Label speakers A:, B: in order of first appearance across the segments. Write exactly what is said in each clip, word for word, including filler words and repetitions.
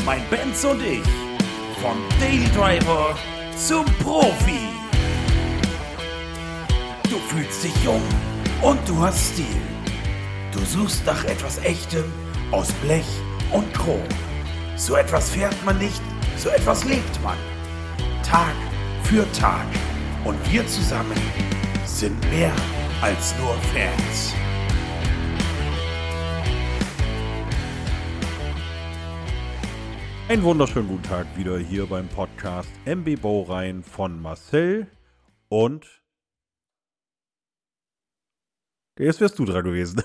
A: Mein Benz und ich. Vom Daily Driver zum Profi. Du fühlst dich jung und du hast Stil. Du suchst nach etwas Echtem aus Blech und Chrom. So etwas fährt man nicht, so etwas lebt man. Tag für Tag. Und wir zusammen sind mehr als nur Fans.
B: Einen wunderschönen guten Tag wieder hier beim Podcast M B Baureihen von Marcel und jetzt wärst du dran gewesen.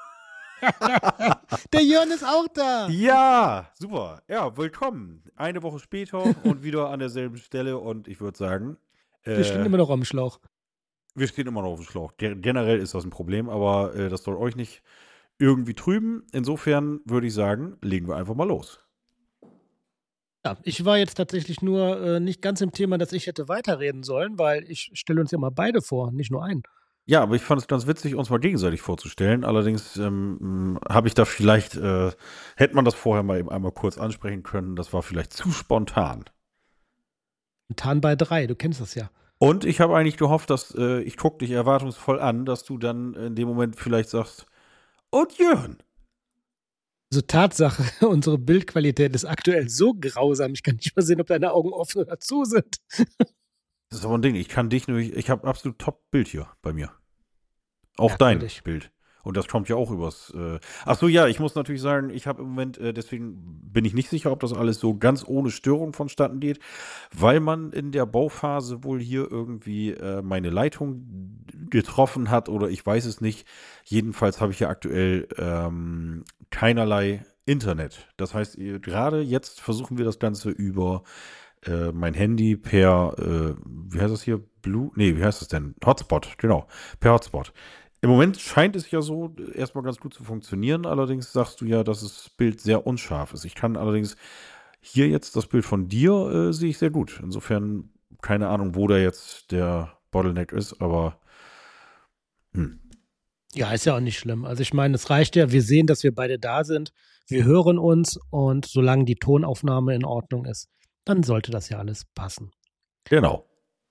C: Der Jörn ist auch da.
B: Ja, super. Ja, willkommen. Eine Woche später und wieder an derselben Stelle und ich würde sagen,
C: Wir
B: äh,
C: stehen immer noch am Schlauch.
B: wir stehen immer noch auf dem Schlauch. Gen- Generell ist das ein Problem, aber äh, das soll euch nicht irgendwie trüben. Insofern würde ich sagen, legen wir einfach mal los.
C: Ja, ich war jetzt tatsächlich nur äh, nicht ganz im Thema, dass ich hätte weiterreden sollen, weil ich stelle uns ja mal beide vor, nicht nur einen.
B: Ja, aber ich fand es ganz witzig, uns mal gegenseitig vorzustellen. Allerdings ähm, habe ich da vielleicht, äh, hätte man das vorher mal eben einmal kurz ansprechen können. Das war vielleicht zu spontan.
C: Tan bei drei, du kennst das ja.
B: Und ich habe eigentlich gehofft, dass äh, ich gucke dich erwartungsvoll an, dass du dann in dem Moment vielleicht sagst, und Jörn.
C: Also Tatsache, unsere Bildqualität ist aktuell so grausam, ich kann nicht mal sehen, ob deine Augen offen oder zu sind.
B: Das ist aber ein Ding, ich kann dich nämlich, ich habe absolut Top-Bild hier bei mir. Auch dein
C: Merkwürdig.
B: Bild. Und das kommt ja auch übers. Äh Ach so, ja, ich muss natürlich sagen, ich habe im Moment, äh, deswegen bin ich nicht sicher, ob das alles so ganz ohne Störung vonstatten geht, weil man in der Bauphase wohl hier irgendwie äh, meine Leitung getroffen hat oder ich weiß es nicht. Jedenfalls habe ich ja aktuell ähm, keinerlei Internet. Das heißt, ihr- gerade jetzt versuchen wir das Ganze über äh, mein Handy per, äh, wie heißt das hier? Blue? Nee, wie heißt das denn? Hotspot, genau, per Hotspot. Im Moment scheint es ja so äh, erstmal ganz gut zu funktionieren. Allerdings sagst du ja, dass das Bild sehr unscharf ist. Ich kann allerdings hier jetzt das Bild von dir äh, sehe ich sehr gut. Insofern keine Ahnung, wo da jetzt der Bottleneck ist, aber hm.
C: Ja, ist ja auch nicht schlimm. Also ich meine, es reicht ja, wir sehen, dass wir beide da sind, wir hören uns und solange die Tonaufnahme in Ordnung ist, dann sollte das ja alles passen.
B: Genau.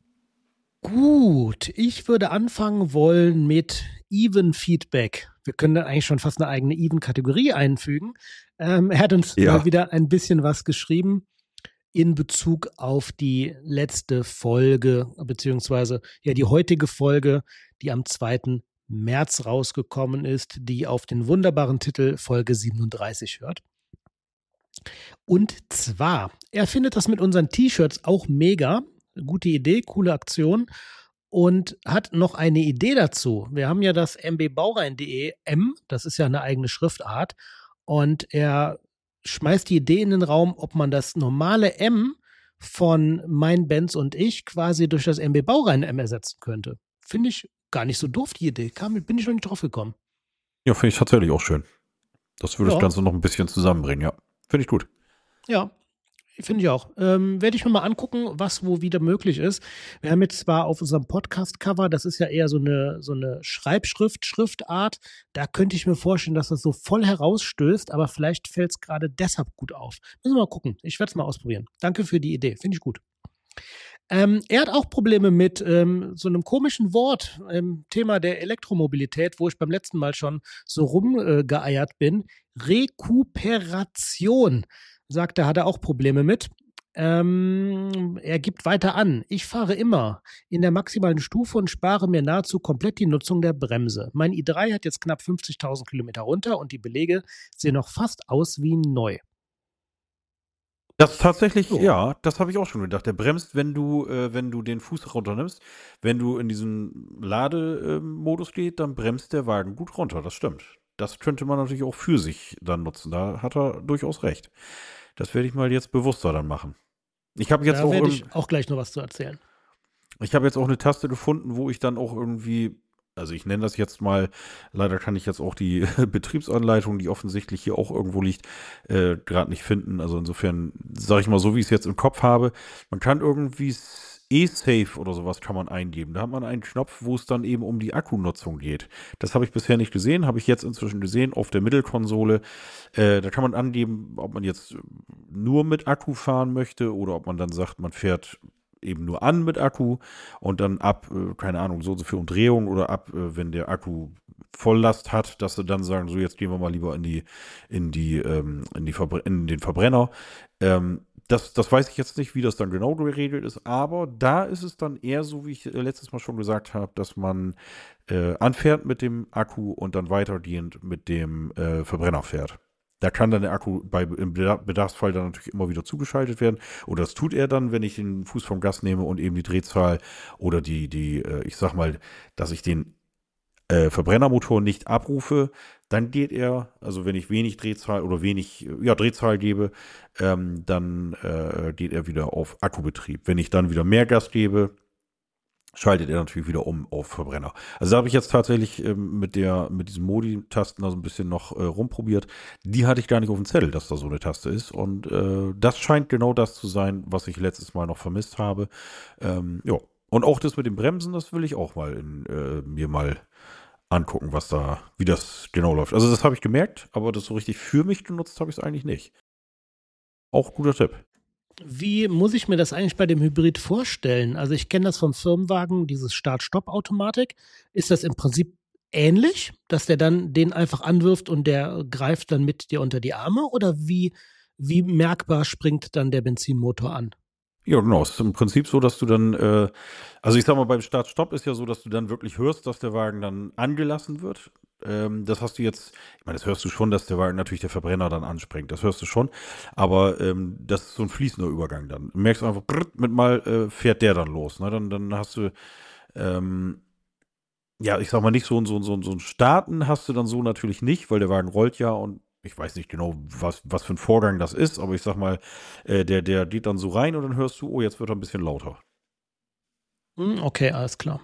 C: Gut, ich würde anfangen wollen mit Even Feedback. Wir können da eigentlich schon fast eine eigene Even-Kategorie einfügen. Ähm, er hat uns
B: Ja.
C: mal wieder ein bisschen was geschrieben in Bezug auf die letzte Folge, beziehungsweise ja die heutige Folge, die am zweiten März rausgekommen ist, die auf den wunderbaren Titel Folge siebenunddreißig hört. Und zwar, er findet das mit unseren T-Shirts auch mega. Gute Idee, coole Aktion. Und hat noch eine Idee dazu. Wir haben ja das m b baurein punkt de M, das ist ja eine eigene Schriftart. Und er schmeißt die Idee in den Raum, ob man das normale M von Mein Benz und ich quasi durch das M B Baurein M ersetzen könnte. Finde ich gar nicht so doof, die Idee. Kam, bin ich noch nicht drauf gekommen.
B: Ja, finde ich tatsächlich auch schön. Das würde
C: Ja.
B: das Ganze noch ein bisschen zusammenbringen, ja. Finde ich gut.
C: Ja, finde ich auch. Ähm, werde ich mir mal angucken, was wo wieder möglich ist. Wir haben jetzt zwar auf unserem Podcast-Cover, das ist ja eher so eine, so eine Schreibschrift, Schriftart. Da könnte ich mir vorstellen, dass das so voll herausstößt, aber vielleicht fällt es gerade deshalb gut auf. Müssen wir mal gucken. Ich werde es mal ausprobieren. Danke für die Idee. Finde ich gut. Ähm, er hat auch Probleme mit ähm, so einem komischen Wort im Thema der Elektromobilität, wo ich beim letzten Mal schon so rumgeeiert bin. Rekuperation, sagt er, hat er auch Probleme mit. Ähm, er gibt weiter an. Ich fahre immer in der maximalen Stufe und spare mir nahezu komplett die Nutzung der Bremse. Mein i drei hat jetzt knapp fünfzigtausend Kilometer runter und die Belege sehen noch fast aus wie neu.
B: Das tatsächlich,
C: So.
B: ja, das habe ich auch schon gedacht. Der bremst, wenn du, äh, wenn du den Fuß runternimmst. Wenn du in diesen Lademodus geht, dann bremst der Wagen gut runter. Das stimmt. Das könnte man natürlich auch für sich dann nutzen. Da hat er durchaus recht. Das werde ich mal jetzt bewusster dann machen. Ich habe jetzt
C: Da
B: auch,
C: werde
B: irgend-
C: ich auch gleich noch was zu erzählen.
B: ich habe jetzt auch eine Taste gefunden, wo ich dann auch irgendwie, also ich nenne das jetzt mal, leider kann ich jetzt auch die Betriebsanleitung, die offensichtlich hier auch irgendwo liegt, äh, gerade nicht finden. Also insofern sage ich mal so, wie ich es jetzt im Kopf habe. Man kann irgendwie s- E-Safe oder sowas kann man eingeben. Da hat man einen Knopf, wo es dann eben um die Akkunutzung geht. Das habe ich bisher nicht gesehen, habe ich jetzt inzwischen gesehen auf der Mittelkonsole. Äh, da kann man angeben, ob man jetzt nur mit Akku fahren möchte oder ob man dann sagt, man fährt eben nur an mit Akku und dann ab, äh, keine Ahnung, so und so viel Umdrehungen oder ab, äh, wenn der Akku Volllast hat, dass sie dann sagen, so jetzt gehen wir mal lieber in die, in die, ähm, in die Verbr in den Verbrenner. Ähm, das, das weiß ich jetzt nicht, wie das dann genau geregelt ist, aber da ist es dann eher so, wie ich äh, letztes Mal schon gesagt habe, dass man äh, anfährt mit dem Akku und dann weitergehend mit dem äh, Verbrenner fährt. Da kann dann der Akku bei, im Bedarfsfall dann natürlich immer wieder zugeschaltet werden. Oder das tut er dann, wenn ich den Fuß vom Gas nehme und eben die Drehzahl oder die, die, äh, ich sag mal, dass ich den äh, Verbrennermotor nicht abrufe, dann geht er, also wenn ich wenig Drehzahl oder wenig, ja, Drehzahl gebe, ähm, dann äh, geht er wieder auf Akkubetrieb. Wenn ich dann wieder mehr Gas gebe, schaltet er natürlich wieder um auf Verbrenner. Also da habe ich jetzt tatsächlich ähm, mit der, mit diesen Modi-Tasten da so ein bisschen noch äh, rumprobiert. Die hatte ich gar nicht auf dem Zettel, dass da so eine Taste ist. Und äh, das scheint genau das zu sein, was ich letztes Mal noch vermisst habe. Ähm, ja. Und auch das mit den Bremsen, das will ich auch mal in, äh, mir mal angucken, was da, wie das genau läuft. Also das habe ich gemerkt, aber das so richtig für mich genutzt habe ich es eigentlich nicht. Auch guter Tipp.
C: Wie muss ich mir das eigentlich bei dem Hybrid vorstellen? Also ich kenne das vom Firmenwagen, dieses Start-Stopp-Automatik. Ist das im Prinzip ähnlich, dass der dann den einfach anwirft und der greift dann mit dir unter die Arme? Oder wie, wie merkbar springt dann der Benzinmotor an?
B: Ja, genau. Es ist im Prinzip so, dass du dann, äh, also ich sag mal, beim Start-Stopp ist ja so, dass du dann wirklich hörst, dass der Wagen dann angelassen wird. Ähm, das hast du jetzt, ich meine, das hörst du schon, dass der Wagen natürlich der Verbrenner dann anspringt. Das hörst du schon. Aber ähm, das ist so ein fließender Übergang dann. Du merkst einfach, brrrt, mit mal äh, fährt der dann los. Ne? Dann, dann hast du, ähm, ja, ich sag mal, nicht so ein, so ein, so ein, so ein Starten hast du dann so natürlich nicht, weil der Wagen rollt ja und ich weiß nicht genau, was, was für ein Vorgang das ist, aber ich sag mal, äh, der, der geht dann so rein und dann hörst du, oh, jetzt wird er ein bisschen lauter.
C: Hm, okay, alles klar.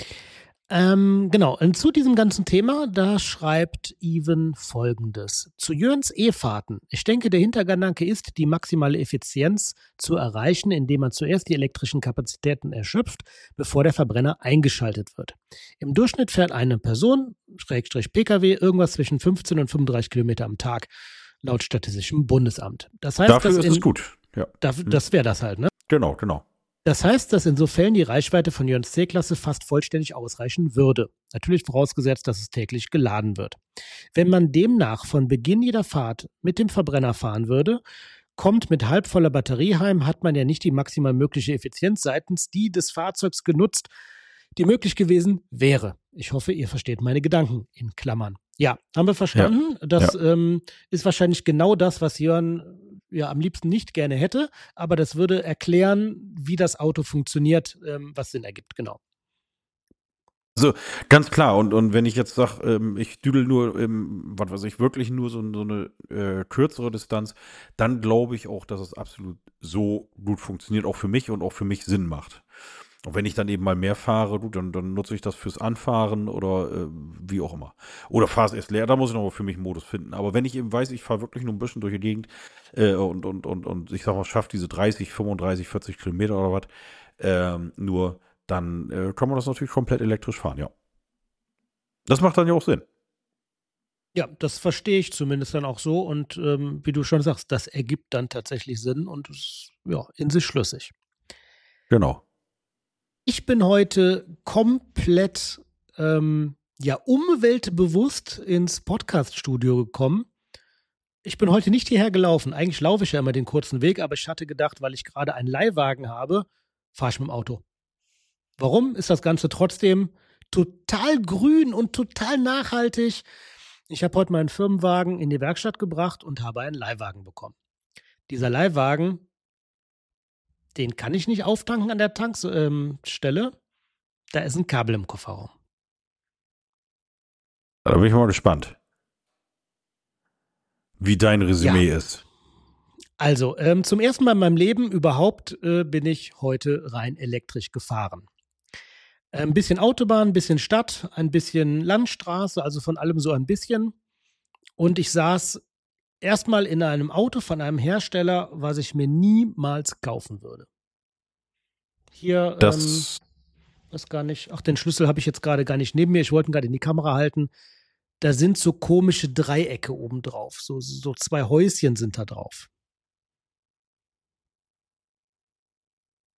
C: Ähm, genau, und zu diesem ganzen Thema, da schreibt Even Folgendes. Zu Jörns E-Fahrten. Ich denke, der Hintergedanke ist, die maximale Effizienz zu erreichen, indem man zuerst die elektrischen Kapazitäten erschöpft, bevor der Verbrenner eingeschaltet wird. Im Durchschnitt fährt eine Person, Schrägstrich P K W, irgendwas zwischen fünfzehn und fünfunddreißig Kilometer am Tag, laut Statistischem Bundesamt. Das heißt,
B: Dafür
C: dass
B: ist es
C: in,
B: gut. Ja.
C: dafür, das wäre das halt, ne?
B: Genau, genau.
C: Das heißt, dass in so Fällen die Reichweite von Jörns C-Klasse fast vollständig ausreichen würde. Natürlich vorausgesetzt, dass es täglich geladen wird. Wenn man demnach von Beginn jeder Fahrt mit dem Verbrenner fahren würde, kommt mit halbvoller Batterie heim, hat man ja nicht die maximal mögliche Effizienz seitens die des Fahrzeugs genutzt, die möglich gewesen wäre. Ich hoffe, ihr versteht meine Gedanken in Klammern. Ja, haben wir verstanden. Ja. Das ja. Ähm, ist wahrscheinlich genau das, was Jörn ja am liebsten nicht gerne hätte, aber das würde erklären, wie das Auto funktioniert, ähm, was Sinn ergibt, genau.
B: Also ganz klar, und, und wenn ich jetzt sage, ähm, ich düdel nur, ähm, was weiß ich, wirklich nur so, so eine äh, kürzere Distanz, dann glaube ich auch, dass es absolut so gut funktioniert, auch für mich und auch für mich Sinn macht. Und wenn ich dann eben mal mehr fahre, du, dann, dann nutze ich das fürs Anfahren oder äh, wie auch immer. Oder fahre es erst leer, da muss ich noch für mich einen Modus finden. Aber wenn ich eben weiß, ich fahre wirklich nur ein bisschen durch die Gegend äh, und, und, und, und ich sag mal, schaffe diese dreißig, fünfunddreißig, vierzig Kilometer oder was, ähm, nur dann äh, kann man das natürlich komplett elektrisch fahren, ja. Das macht dann ja auch Sinn.
C: Ja, das verstehe ich zumindest dann auch so und ähm, wie du schon sagst, das ergibt dann tatsächlich Sinn und ist ja in sich schlüssig.
B: Genau.
C: Ich bin heute komplett ähm, ja, umweltbewusst ins Podcast-Studio gekommen. Ich bin heute nicht hierher gelaufen. Eigentlich laufe ich ja immer den kurzen Weg, aber ich hatte gedacht, weil ich gerade einen Leihwagen habe, fahre ich mit dem Auto. Warum ist das Ganze trotzdem total grün und total nachhaltig? Ich habe heute meinen Firmenwagen in die Werkstatt gebracht und habe einen Leihwagen bekommen. Dieser Leihwagen, den kann ich nicht auftanken an der Tankstelle. Ähm, da ist ein Kabel im Kofferraum.
B: Da bin ich mal gespannt, wie dein Resümee ja. ist.
C: Also, ähm, zum ersten Mal in meinem Leben überhaupt äh, bin ich heute rein elektrisch gefahren. Äh, ein bisschen Autobahn, ein bisschen Stadt, ein bisschen Landstraße, also von allem so ein bisschen. Und ich saß erstmal in einem Auto von einem Hersteller, was ich mir niemals kaufen würde. Hier,
B: das
C: ähm, ist gar nicht, ach, den Schlüssel habe ich jetzt gerade gar nicht neben mir, ich wollte ihn gerade in die Kamera halten. Da sind so komische Dreiecke oben drauf, so, so zwei Häuschen sind da drauf.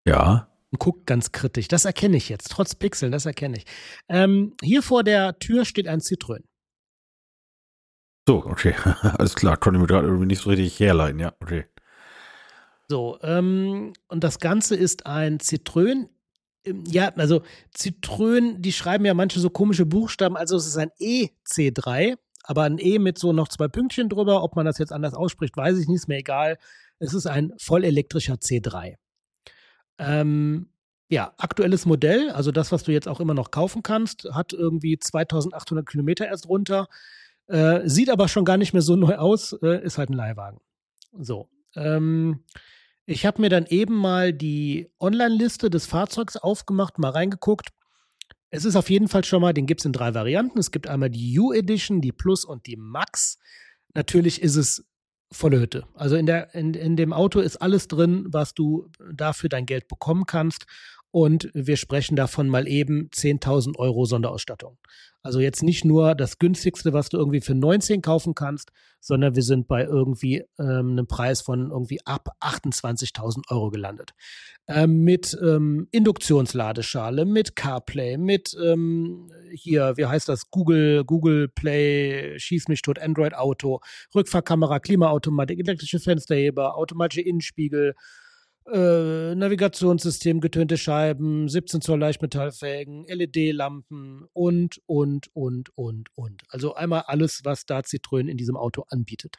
B: Ja.
C: Und guckt ganz kritisch. Das erkenne ich jetzt, trotz Pixeln, das erkenne ich. Ähm, hier vor der Tür steht ein Citroën.
B: So, okay. Alles klar. Konnte ich mir gerade irgendwie nicht so richtig herleiten. Ja, okay.
C: So, ähm, und das Ganze ist ein Citroën. Ähm, Ja, also Citroën, die schreiben ja manche so komische Buchstaben. Also es ist ein E C drei, aber ein E mit so noch zwei Pünktchen drüber. Ob man das jetzt anders ausspricht, weiß ich nicht, ist mir egal. Es ist ein vollelektrischer C drei. Ähm, ja, aktuelles Modell, also das, was du jetzt auch immer noch kaufen kannst, hat irgendwie zweitausendachthundert Kilometer erst runter. Äh, sieht aber schon gar nicht mehr so neu aus, äh, ist halt ein Leihwagen. So, ähm, ich habe mir dann eben mal die Online-Liste des Fahrzeugs aufgemacht, mal reingeguckt. Es ist auf jeden Fall schon mal, den gibt es in drei Varianten. Es gibt einmal die U-Edition, die Plus und die Max. Natürlich ist es volle Hütte. Also in, der, in, in dem Auto ist alles drin, was du dafür dein Geld bekommen kannst. Und wir sprechen davon mal eben zehntausend Euro Sonderausstattung. Also jetzt nicht nur das günstigste, was du irgendwie für neunzehn kaufen kannst, sondern wir sind bei irgendwie ähm, einem Preis von irgendwie ab achtundzwanzigtausend Euro gelandet. Ähm, mit ähm, Induktionsladeschale, mit CarPlay, mit ähm, hier, wie heißt das, Google, Google Play, Schieß mich tot, Android Auto, Rückfahrkamera, Klimaautomatik, elektrische Fensterheber, automatische Innenspiegel, äh, Navigationssystem, getönte Scheiben, siebzehn Zoll Leichtmetallfelgen, L E D-Lampen und, und, und, und, und. Also einmal alles, was da Citroën in diesem Auto anbietet.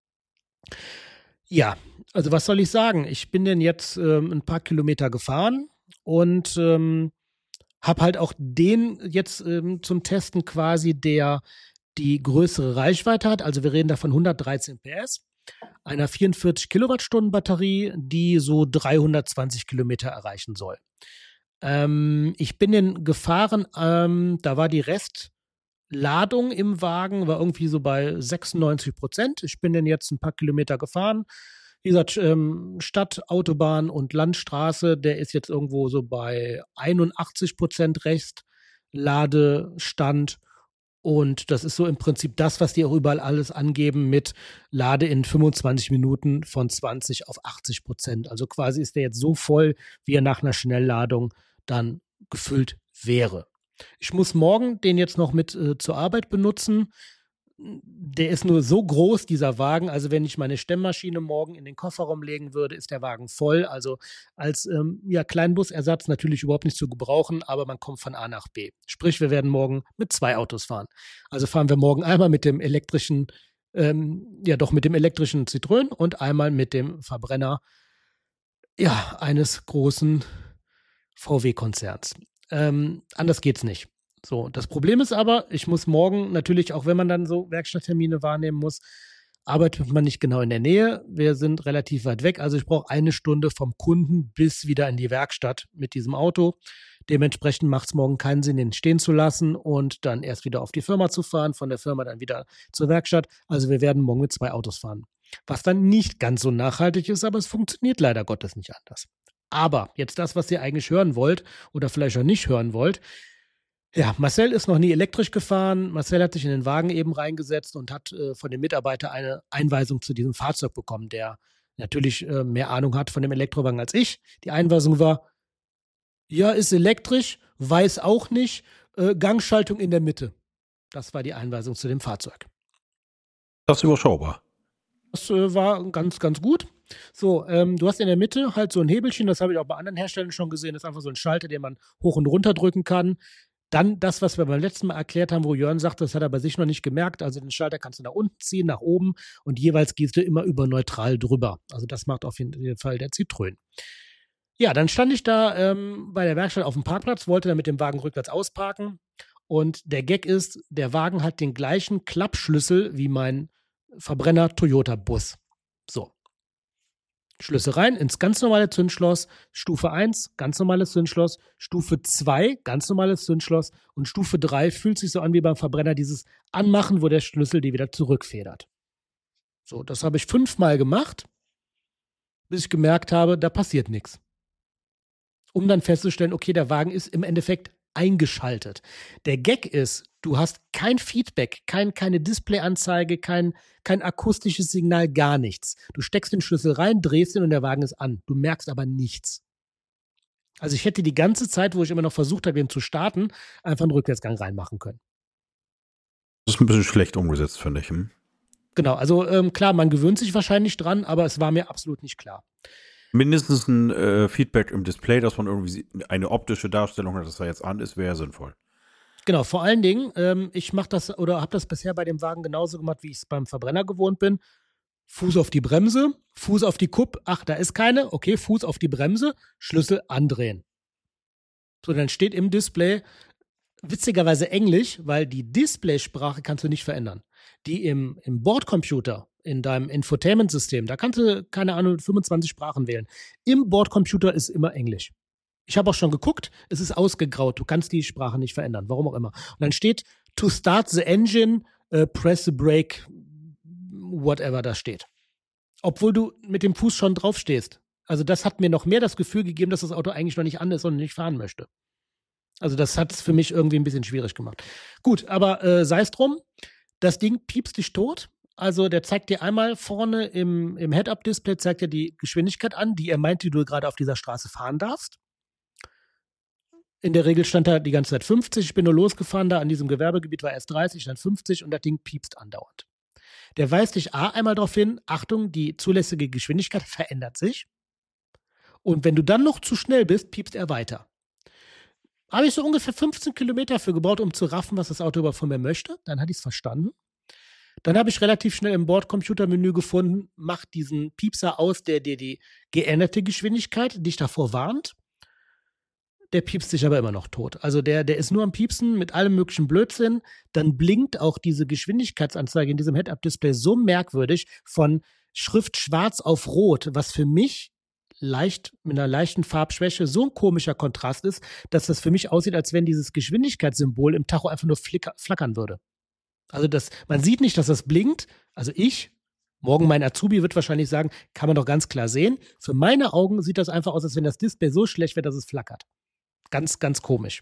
C: Ja, also was soll ich sagen? Ich bin denn jetzt ähm, ein paar Kilometer gefahren und ähm, habe halt auch den jetzt ähm, zum Testen quasi, der die größere Reichweite hat. Also wir reden da von hundertdreizehn P S, einer vierundvierzig Kilowattstunden Batterie, die so dreihundertzwanzig Kilometer erreichen soll. Ähm, ich bin den gefahren, ähm, da war die Restladung im Wagen, war irgendwie so bei sechsundneunzig Prozent. Ich bin den jetzt ein paar Kilometer gefahren. Wie gesagt, ähm, Stadt, Autobahn und Landstraße, der ist jetzt irgendwo so bei einundachtzig Prozent Restladestand. Und das ist so im Prinzip das, was die auch überall alles angeben mit Lade in fünfundzwanzig Minuten von zwanzig auf achtzig Prozent. Also quasi ist der jetzt so voll, wie er nach einer Schnellladung dann gefüllt wäre. Ich muss morgen den jetzt noch mit äh, zur Arbeit benutzen. Der ist nur so groß, dieser Wagen. Also wenn ich meine Stemmmaschine morgen in den Kofferraum legen würde, ist der Wagen voll. Also als ähm, ja, Kleinbusersatz natürlich überhaupt nicht zu gebrauchen, aber man kommt von A nach B. Sprich, wir werden morgen mit zwei Autos fahren. Also fahren wir morgen einmal mit dem elektrischen, ähm, ja doch mit dem elektrischen Citroën und einmal mit dem Verbrenner, ja, eines großen V W-Konzerns. Ähm, anders geht's nicht. So, das Problem ist aber, ich muss morgen natürlich, auch wenn man dann so Werkstatttermine wahrnehmen muss, arbeitet man nicht genau in der Nähe. Wir sind relativ weit weg, also ich brauche eine Stunde vom Kunden bis wieder in die Werkstatt mit diesem Auto. Dementsprechend macht es morgen keinen Sinn, den stehen zu lassen und dann erst wieder auf die Firma zu fahren, von der Firma dann wieder zur Werkstatt. Also wir werden morgen mit zwei Autos fahren. Was dann nicht ganz so nachhaltig ist, aber es funktioniert leider Gottes nicht anders. Aber jetzt das, was ihr eigentlich hören wollt oder vielleicht auch nicht hören wollt. Ja, Marcel ist noch nie elektrisch gefahren. Marcel hat sich in den Wagen eben reingesetzt und hat äh, von dem Mitarbeiter eine Einweisung zu diesem Fahrzeug bekommen, der natürlich äh, mehr Ahnung hat von dem Elektrowagen als ich. Die Einweisung war, ja, ist elektrisch, weiß auch nicht, äh, Gangschaltung in der Mitte. Das war die Einweisung zu dem Fahrzeug.
B: Das ist überschaubar.
C: Das äh, war ganz, ganz gut. So, ähm, du hast in der Mitte halt so ein Hebelchen, das habe ich auch bei anderen Herstellern schon gesehen. Das ist einfach so ein Schalter, den man hoch und runter drücken kann. Dann das, was wir beim letzten Mal erklärt haben, wo Jörn sagte, das hat er bei sich noch nicht gemerkt. Also den Schalter kannst du nach unten ziehen, nach oben und jeweils gehst du immer über neutral drüber. Also das macht auf jeden Fall der Citroën. Ja, dann stand ich da ähm, bei der Werkstatt auf dem Parkplatz, wollte dann mit dem Wagen rückwärts ausparken. Und der Gag ist, der Wagen hat den gleichen Klappschlüssel wie mein Verbrenner Toyota Bus. So. Schlüssel rein ins ganz normale Zündschloss, Stufe eins, ganz normales Zündschloss, Stufe zwei, ganz normales Zündschloss und Stufe drei fühlt sich so an wie beim Verbrenner dieses Anmachen, wo der Schlüssel die wieder zurückfedert. So, das habe ich fünfmal gemacht, bis ich gemerkt habe, da passiert nichts. Um dann festzustellen, okay, der Wagen ist im Endeffekt eingeschaltet. Der Gag ist, du hast kein Feedback, kein, keine Displayanzeige, kein, kein akustisches Signal, gar nichts. Du steckst den Schlüssel rein, drehst ihn und der Wagen ist an. Du merkst aber nichts. Also ich hätte die ganze Zeit, wo ich immer noch versucht habe, ihn zu starten, einfach einen Rückwärtsgang reinmachen können.
B: Das ist ein bisschen schlecht umgesetzt, finde ich. Hm?
C: Genau, also ähm, klar, man gewöhnt sich wahrscheinlich dran, aber es war mir absolut nicht klar.
B: Mindestens ein äh, Feedback im Display, dass man irgendwie eine optische Darstellung hat, dass er jetzt an ist, wäre sinnvoll.
C: Genau, vor allen Dingen, ähm, ich mache das oder habe das bisher bei dem Wagen genauso gemacht, wie ich es beim Verbrenner gewohnt bin. Fuß auf die Bremse, Fuß auf die Kupp, ach, da ist keine, okay, Fuß auf die Bremse, Schlüssel andrehen. So, dann steht im Display, witzigerweise Englisch, weil die Displaysprache kannst du nicht verändern. Die im, im Bordcomputer, in deinem Infotainment-System, da kannst du, keine Ahnung, fünfundzwanzig Sprachen wählen. Im Bordcomputer ist immer Englisch. Ich habe auch schon geguckt, es ist ausgegraut, du kannst die Sprache nicht verändern, warum auch immer. Und dann steht, to start the engine, uh, press the brake, whatever da steht. Obwohl du mit dem Fuß schon drauf stehst. Also das hat mir noch mehr das Gefühl gegeben, dass das Auto eigentlich noch nicht an ist und nicht fahren möchte. Also das hat es für mich irgendwie ein bisschen schwierig gemacht. Gut, aber äh, sei es drum, das Ding piepst dich tot. Also der zeigt dir einmal vorne im, im Head-Up-Display, zeigt dir die Geschwindigkeit an, die er meint, die du gerade auf dieser Straße fahren darfst. In der Regel stand da die ganze Zeit fünfzig. Ich bin nur losgefahren, da an diesem Gewerbegebiet war erst dreißig, dann fünfzig und das Ding piepst andauernd. Der weist dich A einmal darauf hin, Achtung, die zulässige Geschwindigkeit verändert sich. Und wenn du dann noch zu schnell bist, piepst er weiter. Habe ich so ungefähr fünfzehn Kilometer für gebraucht, um zu raffen, was das Auto überhaupt von mir möchte. Dann hatte ich es verstanden. Dann habe ich relativ schnell im Bordcomputermenü gefunden, mach diesen Piepser aus, der dir die geänderte Geschwindigkeit dich davor warnt. Der piepst sich aber immer noch tot. Also der, der ist nur am Piepsen mit allem möglichen Blödsinn. Dann blinkt auch diese Geschwindigkeitsanzeige in diesem Head-Up-Display so merkwürdig von Schrift schwarz auf rot, was für mich leicht mit einer leichten Farbschwäche so ein komischer Kontrast ist, dass das für mich aussieht, als wenn dieses Geschwindigkeitssymbol im Tacho einfach nur flicker, flackern würde. Also das, man sieht nicht, dass das blinkt. Also ich, morgen mein Azubi wird wahrscheinlich sagen, kann man doch ganz klar sehen. Für meine Augen sieht das einfach aus, als wenn das Display so schlecht wäre, dass es flackert. Ganz, ganz komisch.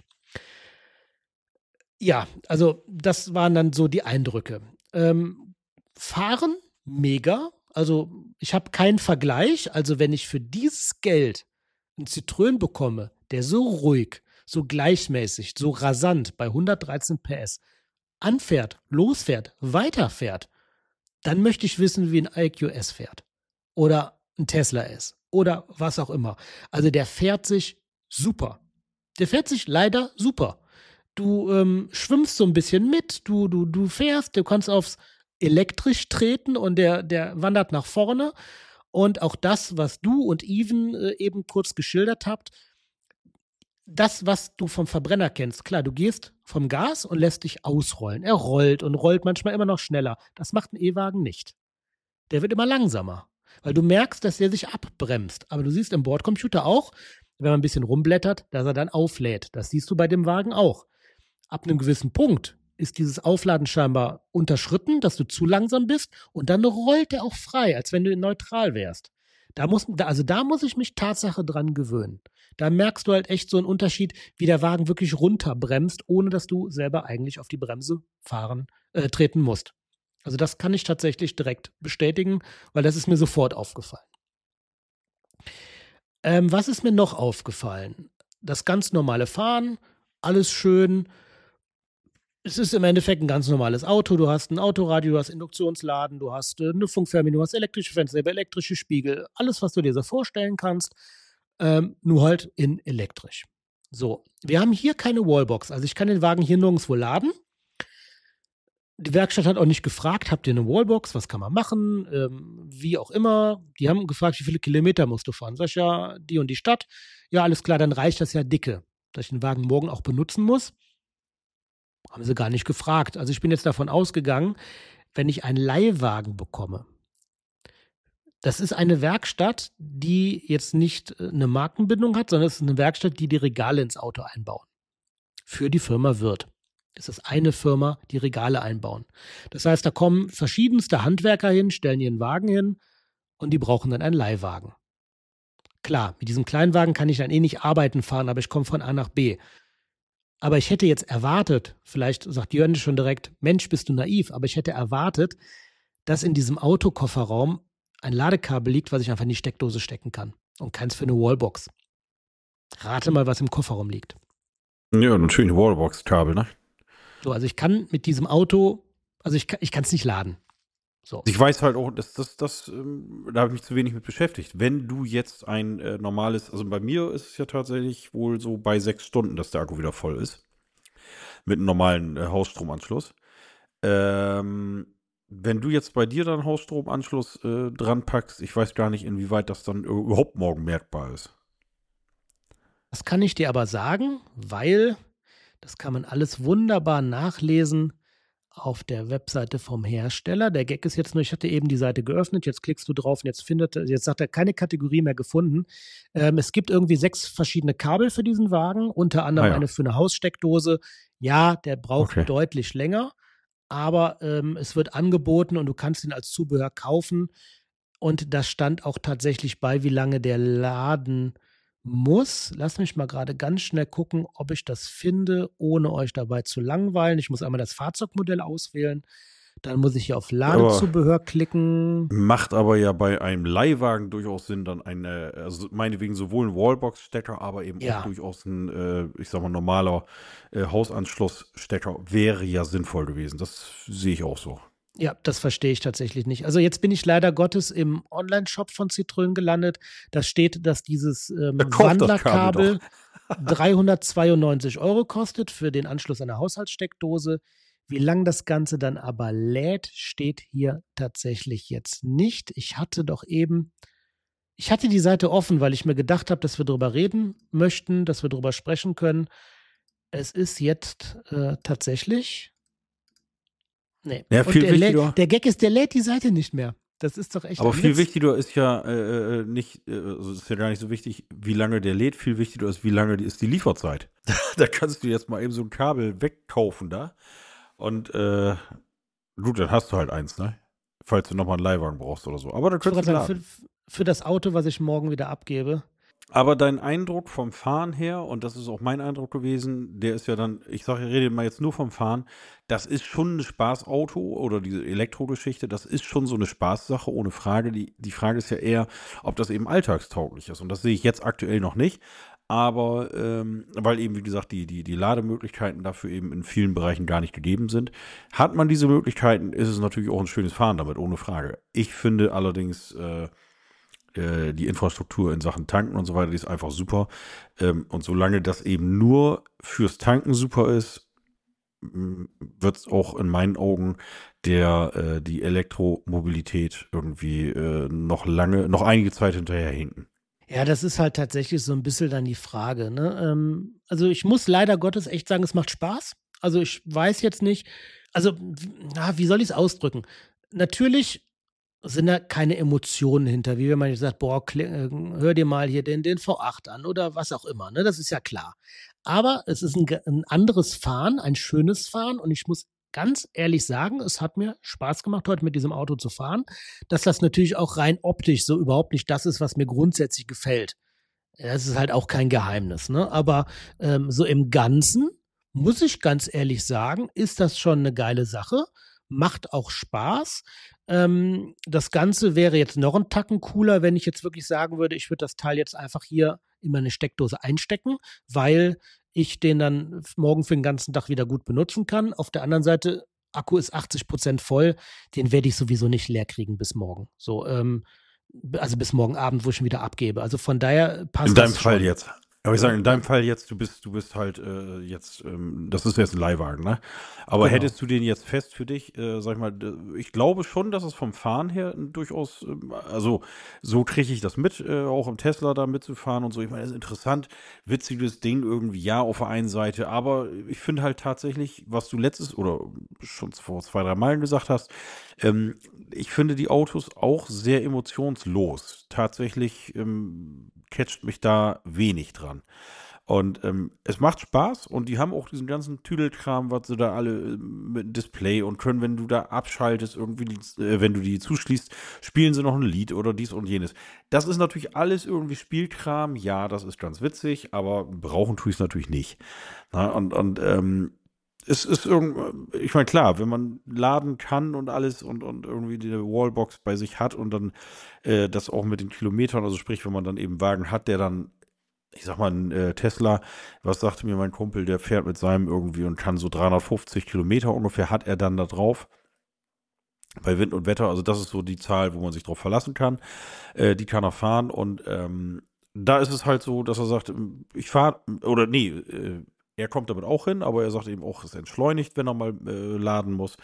C: Ja, also das waren dann so die Eindrücke. Ähm, fahren, mega. Also ich habe keinen Vergleich. Also wenn ich für dieses Geld einen Citroën bekomme, der so ruhig, so gleichmäßig, so rasant bei hundertdreizehn P S anfährt, losfährt, weiterfährt, dann möchte ich wissen, wie ein I Q S fährt. Oder ein Tesla S. Oder was auch immer. Also der fährt sich super. Der fährt sich leider super. Du ähm, schwimmst so ein bisschen mit, du, du, du fährst, du kannst aufs elektrisch treten und der, der wandert nach vorne. Und auch das, was du und Even äh, eben kurz geschildert habt, das, was du vom Verbrenner kennst, klar, du gehst vom Gas und lässt dich ausrollen. Er rollt und rollt manchmal immer noch schneller. Das macht ein E-Wagen nicht. Der wird immer langsamer, weil du merkst, dass er sich abbremst. Aber du siehst im Bordcomputer auch, wenn man ein bisschen rumblättert, dass er dann auflädt. Das siehst du bei dem Wagen auch. Ab einem gewissen Punkt ist dieses Aufladen scheinbar unterschritten, dass du zu langsam bist und dann rollt er auch frei, als wenn du neutral wärst. Da muss, also da muss ich mich Tatsache dran gewöhnen. Da merkst du halt echt so einen Unterschied, wie der Wagen wirklich runterbremst, ohne dass du selber eigentlich auf die Bremse fahren, äh, treten musst. Also das kann ich tatsächlich direkt bestätigen, weil das ist mir sofort aufgefallen. Ähm, was ist mir noch aufgefallen? Das ganz normale Fahren, alles schön. Es ist im Endeffekt ein ganz normales Auto. Du hast ein Autoradio, du hast Induktionsladen, du hast äh, eine Funkfernbedienung, du hast elektrische Fenster, elektrische Spiegel, alles, was du dir so vorstellen kannst, ähm, nur halt in elektrisch. So, wir haben hier keine Wallbox. Also ich kann den Wagen hier nirgendwo laden. Die Werkstatt hat auch nicht gefragt, habt ihr eine Wallbox, was kann man machen, ähm, wie auch immer. Die haben gefragt, wie viele Kilometer musst du fahren. Sag ich, ja, die und die Stadt. Ja, alles klar, dann reicht das ja dicke, dass ich den Wagen morgen auch benutzen muss. Haben sie gar nicht gefragt. Also ich bin jetzt davon ausgegangen, wenn ich einen Leihwagen bekomme. Das ist eine Werkstatt, die jetzt nicht eine Markenbindung hat, sondern es ist eine Werkstatt, die die Regale ins Auto einbauen. Für die Firma Wirth. Es ist eine Firma, die Regale einbauen. Das heißt, da kommen verschiedenste Handwerker hin, stellen ihren Wagen hin und die brauchen dann einen Leihwagen. Klar, mit diesem Kleinwagen kann ich dann eh nicht arbeiten fahren, aber ich komme von A nach B. Aber ich hätte jetzt erwartet, vielleicht sagt Jörn schon direkt, Mensch, bist du naiv, aber ich hätte erwartet, dass in diesem Autokofferraum ein Ladekabel liegt, was ich einfach in die Steckdose stecken kann und keins für eine Wallbox. Rate mal, was im Kofferraum liegt.
B: Ja, ein schönes Wallbox-Kabel, ne?
C: So, also ich kann mit diesem Auto, also ich kann ich es nicht laden. So.
B: Ich weiß halt auch, das, das, das, ähm, da habe ich mich zu wenig mit beschäftigt. Wenn du jetzt ein äh, normales, also bei mir ist es ja tatsächlich wohl so bei sechs Stunden, dass der Akku wieder voll ist. Mit einem normalen äh, Hausstromanschluss. Ähm, wenn du jetzt bei dir dann Hausstromanschluss äh, dran packst, ich weiß gar nicht, inwieweit das dann überhaupt morgen merkbar ist.
C: Das kann ich dir aber sagen, weil das kann man alles wunderbar nachlesen auf der Webseite vom Hersteller. Der Gag ist jetzt nur, ich hatte eben die Seite geöffnet, jetzt klickst du drauf und jetzt findet, jetzt sagt er, keine Kategorie mehr gefunden. Ähm, es gibt irgendwie sechs verschiedene Kabel für diesen Wagen, unter anderem
B: Ah, ja.
C: eine für eine Haussteckdose. Ja, der braucht
B: Okay.
C: deutlich länger, aber ähm, es wird angeboten und du kannst ihn als Zubehör kaufen. Und da stand auch tatsächlich bei, wie lange der laden muss. Lass mich mal gerade ganz schnell gucken, ob ich das finde, ohne euch dabei zu langweilen. Ich muss einmal das Fahrzeugmodell auswählen. Dann muss ich hier auf Ladezubehör klicken.
B: Macht aber ja bei einem Leihwagen durchaus Sinn, dann eine, also meinetwegen sowohl ein Wallbox-Stecker, aber eben
C: Ja.
B: auch durchaus ein, äh, ich sag mal, normaler äh, Hausanschlussstecker wäre ja sinnvoll gewesen. Das sehe ich auch so.
C: Ja, das verstehe ich tatsächlich nicht. Also jetzt bin ich leider Gottes im Online-Shop von Citroën gelandet. Da steht, dass dieses ähm,
B: Kauft das Kabel
C: Wandlerkabel dreihundertzweiundneunzig Euro kostet für den Anschluss einer Haushaltssteckdose. Wie lang das Ganze dann aber lädt, steht hier tatsächlich jetzt nicht. Ich hatte doch eben, ich hatte die Seite offen, weil ich mir gedacht habe, dass wir darüber reden möchten, dass wir darüber sprechen können. Es ist jetzt äh, tatsächlich, nee.
B: Ja,
C: Und
B: viel
C: der, lädt,
B: wichtiger.
C: der Gag ist, der lädt die Seite nicht mehr. Das ist doch echt
B: Aber
C: ein
B: viel
C: Witz.
B: wichtiger ist ja äh, äh, nicht, äh, also ist ja gar nicht so wichtig, wie lange der lädt. Viel wichtiger ist, wie lange die, ist die Lieferzeit. Da kannst du jetzt mal eben so ein Kabel wegkaufen da. Und äh, gut, dann hast du halt eins, ne? Falls du nochmal einen Leihwagen brauchst oder so. Aber dann
C: Ich wollte
B: könntest du
C: gerade
B: laden.
C: sagen, für, für das Auto, was ich morgen wieder abgebe.
B: Aber dein Eindruck vom Fahren her, und das ist auch mein Eindruck gewesen, der ist ja dann, ich sage, ich rede mal jetzt nur vom Fahren, das ist schon ein Spaßauto oder diese Elektrogeschichte, das ist schon so eine Spaßsache, ohne Frage. Die, die Frage ist ja eher, ob das eben alltagstauglich ist. Und das sehe ich jetzt aktuell noch nicht. Aber ähm, weil eben, wie gesagt, die, die, die Lademöglichkeiten dafür eben in vielen Bereichen gar nicht gegeben sind. Hat man diese Möglichkeiten, ist es natürlich auch ein schönes Fahren damit, ohne Frage. Ich finde allerdings, äh, äh, die Infrastruktur in Sachen Tanken und so weiter, die ist einfach super. Ähm, und solange das eben nur fürs Tanken super ist, wird es auch in meinen Augen der äh, die Elektromobilität irgendwie äh, noch lange, noch einige Zeit hinterherhinken.
C: Ja, das ist halt tatsächlich so ein bisschen dann die Frage, ne? Ähm, also, ich muss leider Gottes echt sagen, es macht Spaß. Also, ich weiß jetzt nicht, also, w na, wie soll ich's ausdrücken? Natürlich sind da keine Emotionen hinter, wie wenn man jetzt sagt: „Boah, kli äh, hör dir mal hier den den V acht an“ oder was auch immer, ne? Das ist ja klar. Aber es ist ein g 'n anderes Fahren, ein schönes Fahren und ich muss ganz ehrlich sagen, es hat mir Spaß gemacht, heute mit diesem Auto zu fahren, dass das natürlich auch rein optisch so überhaupt nicht das ist, was mir grundsätzlich gefällt. Ja, das ist halt auch kein Geheimnis, ne? Aber, ähm, so im Ganzen, muss ich ganz ehrlich sagen, ist das schon eine geile Sache, macht auch Spaß. Ähm, das Ganze wäre jetzt noch ein Tacken cooler, wenn ich jetzt wirklich sagen würde, ich würde das Teil jetzt einfach hier in meine Steckdose einstecken, weil ich den dann f morgen für den ganzen Tag wieder gut benutzen kann. Auf der anderen Seite, Akku ist achtzig Prozent voll, den werde ich sowieso nicht leer kriegen bis morgen. So, ähm, b also bis morgen Abend, wo ich ihn wieder abgebe. Also von daher passt
B: In deinem
C: das
B: Fall
C: schon.
B: jetzt. Aber ich sage, in deinem Fall jetzt, du bist, du bist halt äh, jetzt, ähm, das ist jetzt ein Leihwagen, ne? Aber
C: Genau.
B: hättest du den jetzt fest für dich, äh, sag ich mal, d- ich glaube schon, dass es vom Fahren her durchaus, ähm, also so kriege ich das mit, äh, auch im Tesla da mitzufahren und so. Ich meine, das ist interessant, witziges Ding irgendwie, ja, auf der einen Seite, aber ich finde halt tatsächlich, was du letztes oder schon vor zwei, drei Malen gesagt hast, ähm, ich finde die Autos auch sehr emotionslos. Tatsächlich ähm, catcht mich da wenig dran. Und ähm, es macht Spaß und die haben auch diesen ganzen Tüdelkram, was sie da alle äh, mit Display und können, wenn du da abschaltest, irgendwie, äh, wenn du die zuschließt, spielen sie noch ein Lied oder dies und jenes. Das ist natürlich alles irgendwie Spielkram. Ja, das ist ganz witzig, aber brauchen tue ich es natürlich nicht. Na, und und ähm, es ist irgendwie, ich meine, klar, wenn man laden kann und alles und, und irgendwie die Wallbox bei sich hat und dann äh, das auch mit den Kilometern, also sprich, wenn man dann eben einen Wagen hat, der dann ich sag mal, ein äh, Tesla, was sagte mir mein Kumpel, der fährt mit seinem irgendwie und kann so dreihundertfünfzig Kilometer ungefähr, hat er dann da drauf. Bei Wind und Wetter, also das ist so die Zahl, wo man sich drauf verlassen kann. Äh, die kann er fahren und ähm, da ist es halt so, dass er sagt, ähm, ich fahre, oder nee, äh, er kommt damit auch hin, aber er sagt eben auch, es entschleunigt, wenn er mal äh, laden muss.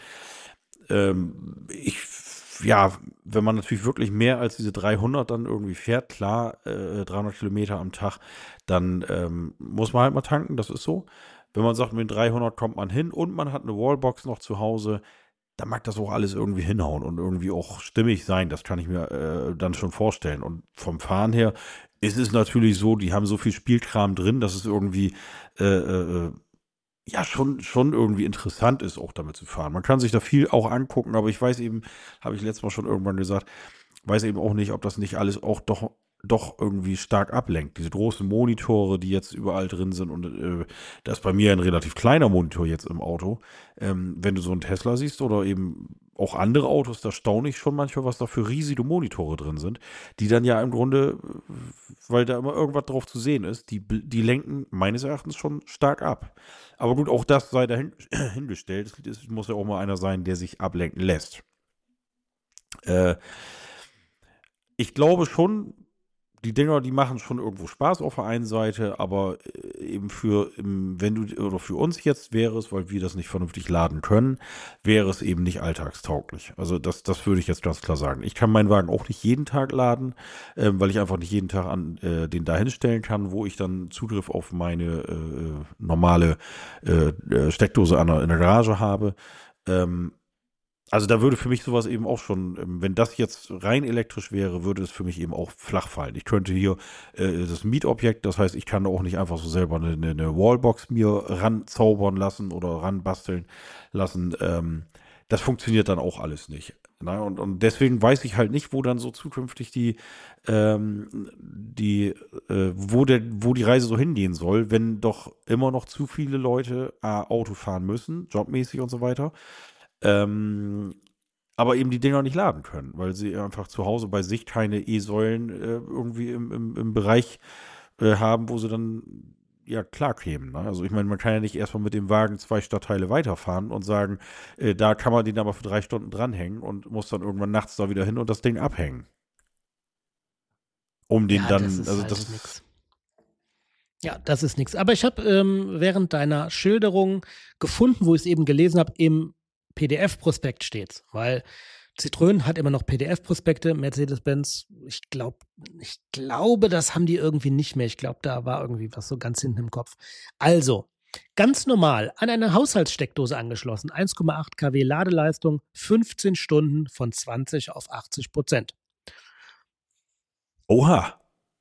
B: Ähm, ich, ja, wenn man natürlich wirklich mehr als diese dreihundert dann irgendwie fährt, klar, äh, dreihundert Kilometer am Tag, dann ähm, muss man halt mal tanken, das ist so. Wenn man sagt, mit dreihundert kommt man hin und man hat eine Wallbox noch zu Hause, dann mag das auch alles irgendwie hinhauen und irgendwie auch stimmig sein. Das kann ich mir äh, dann schon vorstellen. Und vom Fahren her ist es natürlich so, die haben so viel Spielkram drin, dass es irgendwie äh, äh, ja schon, schon irgendwie interessant ist, auch damit zu fahren. Man kann sich da viel auch angucken, aber ich weiß eben, habe ich letztes Mal schon irgendwann gesagt, weiß eben auch nicht, ob das nicht alles auch doch, doch irgendwie stark ablenkt. Diese großen Monitore, die jetzt überall drin sind und äh, da ist bei mir ein relativ kleiner Monitor jetzt im Auto. Ähm, wenn du so einen Tesla siehst oder eben auch andere Autos, da staune ich schon manchmal, was da für riesige Monitore drin sind, die dann ja im Grunde, äh, weil da immer irgendwas drauf zu sehen ist, die, die lenken meines Erachtens schon stark ab. Aber gut, auch das sei dahin hingestellt. Es muss ja auch mal einer sein, der sich ablenken lässt. Äh, ich glaube schon, die Dinger, die machen schon irgendwo Spaß auf der einen Seite, aber äh, eben für, im, wenn du, oder für uns jetzt wäre es, weil wir das nicht vernünftig laden können, wäre es eben nicht alltagstauglich. Also das, das würde ich jetzt ganz klar sagen. Ich kann meinen Wagen auch nicht jeden Tag laden, ähm, weil ich einfach nicht jeden Tag an äh, den da hinstellen kann, wo ich dann Zugriff auf meine äh, normale äh, äh, Steckdose an der, in der Garage habe. Ähm, also da würde für mich sowas eben auch schon, ähm, wenn das jetzt rein elektrisch wäre, würde es für mich eben auch flach fallen. Ich könnte hier äh, das Mietobjekt, das heißt, ich kann auch nicht einfach so selber eine, eine, eine Wallbox mir ranzaubern lassen oder ranbasteln lassen. Ähm, das funktioniert dann auch alles nicht. Na, und, und deswegen weiß ich halt nicht, wo dann so zukünftig die, ähm, die, äh, wo der, wo die Reise so hingehen soll, wenn doch immer noch zu viele Leute A, Auto fahren müssen, jobmäßig und so weiter. Ähm, aber eben die Dinger nicht laden können, weil sie einfach zu Hause bei sich keine E-Säulen äh, irgendwie im, im, im Bereich äh, haben, wo sie dann ja klar kämen. Ne? Also ich meine, man kann ja nicht erstmal mit dem Wagen zwei Stadtteile weiterfahren und sagen, äh, da kann man den aber für drei Stunden dranhängen und muss dann irgendwann nachts da wieder hin und das Ding abhängen. Um den
C: Ja,
B: dann,
C: das ist
B: also
C: halt
B: das ist,
C: nix. Ja, das ist nichts. Aber ich habe ähm, während deiner Schilderung gefunden, wo ich es eben gelesen habe, im P D F-Prospekt steht's, weil Citroën hat immer noch P D F-Prospekte, Mercedes-Benz, ich glaube, ich glaube, das haben die irgendwie nicht mehr. Ich glaube, da war irgendwie was so ganz hinten im Kopf. Also, ganz normal, an eine Haushaltssteckdose angeschlossen, eins Komma acht Kilowatt Ladeleistung, fünfzehn Stunden von zwanzig auf achtzig Prozent.
B: oha.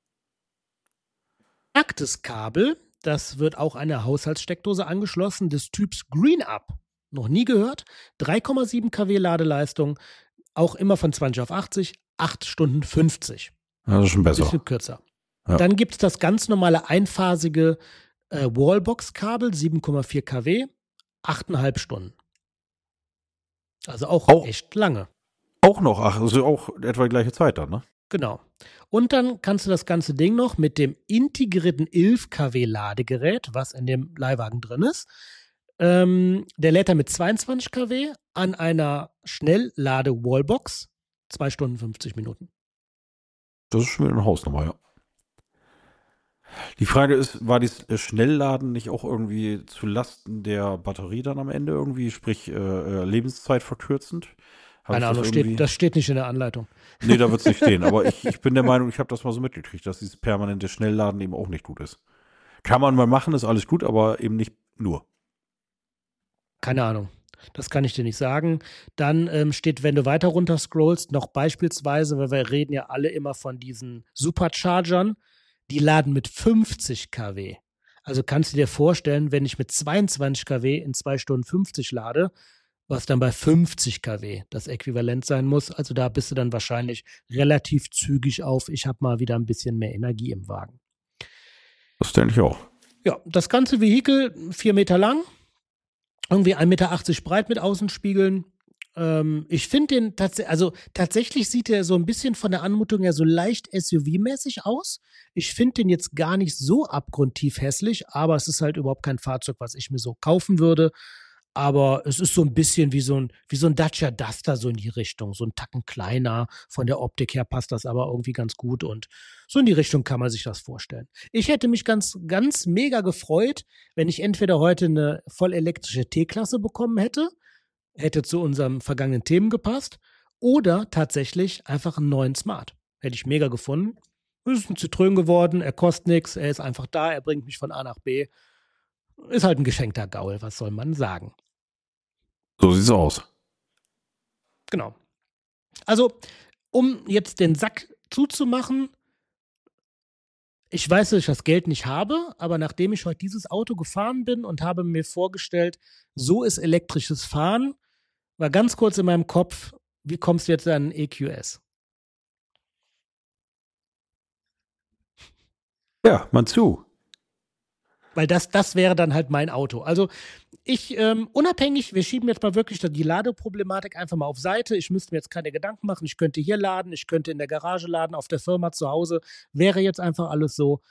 C: Verstärktes Kabel, das wird auch an eine Haushaltssteckdose angeschlossen, des Typs Green-Up. Noch nie gehört. drei Komma sieben Kilowatt Ladeleistung, auch immer von zwanzig auf achtzig, acht Stunden fünfzig.
B: Ja, das ist schon besser.
C: Bisschen kürzer.
B: Ja.
C: Dann gibt es das ganz normale einphasige äh, Wallbox-Kabel, sieben Komma vier Kilowatt, acht Komma fünf Stunden. Also auch,
B: Auch-
C: echt lange.
B: Auch noch, ach, also auch etwa die gleiche Zeit dann, ne?
C: Genau. Und dann kannst du das ganze Ding noch mit dem integrierten elf Kilowatt Ladegerät, was in dem Leihwagen drin ist, ähm, der lädt er mit zweiundzwanzig Kilowatt an einer Schnelllade-Wallbox, zwei Stunden fünfzig Minuten.
B: Das ist schon wieder eine Hausnummer, ja. Die Frage ist, war das äh, Schnellladen nicht auch irgendwie zu Lasten der Batterie dann am Ende irgendwie, sprich äh, äh, Lebenszeit verkürzend? Hab
C: Keine
B: ich das
C: Ahnung,
B: irgendwie-
C: steht, das steht nicht in der Anleitung.
B: Nee, da wird es nicht stehen. Aber ich, ich bin der Meinung, ich habe das mal so mitgekriegt, dass dieses permanente Schnellladen eben auch nicht gut ist. Kann man mal machen, ist alles gut, aber eben nicht nur.
C: Keine Ahnung. Das kann ich dir nicht sagen. Dann ähm, steht, wenn du weiter runter scrollst, noch beispielsweise, weil wir reden ja alle immer von diesen Superchargern, die laden mit fünfzig Kilowatt. Also kannst du dir vorstellen, wenn ich mit zweiundzwanzig Kilowatt in zwei Stunden fünfzig lade, was dann bei fünfzig Kilowatt das Äquivalent sein muss. Also da bist du dann wahrscheinlich relativ zügig auf, ich habe mal wieder ein bisschen mehr Energie im Wagen.
B: Das denke ich auch.
C: Ja, das ganze Vehikel vier Meter lang, irgendwie ein Meter achtzig breit mit Außenspiegeln, Ähm, ich finde den tatsächlich, also tatsächlich sieht er so ein bisschen von der Anmutung her so leicht S U V-mäßig aus. Ich finde den jetzt gar nicht so abgrundtief hässlich, aber es ist halt überhaupt kein Fahrzeug, was ich mir so kaufen würde. Aber es ist so ein bisschen wie so ein, wie so ein Dacia Duster, so in die Richtung. So ein Tacken kleiner. Von der Optik her passt das aber irgendwie ganz gut. Und so in die Richtung kann man sich das vorstellen. Ich hätte mich ganz, ganz mega gefreut, wenn ich entweder heute eine voll elektrische T-Klasse bekommen hätte, hätte zu unserem vergangenen Themen gepasst, oder tatsächlich einfach einen neuen Smart. Hätte ich mega gefunden. Es ist ein Citroën geworden, er kostet nichts, er ist einfach da, er bringt mich von A nach B. Ist halt ein geschenkter Gaul, was soll man sagen?
B: So sieht's aus.
C: Genau. Also, um jetzt den Sack zuzumachen, ich weiß, dass ich das Geld nicht habe, aber nachdem ich heute dieses Auto gefahren bin und habe mir vorgestellt, so ist elektrisches Fahren, war ganz kurz in meinem Kopf, wie kommst du jetzt an einen E Q S?
B: Ja, man zu.
C: Weil das, das wäre dann halt mein Auto. Also ich, ähm, unabhängig, wir schieben jetzt mal wirklich die Ladeproblematik einfach mal auf Seite. Ich müsste mir jetzt keine Gedanken machen. Ich könnte hier laden, ich könnte in der Garage laden, auf der Firma zu Hause. Wäre jetzt einfach alles so.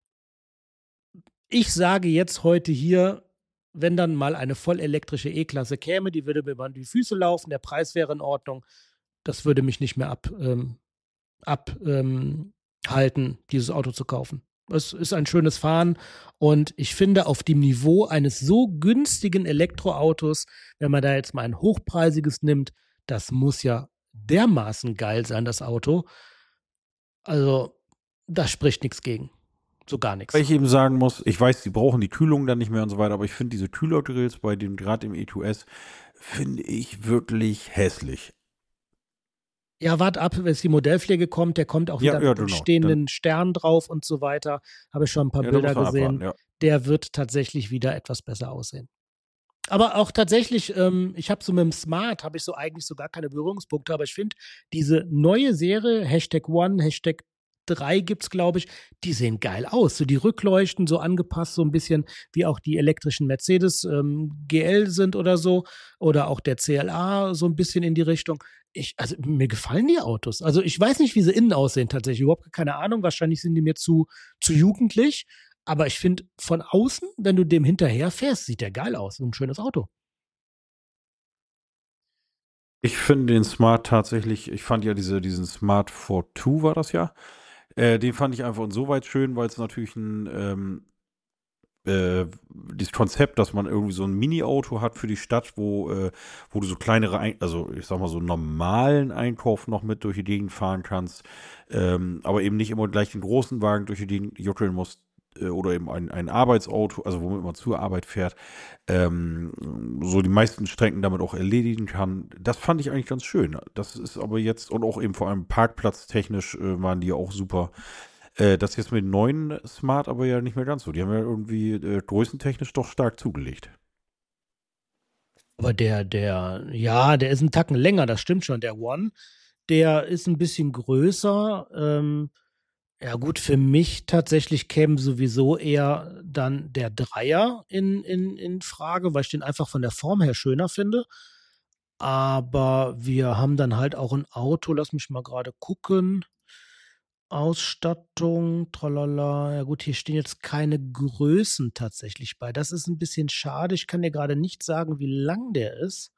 C: Ich sage jetzt heute hier, wenn dann mal eine voll elektrische E-Klasse käme, die würde mir über die Füße laufen, der Preis wäre in Ordnung. Das würde mich nicht mehr ab, ähm, abhalten, ähm, dieses Auto zu kaufen. Es ist ein schönes Fahren und ich finde, auf dem Niveau eines so günstigen Elektroautos, wenn man da jetzt mal ein hochpreisiges nimmt, das muss ja dermaßen geil sein, das Auto. Also, da spricht nichts gegen. So gar nichts.
B: Weil ich eben sagen muss, ich weiß, die brauchen die Kühlung dann nicht mehr und so weiter, aber ich finde diese Kühlergrills bei dem, gerade im E Q S, finde ich wirklich hässlich.
C: Ja, wart ab, wenn es die Modellpflege kommt, der kommt auch
B: Ja,
C: wieder
B: ja,
C: mit dem
B: genau.
C: stehenden Stern drauf und so weiter. Habe ich schon ein paar
B: Ja, da
C: Bilder
B: muss man
C: gesehen.
B: abwarten, ja.
C: Der wird tatsächlich wieder etwas besser aussehen. Aber auch tatsächlich, ähm, ich habe so mit dem Smart, habe ich so eigentlich so gar keine Berührungspunkte, aber ich finde, diese neue Serie, Hashtag One, Hashtag drei gibt's, glaube ich, die sehen geil aus. So die Rückleuchten so angepasst, so ein bisschen wie auch die elektrischen Mercedes ähm, G L sind oder so. Oder auch der C L A so ein bisschen in die Richtung. Ich, also mir gefallen die Autos. Also ich weiß nicht, wie sie innen aussehen tatsächlich. Überhaupt keine Ahnung. Wahrscheinlich sind die mir zu, zu jugendlich. Aber ich finde, von außen, wenn du dem hinterher fährst, sieht der geil aus. Ein schönes Auto.
B: Ich finde den Smart tatsächlich, ich fand ja diese, diesen Smart vier zwei war das ja. Äh, den fand ich einfach insoweit schön, weil es natürlich ein, ähm, äh, dieses Konzept, dass man irgendwie so ein Mini-Auto hat für die Stadt, wo, äh, wo du so kleinere, Ein also ich sag mal so einen normalen Einkauf noch mit durch die Gegend fahren kannst, ähm, aber eben nicht immer gleich den großen Wagen durch die Gegend juckeln musst, äh, oder eben ein, ein Arbeitsauto, also womit man zur Arbeit fährt, ähm, so die meisten Strecken damit auch erledigen kann. Das fand ich eigentlich ganz schön. Das ist aber jetzt, und auch eben vor allem parkplatztechnisch äh, waren die ja auch super. Äh, das ist jetzt mit dem neuen Smart aber ja nicht mehr ganz so. Die haben ja irgendwie äh, größentechnisch doch stark zugelegt.
C: Aber der, der, ja, der ist einen Tacken länger, das stimmt schon. Der One, der ist ein bisschen größer. Ähm, ja gut, für mich tatsächlich käme sowieso eher dann der Dreier in, in, in Frage, weil ich den einfach von der Form her schöner finde. Aber wir haben dann halt auch ein Auto, lass mich mal gerade gucken. Ausstattung, tralala. Ja gut, hier stehen jetzt keine Größen tatsächlich bei. Das ist ein bisschen schade. Ich kann dir gerade nicht sagen, wie lang der ist.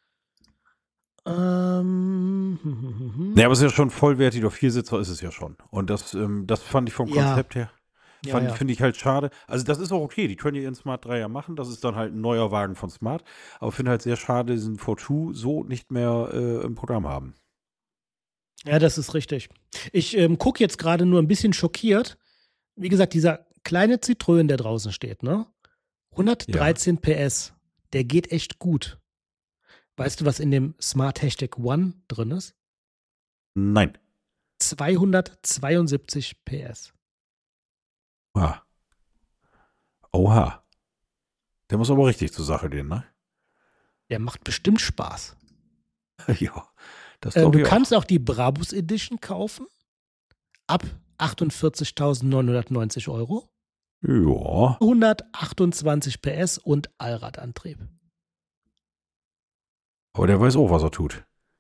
C: Ähm, hm, hm, hm, hm.
B: Ja, aber es ist ja schon vollwertiger Viersitzer ist es ja schon. Und das, ähm, das fand ich vom
C: Ja.
B: Konzept her,
C: Ja,
B: fand,
C: ja.
B: finde ich halt schade. Also das ist auch okay, die können ja ihren Smart drei ja machen, das ist dann halt ein neuer Wagen von Smart. Aber ich finde halt sehr schade, diesen vier zwei so nicht mehr äh, im Programm haben.
C: Ja, das ist richtig. Ich ähm, gucke jetzt gerade nur ein bisschen schockiert. Wie gesagt, dieser kleine Citroën, der draußen steht, ne? hundertdreizehn P S. Der geht echt gut. Weißt du, was in dem Smart Hashtag One drin ist?
B: Nein.
C: zweihundertzweiundsiebzig P S.
B: Ah. Oha. Der muss aber richtig zur Sache gehen, ne?
C: Der macht bestimmt Spaß.
B: Ja. Das
C: Ähm,
B: glaub
C: du
B: ich auch.
C: kannst auch die Brabus Edition kaufen. Ab achtundvierzigtausendneunhundertneunzig Euro.
B: Ja.
C: hundertachtundzwanzig P S und Allradantrieb.
B: Aber der weiß auch, was er tut.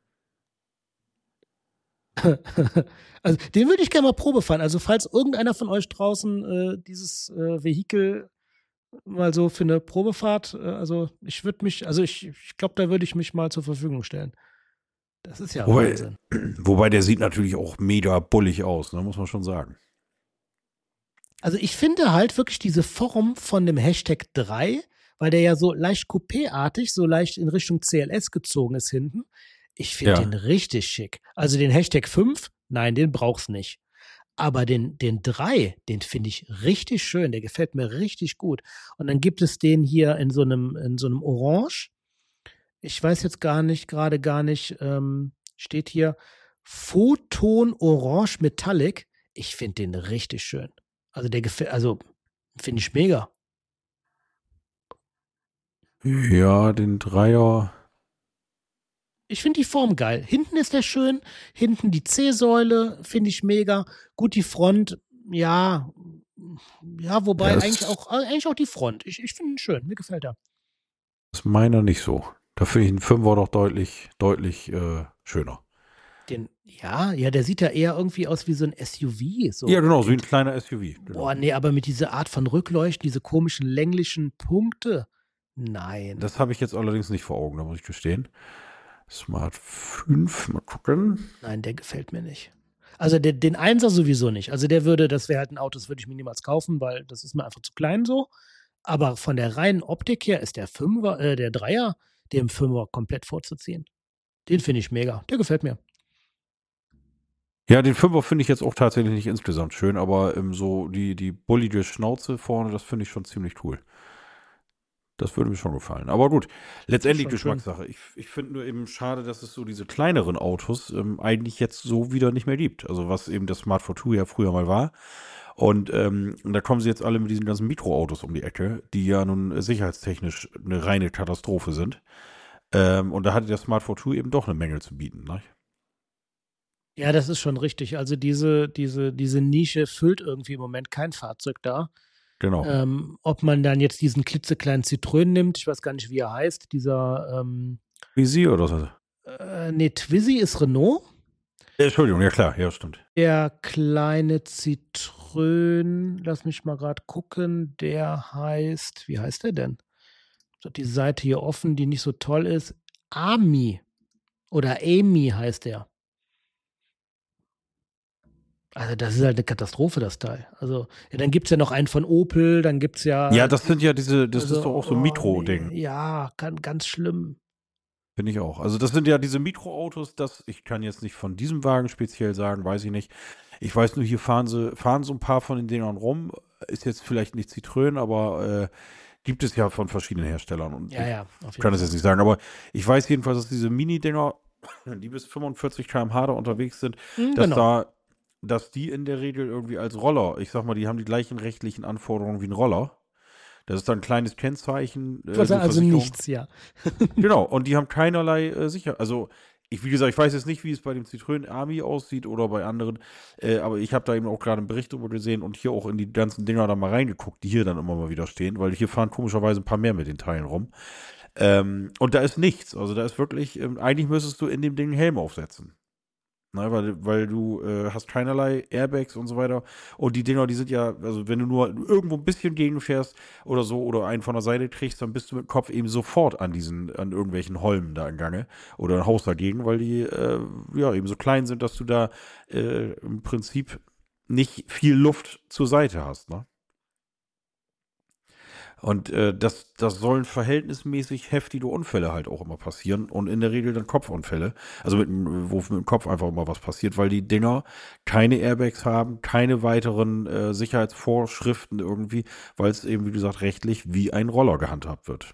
C: Also den würde ich gerne mal Probe fahren. Also falls irgendeiner von euch draußen äh, dieses äh, Vehikel mal so für eine Probefahrt, äh, also ich würde mich, also ich, ich glaube, da würde ich mich mal zur Verfügung stellen. Das ist ja
B: Wobei,
C: Wahnsinn.
B: wobei der sieht natürlich auch mega bullig aus, ne, muss man schon sagen.
C: Also ich finde halt wirklich diese Form von dem Hashtag drei, weil der ja so leicht Coupé-artig, so leicht in Richtung C L S gezogen ist hinten. Ich finde
B: Ja.
C: den richtig schick. Also den Hashtag fünf, nein, den brauchst nicht. Aber den, den drei, den finde ich richtig schön. Der gefällt mir richtig gut. Und dann gibt es den hier in so einem, in so einem Orange. Ich weiß jetzt gar nicht, gerade gar nicht, ähm, steht hier Photon Orange Metallic. Ich finde den richtig schön. Also der gefällt, also finde ich mega.
B: Ja, den Dreier.
C: Ich finde die Form geil. Hinten ist der schön, hinten die C-Säule finde ich mega. Gut, die Front, ja, ja, wobei
B: Ja, ist-
C: eigentlich auch, eigentlich auch die Front. Ich, ich finde ihn schön, mir gefällt er.
B: Das ist meiner nicht so. Da finde ich einen Fünfer doch deutlich, deutlich äh, schöner.
C: Den, ja, ja, der sieht ja eher irgendwie aus wie so ein S U V. So.
B: Ja, genau, so wie ein kleiner S U V. Genau.
C: Boah, nee, aber mit dieser Art von Rückleuchten, diese komischen länglichen Punkte. Nein.
B: Das habe ich jetzt allerdings nicht vor Augen, da muss ich gestehen. Smart fünf, mal gucken.
C: Nein, der gefällt mir nicht. Also der, den Einser sowieso nicht. Also der würde, das wäre halt ein Auto, das würde ich mir niemals kaufen, weil das ist mir einfach zu klein so. Aber von der reinen Optik her ist der Fünfer, äh, der Dreier, dem Fünfer komplett vorzuziehen. Den finde ich mega. Der gefällt mir.
B: Ja, den Fünfer finde ich jetzt auch tatsächlich nicht insgesamt schön, aber ähm, so die, die bullige Schnauze vorne, das finde ich schon ziemlich cool. Das würde mir schon gefallen. Aber gut, letztendlich
C: Das ist schon
B: Geschmackssache. Ich, ich finde nur eben schade, dass es so diese kleineren Autos ähm, eigentlich jetzt so wieder nicht mehr gibt. Also was eben das Smart Fortwo ja früher mal war. Und ähm, da kommen sie jetzt alle mit diesen ganzen Mikroautos um die Ecke, die ja nun äh, sicherheitstechnisch eine reine Katastrophe sind. Ähm, und da hatte der Smart Fortwo eben doch eine Menge zu bieten. Ne?
C: Ja, das ist schon richtig. Also diese, diese, diese Nische füllt irgendwie im Moment kein Fahrzeug da.
B: Genau.
C: Ähm, ob man dann jetzt diesen klitzekleinen Citroën nimmt, ich weiß gar nicht, wie er heißt, dieser, ähm,
B: Wie Sie oder so?
C: äh, nee, Twizy ist Renault.
B: Äh, Entschuldigung, ja klar, ja, stimmt.
C: Der kleine Citroën, lass mich mal gerade gucken, der heißt, wie heißt der denn? Ich habe die Seite hier offen, die nicht so toll ist. Ami oder Amy heißt der. Also das ist halt eine Katastrophe, das Teil. Also ja, dann gibt es ja noch einen von Opel, dann gibt es ja...
B: Ja, das sind ja diese, das
C: also,
B: ist doch auch so ein
C: oh,
B: Mikro-Ding.
C: nee, ja, kann, ganz schlimm.
B: Finde ich auch. Also das sind ja diese Mikroautos, das, ich kann jetzt nicht von diesem Wagen speziell sagen, weiß ich nicht. Ich weiß nur, hier fahren sie, fahren so ein paar von den Dingern rum. Ist jetzt vielleicht nicht Citroën, aber äh, gibt es ja von verschiedenen Herstellern. Und
C: Ja,
B: ich
C: ja, auf jeden
B: kann es
C: Fall.
B: jetzt nicht sagen, aber ich weiß jedenfalls, dass diese Mini-Dinger, die bis fünfundvierzig Kilometer pro Stunde da unterwegs sind,
C: Hm,
B: dass
C: genau.
B: da, dass die in der Regel irgendwie als Roller, ich sag mal, die haben die gleichen rechtlichen Anforderungen wie ein Roller. Das ist dann ein kleines Kennzeichen. Äh,
C: Also,
B: eine
C: also
B: Versicherung.
C: nichts, ja.
B: Genau, und die haben keinerlei äh, sicher. Also, ich, wie gesagt, ich weiß jetzt nicht, wie es bei dem Citroën Ami aussieht oder bei anderen, äh, aber ich habe da eben auch gerade einen Bericht darüber gesehen und hier auch in die ganzen Dinger da mal reingeguckt, die hier dann immer mal wieder stehen, weil hier fahren komischerweise ein paar mehr mit den Teilen rum. Ähm, und da ist nichts. Also, da ist wirklich, ähm, eigentlich müsstest du in dem Ding einen Helm aufsetzen. Ne, weil, weil du äh, hast keinerlei Airbags und so weiter. Und die Dinger, die sind ja, also wenn du nur irgendwo ein bisschen gegenfährst oder so oder einen von der Seite kriegst, dann bist du mit dem Kopf eben sofort an diesen, an irgendwelchen Holmen da im Gange oder ein Haus dagegen, weil die äh, ja eben so klein sind, dass du da äh, im Prinzip nicht viel Luft zur Seite hast, ne? Und äh, das, das sollen verhältnismäßig heftige Unfälle halt auch immer passieren und in der Regel dann Kopfunfälle. Also mit, dem- wo mit dem Kopf einfach immer was passiert, weil die Dinger keine Airbags haben, keine weiteren äh, Sicherheitsvorschriften irgendwie, weil es eben, wie gesagt, rechtlich wie ein Roller gehandhabt wird.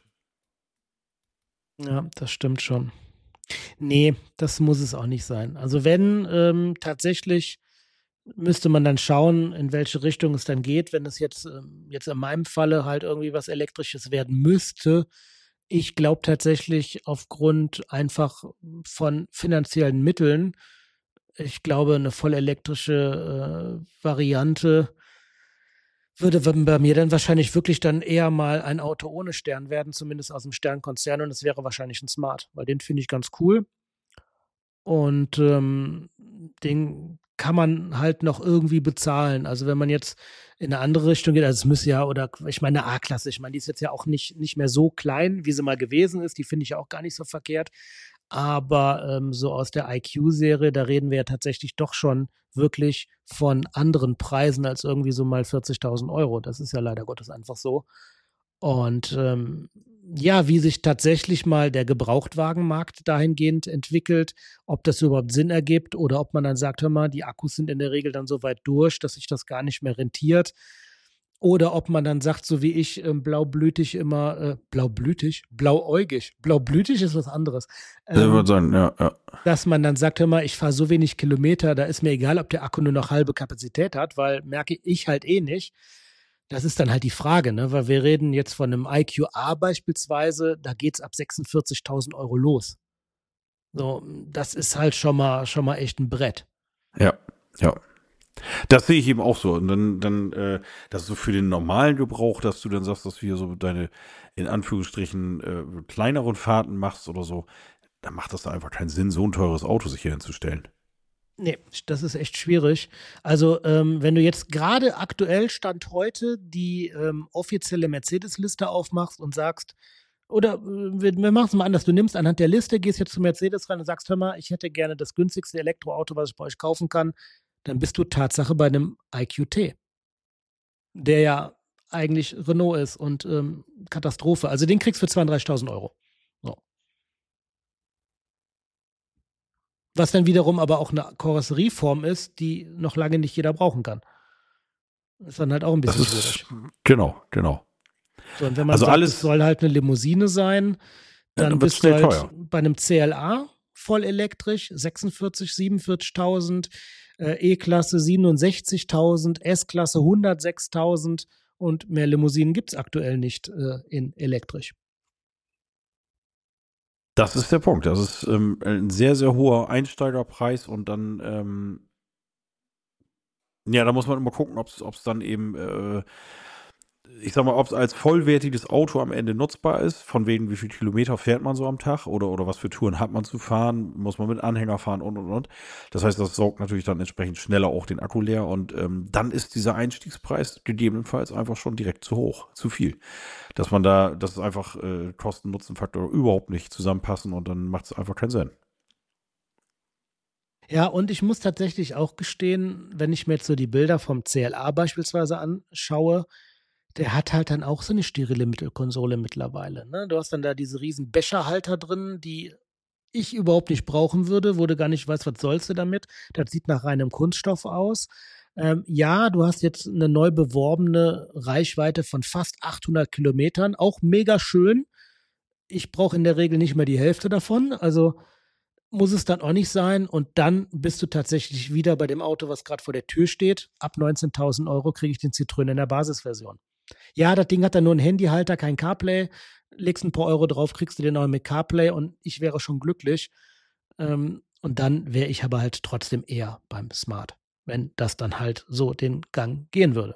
C: Ja, das stimmt schon. Nee, das muss es auch nicht sein. Also wenn ähm, tatsächlich müsste man dann schauen, in welche Richtung es dann geht, wenn es jetzt, ähm, jetzt in meinem Falle halt irgendwie was Elektrisches werden müsste. Ich glaube tatsächlich aufgrund einfach von finanziellen Mitteln, ich glaube, eine voll elektrische äh, Variante Würde bei mir dann wahrscheinlich wirklich dann eher mal ein Auto ohne Stern werden, zumindest aus dem Sternkonzern, und es wäre wahrscheinlich ein Smart, weil den finde ich ganz cool und ähm, den kann man halt noch irgendwie bezahlen. Also wenn man jetzt in eine andere Richtung geht, also es müsste ja, oder ich meine eine A-Klasse, ich meine, die ist jetzt ja auch nicht, nicht mehr so klein, wie sie mal gewesen ist, die finde ich ja auch gar nicht so verkehrt, aber ähm, so aus der I Q-Serie, da reden wir ja tatsächlich doch schon wirklich von anderen Preisen als irgendwie so mal vierzigtausend Euro. Das ist ja leider Gottes einfach so. Und ähm, ja, wie sich tatsächlich mal der Gebrauchtwagenmarkt dahingehend entwickelt, ob das überhaupt Sinn ergibt oder ob man dann sagt, hör mal, die Akkus sind in der Regel dann so weit durch, dass sich das gar nicht mehr rentiert. Oder ob man dann sagt, so wie ich, ähm, blaublütig immer, äh, blaublütig, blauäugig, blaublütig ist was anderes.
B: Das würde
C: Ähm,
B: sagen, ja, ja.
C: dass man dann sagt, hör mal, ich fahre so wenig Kilometer, da ist mir egal, ob der Akku nur noch halbe Kapazität hat, weil merke ich halt eh nicht. Das ist dann halt die Frage, ne? Weil wir reden jetzt von einem I Q A beispielsweise, da geht's ab sechsundvierzigtausend Euro los. So, das ist halt schon mal, schon mal echt ein Brett.
B: Ja, ja. Das sehe ich eben auch so. Und dann, dann, äh, das ist so für den normalen Gebrauch, dass du dann sagst, dass du hier so deine, in Anführungsstrichen, äh, kleineren Fahrten machst oder so, dann macht das da einfach keinen Sinn, so ein teures Auto sich hier hinzustellen.
C: Nee, das ist echt schwierig. Also, ähm, wenn du jetzt gerade aktuell Stand heute die ähm, offizielle Mercedes-Liste aufmachst und sagst, oder äh, wir, wir machen es mal anders, du nimmst anhand der Liste, gehst jetzt zu Mercedes rein und sagst, hör mal, ich hätte gerne das günstigste Elektroauto, was ich bei euch kaufen kann, dann bist du Tatsache bei einem I Q T, der ja eigentlich Renault ist und ähm, Katastrophe. Also den kriegst du für zweiunddreißigtausend Euro. So. Was dann wiederum aber auch eine Karosserieform ist, die noch lange nicht jeder brauchen kann. Ist dann halt auch ein
B: Das
C: bisschen
B: ist,
C: schwierig.
B: genau, genau.
C: So, und wenn man
B: Also
C: sagt,
B: alles-
C: es soll halt eine Limousine sein,
B: Ja,
C: dann
B: dann wird's
C: bist du
B: schnell
C: halt
B: teuer.
C: bei einem C L A voll elektrisch, sechsundvierzig, siebenundvierzigtausend, äh, E-Klasse siebenundsechzigtausend, S-Klasse hundertsechstausend und mehr Limousinen gibt es aktuell nicht äh, in elektrisch.
B: Das ist der Punkt. Das ist ähm, ein sehr, sehr hoher Einsteigerpreis und dann, ähm, ja, da muss man immer gucken, ob es dann eben, äh, ich sag mal, ob es als vollwertiges Auto am Ende nutzbar ist, von wegen, wie viele Kilometer fährt man so am Tag oder, oder was für Touren hat man zu fahren, muss man mit Anhänger fahren und und und. Das heißt, das saugt natürlich dann entsprechend schneller auch den Akku leer und ähm, dann ist dieser Einstiegspreis gegebenenfalls einfach schon direkt zu hoch, zu viel. Dass man da, dass es einfach äh, Kosten-Nutzen-Faktor überhaupt nicht zusammenpassen und dann macht es einfach keinen Sinn.
C: Ja, und ich muss tatsächlich auch gestehen, wenn ich mir jetzt so die Bilder vom C L A beispielsweise anschaue, der hat halt dann auch so eine sterile Mittelkonsole mittlerweile. Ne? Du hast dann da diese riesen Becherhalter drin, die ich überhaupt nicht brauchen würde, wo du gar nicht weißt, was sollst du damit. Das sieht nach reinem Kunststoff aus. Ähm, ja, du hast jetzt eine neu beworbene Reichweite von fast achthundert Kilometern, auch mega schön. Ich brauche in der Regel nicht mehr die Hälfte davon, also muss es dann auch nicht sein. Und dann bist du tatsächlich wieder bei dem Auto, was gerade vor der Tür steht. Ab neunzehntausend Euro kriege ich den Citroën in der Basisversion. Ja, das Ding hat dann nur einen Handyhalter, kein CarPlay. Legst ein paar Euro drauf, kriegst du den auch mit CarPlay und ich wäre schon glücklich. Ähm, und dann wäre ich aber halt trotzdem eher beim Smart, wenn das dann halt so den Gang gehen würde.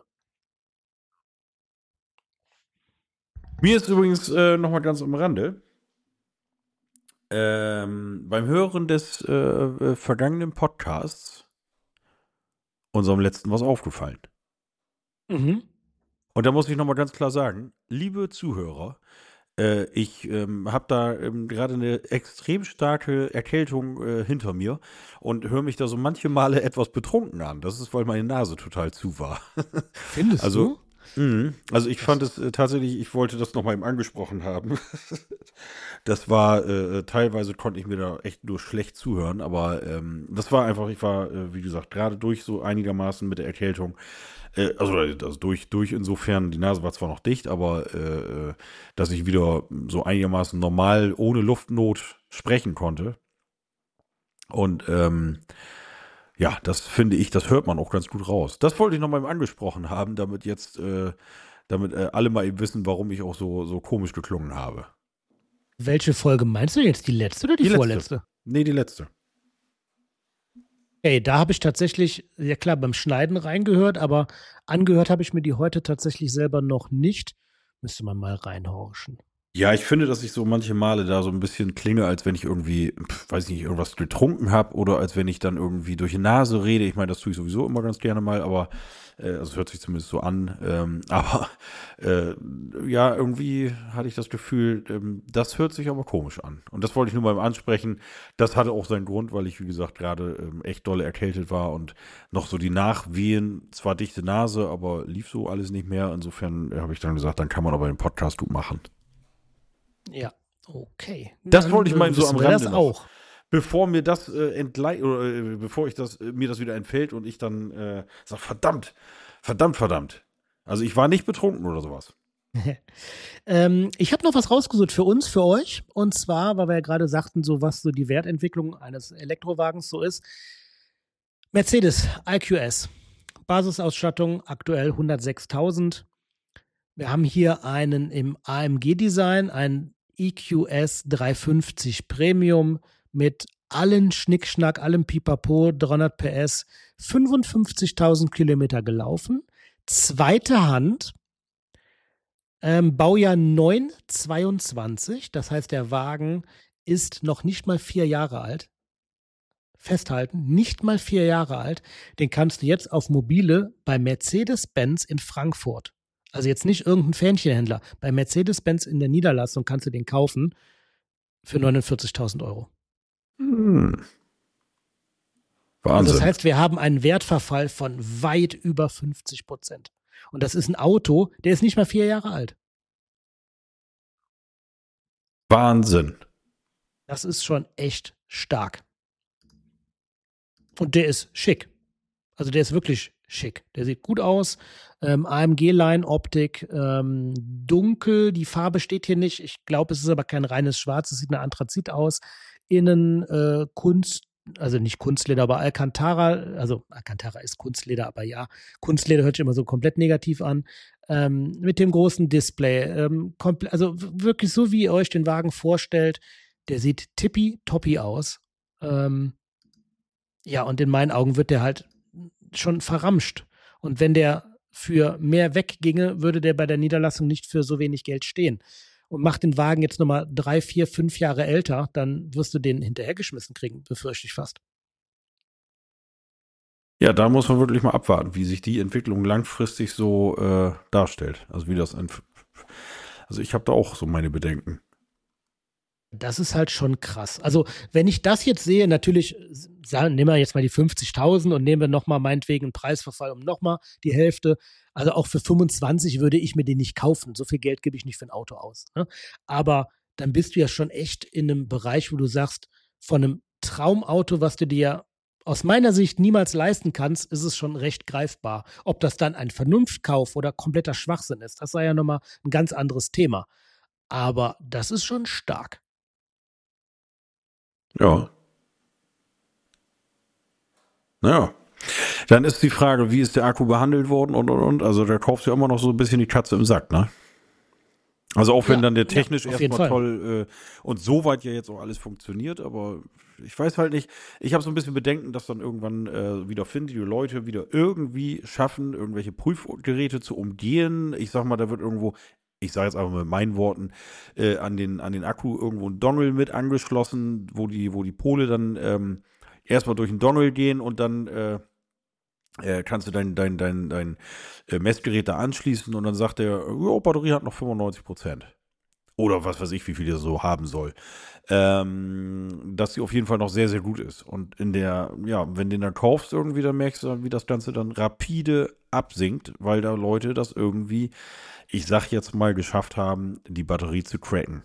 B: Mir ist übrigens äh, nochmal ganz am Rande, ähm, beim Hören des äh, äh, vergangenen Podcasts unserem letzten was aufgefallen.
C: Mhm.
B: Und da muss ich nochmal ganz klar sagen, liebe Zuhörer, äh, ich ähm, habe da ähm, gerade eine extrem starke Erkältung äh, hinter mir und höre mich da so manche Male etwas betrunken an. Das ist, weil meine Nase total zu war.
C: Findest
B: Also,
C: du?
B: mh, also ich fand es äh, tatsächlich, ich wollte das nochmal eben angesprochen haben. Das war, äh, teilweise konnte ich mir da echt nur schlecht zuhören, aber ähm, das war einfach, ich war, äh, wie gesagt, gerade durch so einigermaßen mit der Erkältung, äh, also, also durch, durch insofern, die Nase war zwar noch dicht, aber äh, äh, dass ich wieder so einigermaßen normal ohne Luftnot sprechen konnte. Und ähm, ja, das finde ich, das hört man auch ganz gut raus. Das wollte ich nochmal eben angesprochen haben, damit jetzt, äh, damit äh, alle mal eben wissen, warum ich auch so, so komisch geklungen habe.
C: Welche Folge meinst du jetzt? Die letzte oder die,
B: Die letzte.
C: vorletzte?
B: Nee, die letzte.
C: Ey, da habe ich tatsächlich, ja klar, beim Schneiden reingehört, aber angehört habe ich mir die heute tatsächlich selber noch nicht. Müsste man mal reinhorchen.
B: Ja, ich finde, dass ich so manche Male da so ein bisschen klinge, als wenn ich irgendwie, pf, weiß nicht, irgendwas getrunken habe oder als wenn ich dann irgendwie durch die Nase rede. Ich meine, das tue ich sowieso immer ganz gerne mal, aber äh, also es hört sich zumindest so an. Ähm, aber äh, ja, irgendwie hatte ich das Gefühl, ähm, das hört sich aber komisch an. Und das wollte ich nur mal ansprechen. Das hatte auch seinen Grund, weil ich, wie gesagt, gerade ähm, echt dolle erkältet war und noch so die Nachwehen, zwar dichte Nase, aber lief so alles nicht mehr. Insofern äh, habe ich dann gesagt, dann kann man aber den Podcast gut machen.
C: Ja, okay.
B: Das
C: Dann
B: wollte ich
C: äh,
B: mal so
C: wissen
B: am
C: wir das
B: Rande noch.
C: auch.
B: Bevor mir das äh, entlei oder äh, bevor ich das, äh, mir das wieder entfällt und ich dann äh, sag, verdammt, verdammt, verdammt. Also ich war nicht betrunken oder sowas.
C: ähm, ich habe noch was rausgesucht für uns, für euch. Und zwar, weil wir ja gerade sagten, so was so die Wertentwicklung eines Elektrowagens so ist. Mercedes I Q S. Basisausstattung aktuell hundertsechstausend. Wir haben hier einen im A M G-Design, ein E Q S dreihundertfünfzig Premium mit allen Schnickschnack, allem Pipapo, dreihundert P S, fünfundfünfzigtausend Kilometer gelaufen. Zweite Hand, ähm, Baujahr neun zweiundzwanzig. Das heißt, der Wagen ist noch nicht mal vier Jahre alt. Festhalten, nicht mal vier Jahre alt. Den kannst du jetzt auf Mobile bei Mercedes-Benz in Frankfurt. Also jetzt nicht irgendein Fähnchenhändler. Bei Mercedes-Benz in der Niederlassung kannst du den kaufen für neunundvierzigtausend Euro.
B: Hm.
C: Und
B: Wahnsinn.
C: das heißt, wir haben einen Wertverfall von weit über fünfzig Prozent. Und das ist ein Auto, der ist nicht mal vier Jahre alt.
B: Wahnsinn.
C: Das ist schon echt stark. Und der ist schick. Also der ist wirklich schick. Der sieht gut aus. Ähm, A M G-Line-Optik, ähm, dunkel. Die Farbe steht hier nicht. Ich glaube, es ist aber kein reines Schwarz. Es sieht nach Anthrazit aus. Innen äh, Kunst, also nicht Kunstleder, aber Alcantara. Also Alcantara ist Kunstleder, aber ja, Kunstleder hört sich immer so komplett negativ an. Ähm, mit dem großen Display. Ähm, komple- also wirklich so, wie ihr euch den Wagen vorstellt. Der sieht tippitoppi aus. Ähm, ja, und in meinen Augen wird der halt schon verramscht. Und wenn der für mehr wegginge, würde der bei der Niederlassung nicht für so wenig Geld stehen. Und macht den Wagen jetzt nochmal drei, vier, fünf Jahre älter, dann wirst du den hinterhergeschmissen kriegen, befürchte ich fast.
B: Ja, da muss man wirklich mal abwarten, wie sich die Entwicklung langfristig so äh, darstellt. Also wie das, entf- also ich habe da auch so meine Bedenken.
C: Das ist halt schon krass. Also, wenn ich das jetzt sehe, natürlich, sagen, nehmen wir jetzt mal die fünfzigtausend und nehmen wir nochmal meinetwegen einen Preisverfall um nochmal die Hälfte. Also auch für fünfundzwanzig würde ich mir den nicht kaufen. So viel Geld gebe ich nicht für ein Auto aus. Ne? Aber dann bist du ja schon echt in einem Bereich, wo du sagst, von einem Traumauto, was du dir aus meiner Sicht niemals leisten kannst, ist es schon recht greifbar. Ob das dann ein Vernunftkauf oder kompletter Schwachsinn ist, das sei ja nochmal ein ganz anderes Thema. Aber das ist schon stark.
B: Ja. Naja. Dann ist die Frage, wie ist der Akku behandelt worden und und und. Also da kaufst du ja immer noch so ein bisschen die Katze im Sack, ne? Also auch wenn
C: Ja,
B: dann der
C: ja,
B: technisch
C: auf jeden
B: erstmal
C: Fall.
B: toll äh, und soweit ja jetzt auch alles funktioniert, aber ich weiß halt nicht, ich habe so ein bisschen Bedenken, dass dann irgendwann äh, wieder findige Leute wieder irgendwie schaffen, irgendwelche Prüfgeräte zu umgehen. Ich sag mal, da wird irgendwo, ich sage jetzt einfach mit meinen Worten, äh, an den, an den Akku irgendwo ein Dongle mit angeschlossen, wo die, wo die Pole dann ähm, erstmal durch den Dongle gehen und dann äh, äh, kannst du dein, dein, dein, dein äh, Messgerät da anschließen und dann sagt der, ja, Batterie hat noch fünfundneunzig Prozent. Oder was weiß ich, wie viel der so haben soll. Ähm, dass sie auf jeden Fall noch sehr, sehr gut ist. Und in der, ja, wenn du den dann kaufst irgendwie, dann merkst du, wie das Ganze dann rapide absinkt, weil da Leute das irgendwie, ich sag jetzt mal, geschafft haben, die Batterie zu cracken.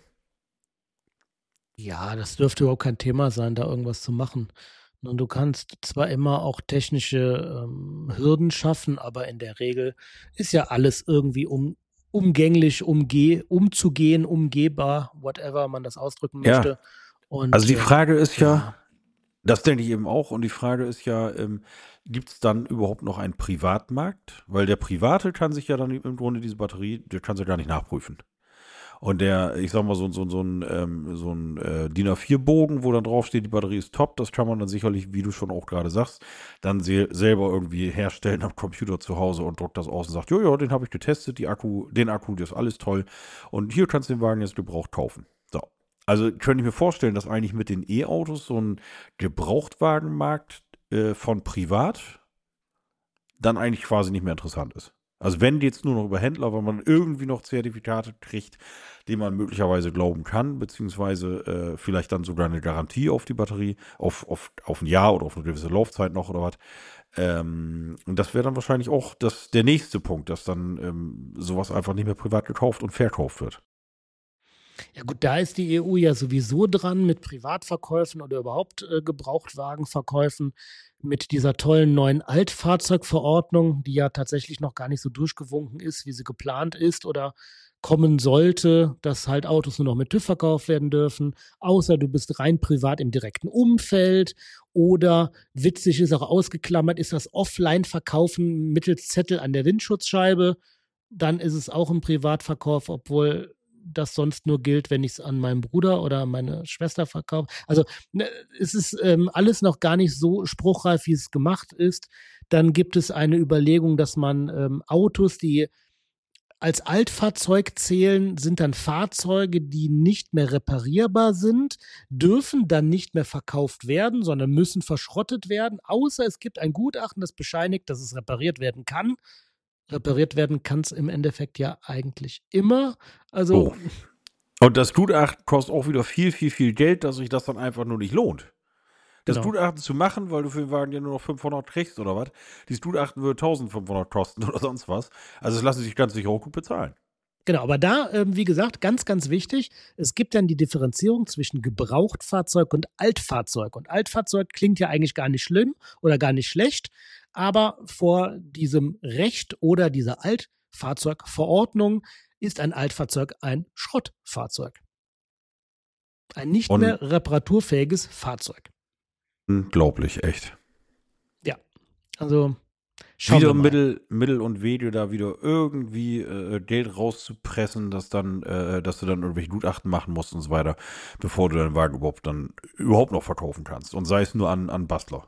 C: Ja, das dürfte überhaupt kein Thema sein, da irgendwas zu machen. Und du kannst zwar immer auch technische ähm, Hürden schaffen, aber in der Regel ist ja alles irgendwie um, umgänglich, umgeh, umzugehen, umgehbar, whatever man das ausdrücken
B: Ja.
C: möchte. Und,
B: Also die
C: äh,
B: Frage ist ja,
C: ja.
B: das denke ich eben auch. Und die Frage ist ja, ähm, gibt es dann überhaupt noch einen Privatmarkt? Weil der Private kann sich ja dann im Grunde diese Batterie, der kann sie gar nicht nachprüfen. Und der, ich sag mal, so, so, so ein, ähm, so ein äh, D I N A vier Bogen, wo dann draufsteht, die Batterie ist top, das kann man dann sicherlich, wie du schon auch gerade sagst, dann se selber irgendwie herstellen am Computer zu Hause und druckt das aus und sagt, jo, ja, den habe ich getestet, die Akku, den Akku, das ist alles toll. Und hier kannst du den Wagen jetzt gebraucht kaufen. So. Also könnte ich mir vorstellen, dass eigentlich mit den E-Autos so ein Gebrauchtwagenmarkt äh, von privat dann eigentlich quasi nicht mehr interessant ist. Also wenn jetzt nur noch über Händler, weil man irgendwie noch Zertifikate kriegt, denen man möglicherweise glauben kann, beziehungsweise äh, vielleicht dann sogar eine Garantie auf die Batterie, auf, auf, auf ein Jahr oder auf eine gewisse Laufzeit noch oder was. Ähm, und das wäre dann wahrscheinlich auch das, der nächste Punkt, dass dann ähm, sowas einfach nicht mehr privat gekauft und verkauft wird.
C: Ja gut, da ist die E U ja sowieso dran mit Privatverkäufen oder überhaupt äh, Gebrauchtwagenverkäufen mit dieser tollen neuen Altfahrzeugverordnung, die ja tatsächlich noch gar nicht so durchgewunken ist, wie sie geplant ist oder kommen sollte, dass halt Autos nur noch mit TÜV verkauft werden dürfen, außer du bist rein privat im direkten Umfeld oder witzig ist auch ausgeklammert, ist das Offline-Verkaufen mittels Zettel an der Windschutzscheibe, dann ist es auch ein Privatverkauf, obwohl das sonst nur gilt, wenn ich es an meinen Bruder oder meine Schwester verkaufe. Also ne, es ist ähm, alles noch gar nicht so spruchreif, wie es gemacht ist. Dann gibt es eine Überlegung, dass man ähm, Autos, die als Altfahrzeug zählen, sind dann Fahrzeuge, die nicht mehr reparierbar sind, dürfen dann nicht mehr verkauft werden, sondern müssen verschrottet werden, außer es gibt ein Gutachten, das bescheinigt, dass es repariert werden kann. Repariert werden kann es im Endeffekt ja eigentlich immer. Also,
B: Oh. Und das Gutachten kostet auch wieder viel, viel, viel Geld, dass sich das dann einfach nur nicht lohnt. Das
C: genau.
B: Gutachten zu machen, weil du für den Wagen ja nur noch fünfhundert kriegst oder was. Dieses Gutachten würde eintausendfünfhundert kosten oder sonst was. Also es lassen sich ganz sicher auch gut bezahlen.
C: Genau, aber da, ähm, wie gesagt, ganz, ganz wichtig, es gibt dann die Differenzierung zwischen Gebrauchtfahrzeug und Altfahrzeug. Und Altfahrzeug klingt ja eigentlich gar nicht schlimm oder gar nicht schlecht, aber vor diesem Recht oder dieser Altfahrzeugverordnung ist ein Altfahrzeug ein Schrottfahrzeug. Ein nicht
B: Und
C: mehr reparaturfähiges Fahrzeug.
B: unglaublich, echt.
C: Ja, also schauen
B: Wieder
C: wir mal.
B: Mittel, Mittel und Wege, da wieder irgendwie äh, Geld rauszupressen, dass dann, äh, dass du dann irgendwelche Gutachten machen musst und so weiter, bevor du deinen Wagen überhaupt dann überhaupt noch verkaufen kannst. Und sei es nur an, an Bastler.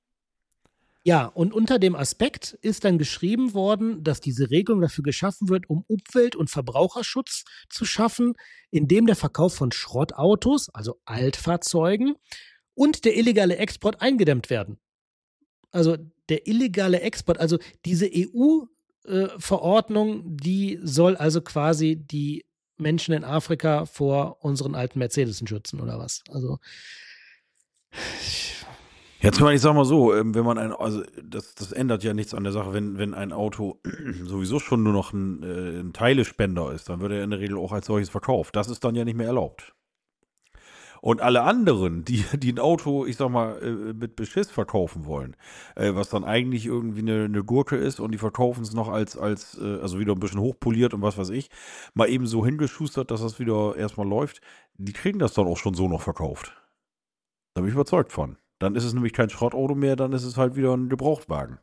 C: Ja, und unter dem Aspekt ist dann geschrieben worden, dass diese Regelung dafür geschaffen wird, um Umwelt- und Verbraucherschutz zu schaffen, indem der Verkauf von Schrottautos, also Altfahrzeugen, und der illegale Export eingedämmt werden. Also der illegale Export, also diese E U-Verordnung, die soll also quasi die Menschen in Afrika vor unseren alten Mercedes schützen oder was? Also
B: Jetzt mal, ich sag mal so, ähm, wenn man ein, also das, das ändert ja nichts an der Sache, wenn, wenn ein Auto sowieso schon nur noch ein, äh, ein Teilespender ist, dann wird er in der Regel auch als solches verkauft. Das ist dann ja nicht mehr erlaubt. Und alle anderen, die, die ein Auto, ich sag mal, äh, mit Beschiss verkaufen wollen, äh, was dann eigentlich irgendwie eine, eine Gurke ist und die verkaufen es noch als, als äh, also wieder ein bisschen hochpoliert und was weiß ich, mal eben so hingeschustert, dass das wieder erstmal läuft, die kriegen das dann auch schon so noch verkauft. Da bin ich überzeugt von. Dann ist es nämlich kein Schrottauto mehr, dann ist es halt wieder ein Gebrauchtwagen.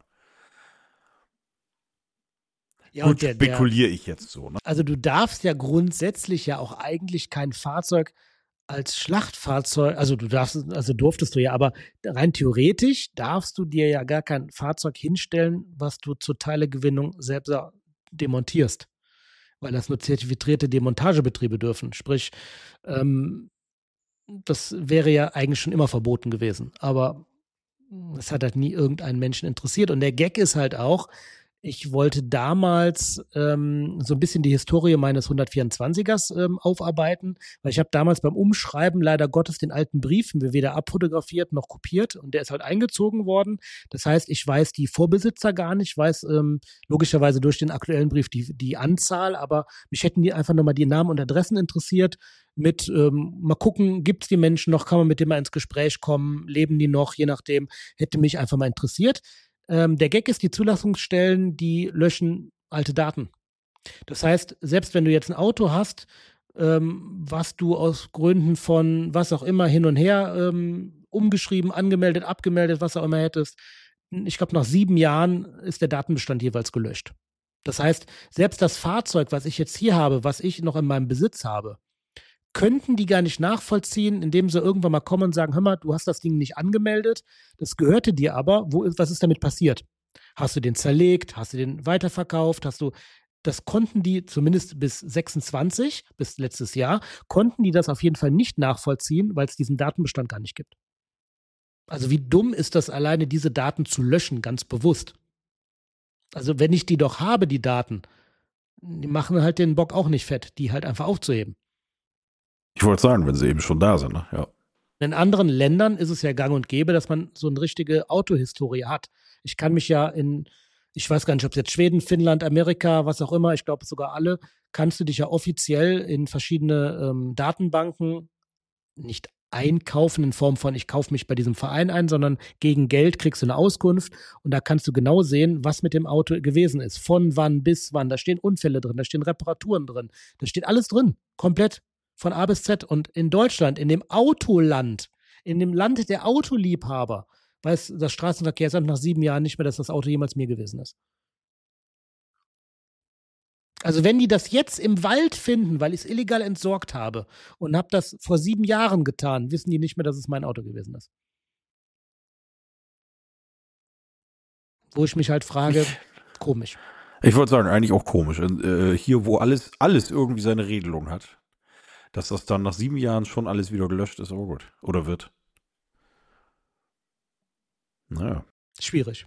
C: ja,
B: Gut,
C: und der, der,
B: spekuliere ich jetzt so. Ne?
C: also du darfst ja grundsätzlich ja auch eigentlich kein Fahrzeug als Schlachtfahrzeug, also du darfst, also durftest du ja, aber rein theoretisch darfst du dir ja gar kein Fahrzeug hinstellen, was du zur Teilegewinnung selbst demontierst, weil das nur zertifizierte Demontagebetriebe dürfen. Sprich, ähm, das wäre ja eigentlich schon immer verboten gewesen, aber es hat halt nie irgendeinen Menschen interessiert. Und der Gag ist halt auch, ich wollte damals ähm, so ein bisschen die Historie meines hundertvierundzwanzigers ähm, aufarbeiten, weil ich habe damals beim Umschreiben leider Gottes den alten Brief weder abfotografiert noch kopiert und der ist halt eingezogen worden. Das heißt, ich weiß die Vorbesitzer gar nicht, weiß ähm, logischerweise durch den aktuellen Brief die, die Anzahl, aber mich hätten die einfach nochmal die Namen und Adressen interessiert mit ähm, mal gucken, gibt es die Menschen noch, kann man mit denen mal ins Gespräch kommen, leben die noch, je nachdem, hätte mich einfach mal interessiert. Ähm, der Gag ist, die Zulassungsstellen, die löschen alte Daten. Das heißt, selbst wenn du jetzt ein Auto hast, ähm, was du aus Gründen von was auch immer hin und her ähm, umgeschrieben, angemeldet, abgemeldet, was auch immer hättest, ich glaube, nach sieben Jahren ist der Datenbestand jeweils gelöscht. Das heißt, selbst das Fahrzeug, was ich jetzt hier habe, was ich noch in meinem Besitz habe, könnten die gar nicht nachvollziehen, indem sie irgendwann mal kommen und sagen, hör mal, du hast das Ding nicht angemeldet, das gehörte dir aber, wo, was ist damit passiert? Hast du den zerlegt? Hast du den weiterverkauft? Hast du, das konnten die zumindest bis sechsundzwanzig, bis letztes Jahr, konnten die das auf jeden Fall nicht nachvollziehen, weil es diesen Datenbestand gar nicht gibt. Also wie dumm ist das alleine, diese Daten zu löschen, ganz bewusst? Also wenn ich die doch habe, die Daten, die machen halt den Bock auch nicht fett, die halt einfach aufzuheben.
B: Ich wollte sagen, wenn sie eben schon da sind, ne? Ja.
C: In anderen Ländern ist es ja gang und gäbe, dass man so eine richtige Autohistorie hat. Ich kann mich ja in, ich weiß gar nicht, ob es jetzt Schweden, Finnland, Amerika, was auch immer, ich glaube sogar alle, kannst du dich ja offiziell in verschiedene ähm, Datenbanken nicht einkaufen in Form von, ich kaufe mich bei diesem Verein ein, sondern gegen Geld kriegst du eine Auskunft und da kannst du genau sehen, was mit dem Auto gewesen ist. Von wann bis wann. Da stehen Unfälle drin, da stehen Reparaturen drin, da steht alles drin, komplett von A bis Z. Und in Deutschland, in dem Autoland, in dem Land der Autoliebhaber, weiß das Straßenverkehrsamt nach sieben Jahren nicht mehr, dass das Auto jemals mir gewesen ist. Also wenn die das jetzt im Wald finden, weil ich es illegal entsorgt habe und habe das vor sieben Jahren getan, wissen die nicht mehr, dass es mein Auto gewesen ist. Wo ich mich halt frage, komisch.
B: Ich wollte sagen, eigentlich auch komisch. Und, äh, hier, wo alles, alles irgendwie seine Regelung hat, dass das dann nach sieben Jahren schon alles wieder gelöscht ist, aber gut. Oder wird. Naja.
C: Schwierig.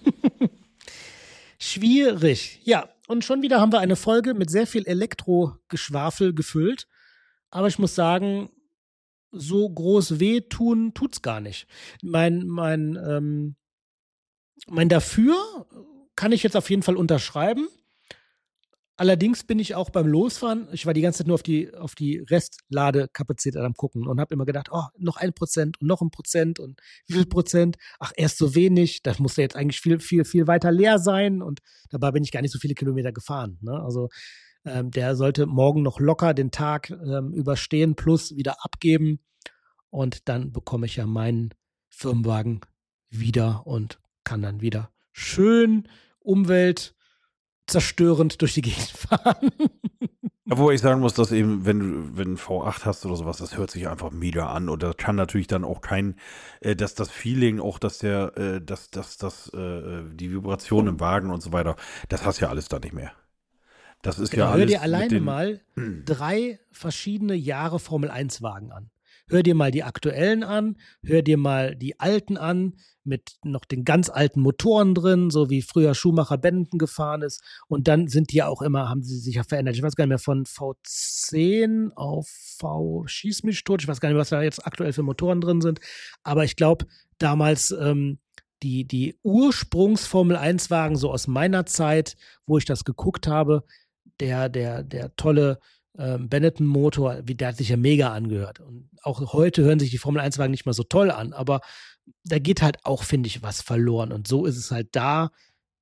C: Schwierig. Ja, und schon wieder haben wir eine Folge mit sehr viel Elektrogeschwafel gefüllt. Aber ich muss sagen, so groß wehtun tut's gar nicht. Mein, mein, ähm, mein Dafür kann ich jetzt auf jeden Fall unterschreiben. Allerdings bin ich auch beim Losfahren, ich war die ganze Zeit nur auf die, auf die Restladekapazität am gucken und habe immer gedacht, oh, noch ein Prozent und noch ein Prozent und wie viel Prozent? Ach, erst so wenig, das muss ja jetzt eigentlich viel, viel, viel weiter leer sein und dabei bin ich gar nicht so viele Kilometer gefahren. Ne? Also ähm, der sollte morgen noch locker den Tag ähm, überstehen plus wieder abgeben und dann bekomme ich ja meinen Firmenwagen wieder und kann dann wieder schön Umwelt zerstörend durch die Gegend fahren.
B: Obwohl ich sagen muss, dass eben, wenn du, wenn V acht hast oder sowas, das hört sich einfach mega an und da kann natürlich dann auch kein, äh, dass das Feeling, auch dass der, äh, dass, dass, dass, äh, die Vibration im Wagen und so weiter, das hast ja alles da nicht mehr. Das ist
C: Genau,
B: ja
C: hör
B: alles
C: dir
B: mit
C: alleine
B: den,
C: mal drei verschiedene Jahre Formel eins Wagen an. Hör dir mal die aktuellen an, hör dir mal die alten an, mit noch den ganz alten Motoren drin, so wie früher Schumacher Benetton gefahren ist. Und dann sind die ja auch immer, haben sie sich ja verändert. Ich weiß gar nicht mehr, von V zehn auf V, schieß mich tot. Ich weiß gar nicht, was da jetzt aktuell für Motoren drin sind. Aber ich glaube, damals ähm, die, die Ursprungs-Formel eins Wagen, so aus meiner Zeit, wo ich das geguckt habe, der, der, der tolle ähm, Benetton-Motor, wie, der hat sich ja mega angehört. Und auch heute hören sich die Formel eins Wagen nicht mehr so toll an, aber da geht halt auch, finde ich, was verloren. Und so ist es halt da.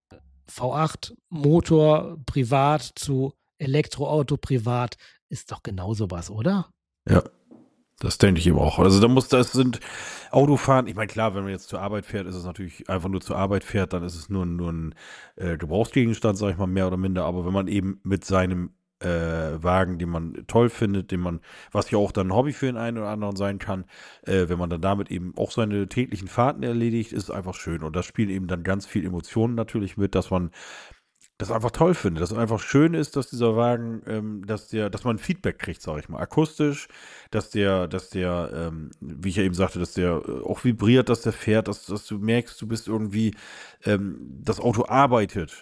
C: V acht, Motor privat zu Elektroauto privat, ist doch genauso was, oder?
B: ja, das denke ich eben auch. Also da muss, das sind Autofahren, ich meine, klar, wenn man jetzt zur Arbeit fährt, ist es natürlich einfach nur zur Arbeit fährt, dann ist es nur, nur ein äh, Gebrauchsgegenstand, sag ich mal, mehr oder minder. Aber wenn man eben mit seinem äh, Wagen, den man toll findet, den man, was ja auch dann ein Hobby für den einen oder anderen sein kann, äh, wenn man dann damit eben auch seine täglichen Fahrten erledigt, ist es einfach schön. Und das spielen eben dann ganz viel Emotionen natürlich mit, dass man das einfach toll findet, dass es einfach schön ist, dass dieser Wagen, ähm, dass der, dass man Feedback kriegt, sage ich mal, akustisch, dass der, dass der, ähm, wie ich ja eben sagte, dass der äh, auch vibriert, dass der fährt, dass, dass du merkst, du bist irgendwie, ähm, das Auto arbeitet.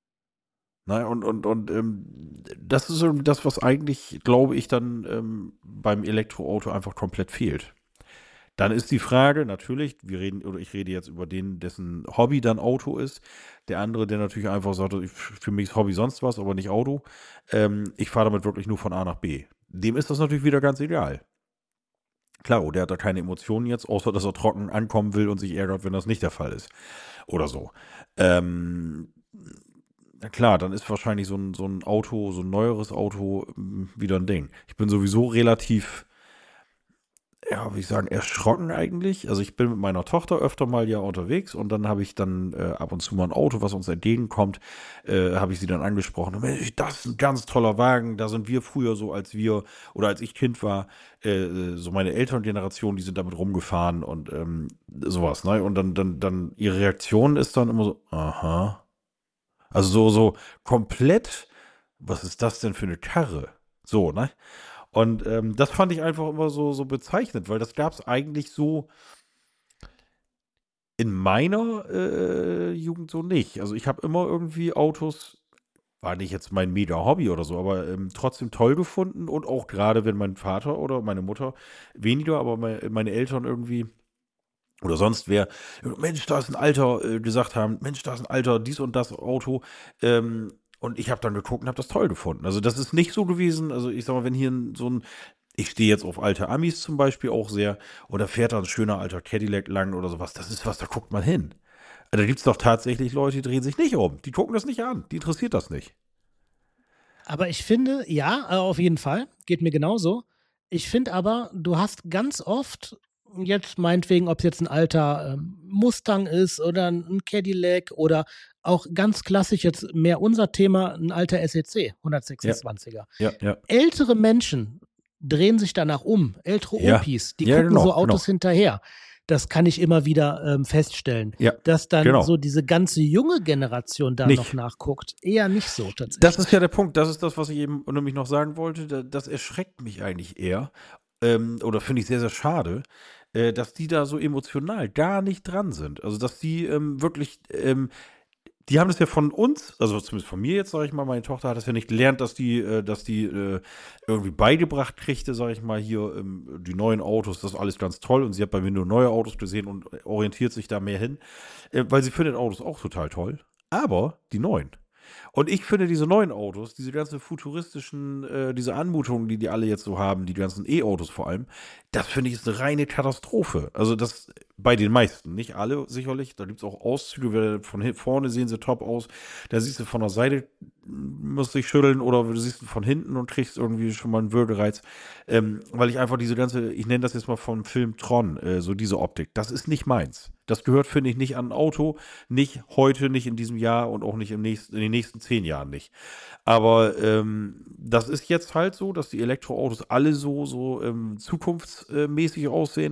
B: Ne? Und, und, und ähm, das ist irgendwie das, was eigentlich, glaube ich, dann ähm, beim Elektroauto einfach komplett fehlt. Dann ist die Frage, natürlich, wir reden, oder ich rede jetzt über den, dessen Hobby dann Auto ist. Der andere, der natürlich einfach sagt, ich- für mich ist Hobby sonst was, aber nicht Auto. Ähm, ich fahre damit wirklich nur von A nach B. Dem ist das natürlich wieder ganz egal. Klar, der hat da keine Emotionen jetzt, außer dass er trocken ankommen will und sich ärgert, wenn das nicht der Fall ist. Oder so. Ähm, na klar, dann ist wahrscheinlich so ein, so ein Auto, so ein neueres Auto ähm, wieder ein Ding. Ich bin sowieso relativ ja, wie ich sagen, erschrocken eigentlich. Also ich bin mit meiner Tochter öfter mal ja unterwegs und dann habe ich dann äh, ab und zu mal ein Auto, was uns entgegenkommt, äh, habe ich sie dann angesprochen. Mensch, das ist ein ganz toller Wagen. Da sind wir früher so, als wir oder als ich Kind war, äh, so meine Elterngeneration, die sind damit rumgefahren und ähm, sowas, ne? Und dann, dann, dann ihre Reaktion ist dann immer so, aha. Also so, so komplett, was ist das denn für eine Karre? So, ne? Und ähm, das fand ich einfach immer so, so bezeichnend, weil das gab es eigentlich so in meiner äh, Jugend so nicht. Also ich habe immer irgendwie Autos, war nicht jetzt mein mega Hobby oder so, aber ähm, trotzdem toll gefunden und auch gerade wenn mein Vater oder meine Mutter weniger, aber me meine Eltern irgendwie oder sonst wer, Mensch, da ist ein Alter, äh, gesagt haben, Mensch, da ist ein Alter, dies und das Auto. Ähm, und ich habe dann geguckt und habe das toll gefunden. Also das ist nicht so gewesen. Also ich sag mal, wenn hier ein, so ein, ich stehe jetzt auf alte Amis zum Beispiel auch sehr, oder fährt da ein schöner alter Cadillac lang oder sowas, das ist was, da guckt man hin. Da gibt es doch tatsächlich Leute, die drehen sich nicht um. Die gucken das nicht an. Die interessiert das nicht.
C: Aber ich finde, ja, äh, auf jeden Fall, geht mir genauso. Ich finde aber, du hast ganz oft, jetzt meinetwegen, ob es jetzt ein alter ähm, Mustang ist oder ein Cadillac oder auch ganz klassisch jetzt mehr unser Thema, ein alter S E C,
B: Ja,
C: hundertsechsundzwanziger.
B: ja, ja.
C: Ältere Menschen drehen sich danach um, ältere
B: Ja,
C: Opis, die
B: ja,
C: gucken
B: genau,
C: so Autos
B: genau.
C: hinterher. Das kann ich immer wieder ähm, feststellen.
B: Ja,
C: Dass dann
B: genau.
C: so diese ganze junge Generation da noch
B: Nicht.
C: nachguckt, eher nicht so tatsächlich.
B: Das ist ja der Punkt. Das ist das, was ich eben nämlich noch sagen wollte. Da- Das erschreckt mich eigentlich eher. Ähm, oder finde ich sehr, sehr schade, äh, dass die da so emotional gar nicht dran sind. Also, dass die ähm, wirklich, ähm, die haben das ja von uns, also zumindest von mir jetzt, sage ich mal, meine Tochter hat das ja nicht gelernt, dass die, äh, dass die äh, irgendwie beigebracht kriegte, sage ich mal, hier ähm, die neuen Autos, das ist alles ganz toll. Und sie hat bei mir nur neue Autos gesehen und orientiert sich da mehr hin, äh, weil sie findet Autos auch total toll. Aber die neuen. Und ich finde diese neuen Autos, diese ganzen futuristischen, äh, diese Anmutungen, die die alle jetzt so haben, die ganzen E-Autos vor allem, das finde ich ist eine reine Katastrophe. Also das bei den meisten, nicht alle sicherlich. Da gibt es auch Auszüge, wer- von hin- vorne sehen sie top aus. Da siehst du von der Seite, mm, musst dich schütteln oder du siehst ihn von hinten und kriegst irgendwie schon mal einen Würgereiz. Ähm, weil ich einfach diese ganze, ich nenne das jetzt mal vom Film Tron, äh, so diese Optik, das ist nicht meins. Das gehört, finde ich, nicht an ein Auto. Nicht heute, nicht in diesem Jahr und auch nicht im nächsten, in den nächsten zehn Jahren nicht. Aber ähm, das ist jetzt halt so, dass die Elektroautos alle so, so ähm, zukunftsmäßig aussehen.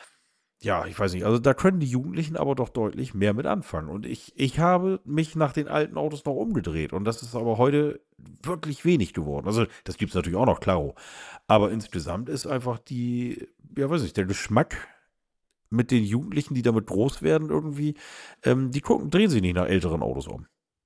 B: Ja, ich weiß nicht. Also da können die Jugendlichen aber doch deutlich mehr mit anfangen. Und ich, ich habe mich nach den alten Autos noch umgedreht. Und das ist aber heute wirklich wenig geworden. Also das gibt es natürlich auch noch, klaro. Aber insgesamt ist einfach die, ja weiß ich, der Geschmack mit den Jugendlichen, die damit groß werden, irgendwie, ähm, die gucken, drehen sich nicht nach älteren Autos um.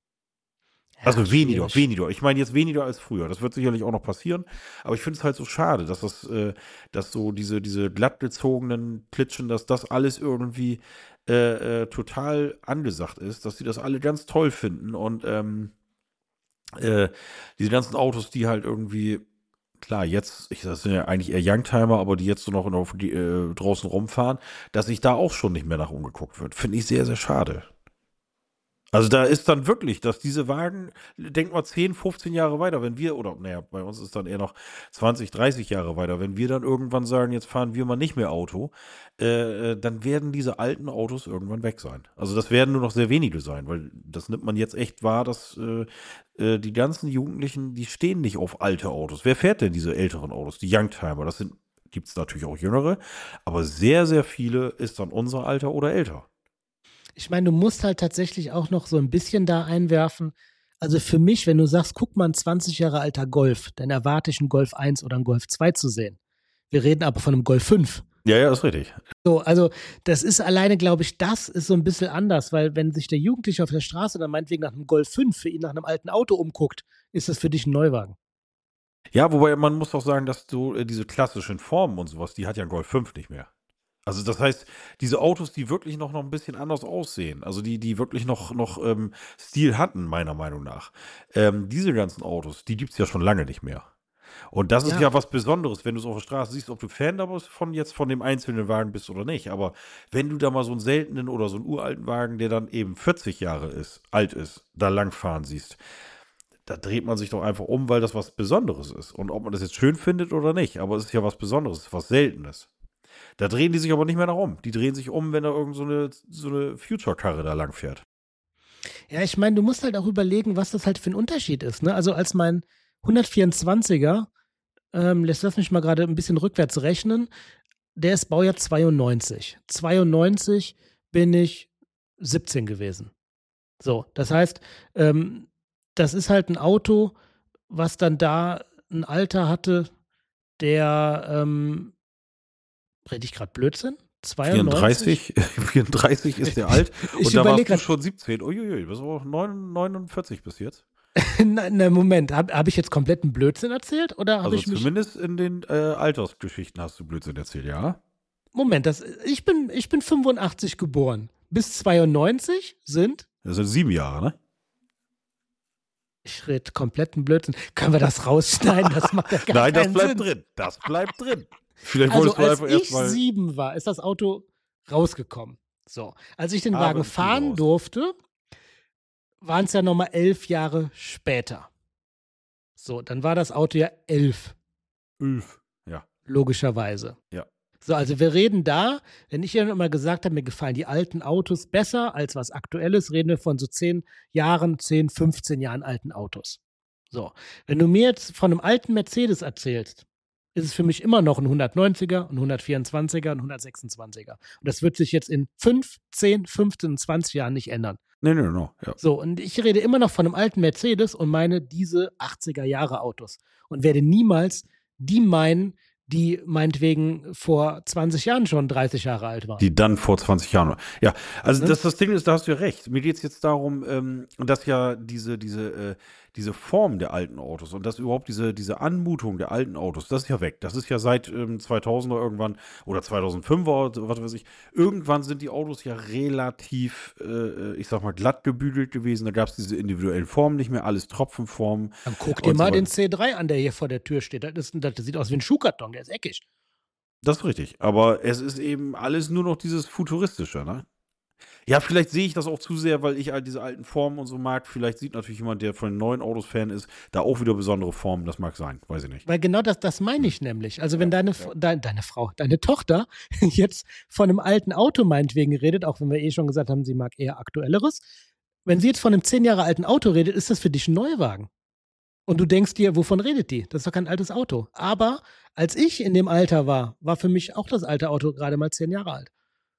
C: Ja,
B: Also weniger,
C: schwierig.
B: weniger. Ich meine jetzt weniger als früher. Das wird sicherlich auch noch passieren. Aber ich finde es halt so schade, dass das, äh, dass so diese, diese glattgezogenen Klitschen, dass das alles irgendwie äh, äh, total angesagt ist, dass sie das alle ganz toll finden und ähm, äh, diese ganzen Autos, die halt irgendwie, klar, jetzt, ich, das sind ja eigentlich eher Youngtimer, aber die jetzt so noch auf die, äh, draußen rumfahren, dass sich da auch schon nicht mehr nach umgeguckt wird. Finde ich sehr, sehr schade. Also da ist dann wirklich, dass diese Wagen, denk mal zehn, fünfzehn Jahre weiter, wenn wir, oder naja, bei uns ist dann eher noch zwanzig, dreißig Jahre weiter, wenn wir dann irgendwann sagen, jetzt fahren wir mal nicht mehr Auto, äh, äh, dann werden diese alten Autos irgendwann weg sein. Also das werden nur noch sehr wenige sein, weil das nimmt man jetzt echt wahr, dass äh, äh, die ganzen Jugendlichen, die stehen nicht auf alte Autos. Wer fährt denn diese älteren Autos? Die Youngtimer, das sind, gibt es natürlich auch jüngere, aber sehr, sehr viele ist dann unser Alter oder älter.
C: Ich meine, du musst halt tatsächlich auch noch so ein bisschen da einwerfen. Also für mich, wenn du sagst, guck mal, ein zwanzig Jahre alter Golf, dann erwarte ich einen Golf eins oder einen Golf zwei zu sehen. Wir reden aber von einem Golf fünf.
B: Ja, ja, ist richtig.
C: So, also das ist alleine, glaube ich, das ist so ein bisschen anders, weil wenn sich der Jugendliche auf der Straße dann meinetwegen nach einem Golf fünf für ihn nach einem alten Auto umguckt, ist das für dich ein Neuwagen.
B: Ja, wobei man muss auch sagen, dass so äh, diese klassischen Formen und sowas, die hat ja 'n Golf fünf nicht mehr. Also, das heißt, diese Autos, die wirklich noch noch 'n bisschen anders aussehen, also die die wirklich noch noch, ähm, Stil hatten, meiner Meinung nach. Ähm, diese ganzen Autos, die gibt's ja schon lange nicht mehr. Und das ist
C: Ja,
B: ja was Besonderes, wenn du's auf der Straße siehst, ob du Fan da bist von jetzt von dem einzelnen Wagen bist oder nicht. Aber wenn du da mal so 'n seltenen oder so 'n uralten Wagen, der dann eben vierzig Jahre ist alt ist, da langfahren siehst, da dreht man sich doch einfach um, weil das was Besonderes ist. Und ob man das jetzt schön findet oder nicht, aber es ist ja was Besonderes, was Seltenes. Da drehen die sich aber nicht mehr darum. Die drehen sich um, wenn da irgend so eine, so eine Future-Karre da lang fährt.
C: Ja, ich meine, du musst halt auch überlegen, was das halt für ein Unterschied ist. Ne? Also als mein hundertvierundzwanziger, ähm, lass lass mich mal gerade ein bisschen rückwärts rechnen, der ist Baujahr zweiundneunzig. zweiundneunzig bin ich siebzehn gewesen. So, das heißt, ähm, das ist halt ein Auto, was dann da ein Alter hatte, der, ähm, rede ich gerade Blödsinn? zweiundneunzig?
B: vierunddreißig, vierunddreißig ist der alt.
C: Ich
B: Und da warst
C: überleg
B: du
C: grad-
B: schon siebzehn. Uiuiui, bist aber auch neun- neunundvierzig bis jetzt.
C: Na, na, Moment, habe hab ich jetzt kompletten Blödsinn erzählt? Oder habe
B: Also
C: ich mich.
B: zumindest in den äh, Altersgeschichten hast du Blödsinn erzählt, ja?
C: Moment, das, ich, bin, ich bin fünfundachtzig geboren. Bis zweiundneunzig sind.
B: Das sind sieben Jahre, ne?
C: Ich rede kompletten Blödsinn. Können wir das rausschneiden? Das macht ja gar
B: Nein, das
C: keinen
B: bleibt
C: Sinn.
B: drin. Das bleibt drin. Vielleicht
C: Also
B: wolltest du
C: als
B: einfach
C: ich
B: erstmal.
C: sieben war, ist das Auto rausgekommen. So, als ich den Wagen
B: Abend früh
C: fahren
B: raus.
C: durfte, waren es ja nochmal elf Jahre später. So, dann war das Auto ja elf,
B: Ulf. Ja.
C: logischerweise.
B: Ja.
C: So, also wir reden da, wenn ich ja immer gesagt habe, mir gefallen die alten Autos besser als was Aktuelles, reden wir von so zehn Jahren, zehn, fünfzehn Jahren alten Autos. So, wenn du mir jetzt von einem alten Mercedes erzählst, ist es für mich immer noch ein hundertneunziger, ein hundertvierundzwanziger, ein hundertsechsundzwanziger. Und das wird sich jetzt in fünf, zehn, fünfzehn und zwanzig Jahren nicht ändern.
B: Nee, nee, no. Ja.
C: So, und ich rede immer noch von einem alten Mercedes und meine diese achtziger Jahre Autos und werde niemals die meinen, die meinetwegen vor zwanzig Jahren schon dreißig Jahre alt waren.
B: Die dann vor zwanzig Jahren. Ja, also
C: Ne?
B: das, das Ding ist, da hast du ja recht. Mir geht es jetzt darum, ähm, dass ja diese, diese, äh, diese Form der alten Autos und dass überhaupt diese, diese Anmutung der alten Autos, das ist ja weg. Das ist ja seit ähm, zweitausender irgendwann oder zweitausendfünfer, was weiß ich. Irgendwann sind die Autos ja relativ, äh, ich sag mal, glatt gebügelt gewesen. Da gab es diese individuellen Formen nicht mehr, alles Tropfenformen.
C: Dann guck dir
B: Und so
C: mal
B: weiter.
C: den C drei an, der hier vor der Tür steht. Das, ist, das sieht aus wie ein Schuhkarton, der ist eckig.
B: Das ist richtig. Aber es ist eben alles nur noch dieses Futuristische, ne? Ja, vielleicht sehe ich das auch zu sehr, weil ich halt diese alten Formen und so mag. Vielleicht sieht natürlich jemand, der von den neuen Autos Fan ist, da auch wieder besondere Formen. Das mag sein, weiß ich nicht.
C: Weil genau das, das meine ich nämlich. Also wenn deine,
B: ja.
C: dein, deine Frau, deine Tochter jetzt von einem alten Auto meinetwegen redet, auch wenn wir eh schon gesagt haben, sie mag eher aktuelleres, wenn sie jetzt von einem zehn Jahre alten Auto redet, ist das für dich ein Neuwagen. Und du denkst dir, wovon redet die? Das ist doch kein altes Auto. Aber als ich in dem Alter war, war für mich auch das alte Auto gerade mal zehn Jahre alt.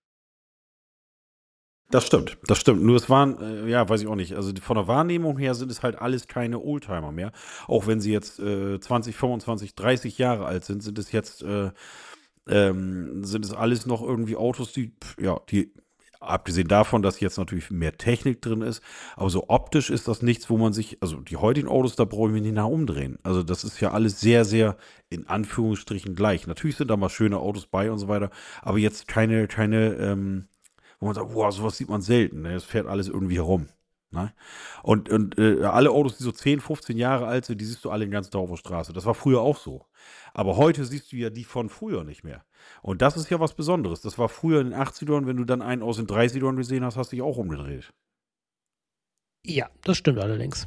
B: Das stimmt, das stimmt. Nur es waren, äh, ja, weiß ich auch nicht. Also von der Wahrnehmung her sind es halt alles keine Oldtimer mehr. Auch wenn sie jetzt äh, zwanzig, fünfundzwanzig, dreißig Jahre alt sind, sind es jetzt, äh, ähm, sind es alles noch irgendwie Autos, die, pf, ja, die, abgesehen davon, dass jetzt natürlich mehr Technik drin ist, aber so optisch ist das nichts, wo man sich, also die heutigen Autos, da brauche ich mich nicht nach umdrehen. Also das ist ja alles sehr, sehr in Anführungsstrichen gleich. Natürlich sind da mal schöne Autos bei und so weiter, aber jetzt keine, keine, ähm, wo man sagt, boah, sowas sieht man selten. Ne? Das fährt alles irgendwie herum. Ne? Und, und äh, alle Autos, die so zehn, fünfzehn Jahre alt sind, die siehst du alle den ganzen Tag auf der Straße. Das war früher auch so. Aber heute siehst du ja die von früher nicht mehr. Und das ist ja was Besonderes. Das war früher in den achtzigern, wenn du dann einen aus den dreißigern gesehen hast, hast du dich auch umgedreht.
C: Ja, das stimmt allerdings.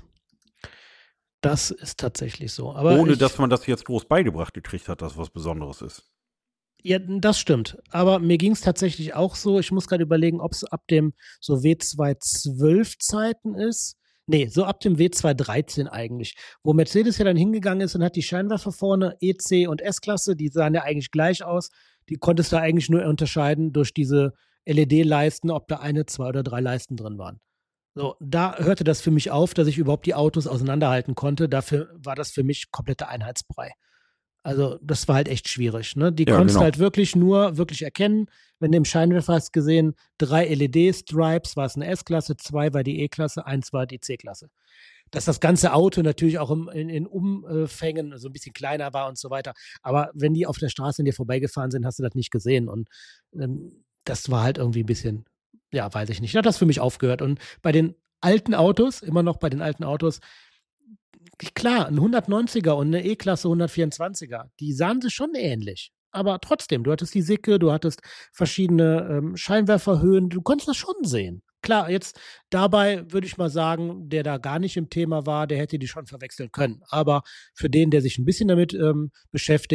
C: Das ist tatsächlich so. Aber
B: Ohne,
C: ich,
B: dass man das jetzt groß beigebracht gekriegt hat, dass was Besonderes ist.
C: Ja, das stimmt. Aber mir ging es tatsächlich auch so. Ich muss gerade überlegen, ob es ab dem so W zweihundertzwölf Zeiten ist. Nee, so ab dem W zweihundertdreizehn eigentlich. Wo Mercedes ja dann hingegangen ist und hat die Scheinwerfer vorne, E, C und S-Klasse, die sahen ja eigentlich gleich aus. Die konntest du eigentlich nur unterscheiden durch diese L E D-Leisten, ob da eine, zwei oder drei Leisten drin waren. So, da hörte das für mich auf, dass ich überhaupt die Autos auseinanderhalten konnte. Dafür war das für mich kompletter Einheitsbrei. Also das war halt echt schwierig. Ne? Die
B: Ja,
C: konntest du
B: genau.
C: halt wirklich nur wirklich erkennen, wenn du im Scheinwerfer hast gesehen, drei L E D-Stripes war es eine S-Klasse, zwei war die E-Klasse, eins war die C-Klasse. Dass das ganze Auto natürlich auch im, in, in Umfängen so ein bisschen kleiner war und so weiter. Aber wenn die auf der Straße an dir vorbeigefahren sind, hast du das nicht gesehen. Und ähm, das war halt irgendwie ein bisschen, ja, weiß ich nicht. Da hat das für mich aufgehört. Und bei den alten Autos, immer noch bei den alten Autos, klar, ein hundertneunziger und eine E-Klasse hundertvierundzwanziger, die sahen sich schon ähnlich. Aber trotzdem, du hattest die Sicke, du hattest verschiedene ähm, Scheinwerferhöhen, du konntest das schon sehen. Klar, jetzt dabei würde ich mal sagen, der da gar nicht im Thema war, der hätte die schon verwechseln können. Aber für den, der sich ein bisschen damit ähm, beschäftigt,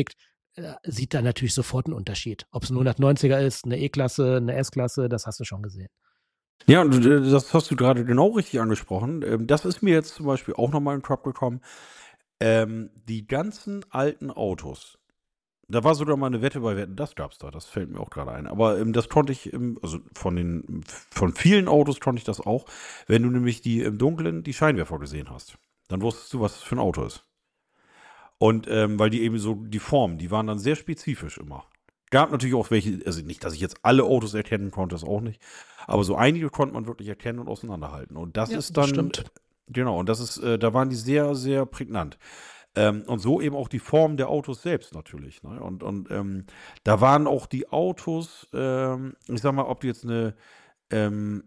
C: äh, sieht da natürlich sofort einen Unterschied. Ob es ein hundertneunziger ist, eine E-Klasse, eine S-Klasse, das hast du schon gesehen.
B: Ja, und äh, das hast du gerade genau richtig angesprochen. Ähm, das ist mir jetzt zum Beispiel auch nochmal in den Kopf gekommen. Ähm, die ganzen alten Autos. Da war sogar mal eine Wette bei Wetten, das gab's da, das fällt mir auch gerade ein. Aber ähm, das konnte ich, im, also von den, von vielen Autos konnte ich das auch, wenn du nämlich die im Dunkeln die Scheinwerfer gesehen hast. Dann wusstest du, was das für ein Auto ist. Und ähm, weil die eben so, die Formen, die waren dann sehr spezifisch immer. Gab natürlich auch welche, also nicht, dass ich jetzt alle Autos erkennen konnte, das auch nicht. Aber so einige konnte man wirklich erkennen und auseinanderhalten. Und das
C: Ja,
B: ist
C: das
B: dann,
C: stimmt.
B: genau, und das ist, äh, da waren die sehr, sehr prägnant. Ähm, und so eben auch die Form der Autos selbst natürlich. Ne? Und, und ähm, da waren auch die Autos, ähm, ich sag mal, ob du jetzt eine, ähm,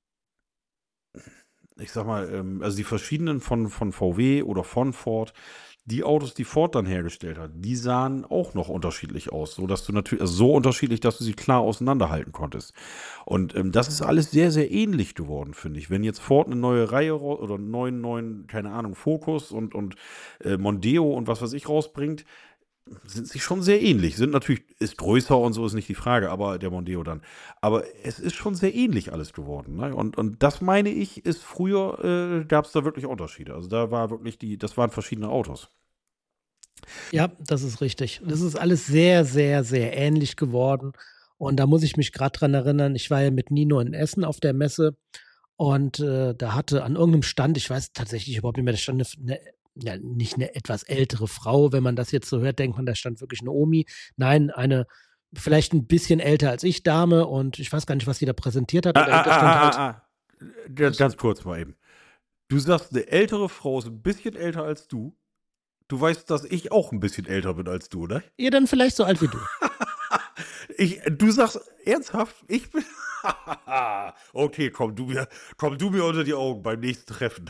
B: ich sag mal, ähm, also die verschiedenen von, von V W oder von Ford, die Autos, die Ford dann hergestellt hat, die sahen auch noch unterschiedlich aus, so dass du natürlich, also so unterschiedlich, dass du sie klar auseinanderhalten konntest. Und ähm, das ist alles sehr, sehr ähnlich geworden, finde ich. Wenn jetzt Ford eine neue Reihe rau- oder einen neuen, neuen, keine Ahnung, Focus und, und äh, Mondeo und was weiß ich rausbringt, sind sie schon sehr ähnlich. Sind natürlich, ist größer und so ist nicht die Frage, aber der Mondeo dann. Aber es ist schon sehr ähnlich alles geworden. Ne? Und, und das meine ich, ist früher, äh, gab es da wirklich Unterschiede. Also da war wirklich die, das waren verschiedene Autos.
C: Ja, das ist richtig. Das ist alles sehr, sehr, sehr ähnlich geworden. Und da muss ich mich gerade dran erinnern, ich war ja mit Nino in Essen auf der Messe und äh, da hatte an irgendeinem Stand, ich weiß tatsächlich überhaupt nicht mehr, da stand eine, eine, ja, nicht eine etwas ältere Frau, wenn man das jetzt so hört, denkt man, da stand wirklich eine Omi. Nein, eine vielleicht ein bisschen älter als ich Dame und ich weiß gar nicht, was sie da präsentiert hat.
B: Ah,
C: Und dahinter
B: ah,
C: stand
B: ah,
C: halt,
B: ah, ah. Ganz, ganz kurz mal eben. Du sagst, eine ältere Frau ist ein bisschen älter als du. Du weißt, dass ich auch ein bisschen älter bin als du, ne?
C: ihr dann vielleicht so alt wie du.
B: Ich, du sagst ernsthaft, ich bin. Okay, komm du, mir, komm du mir unter die Augen beim nächsten Treffen.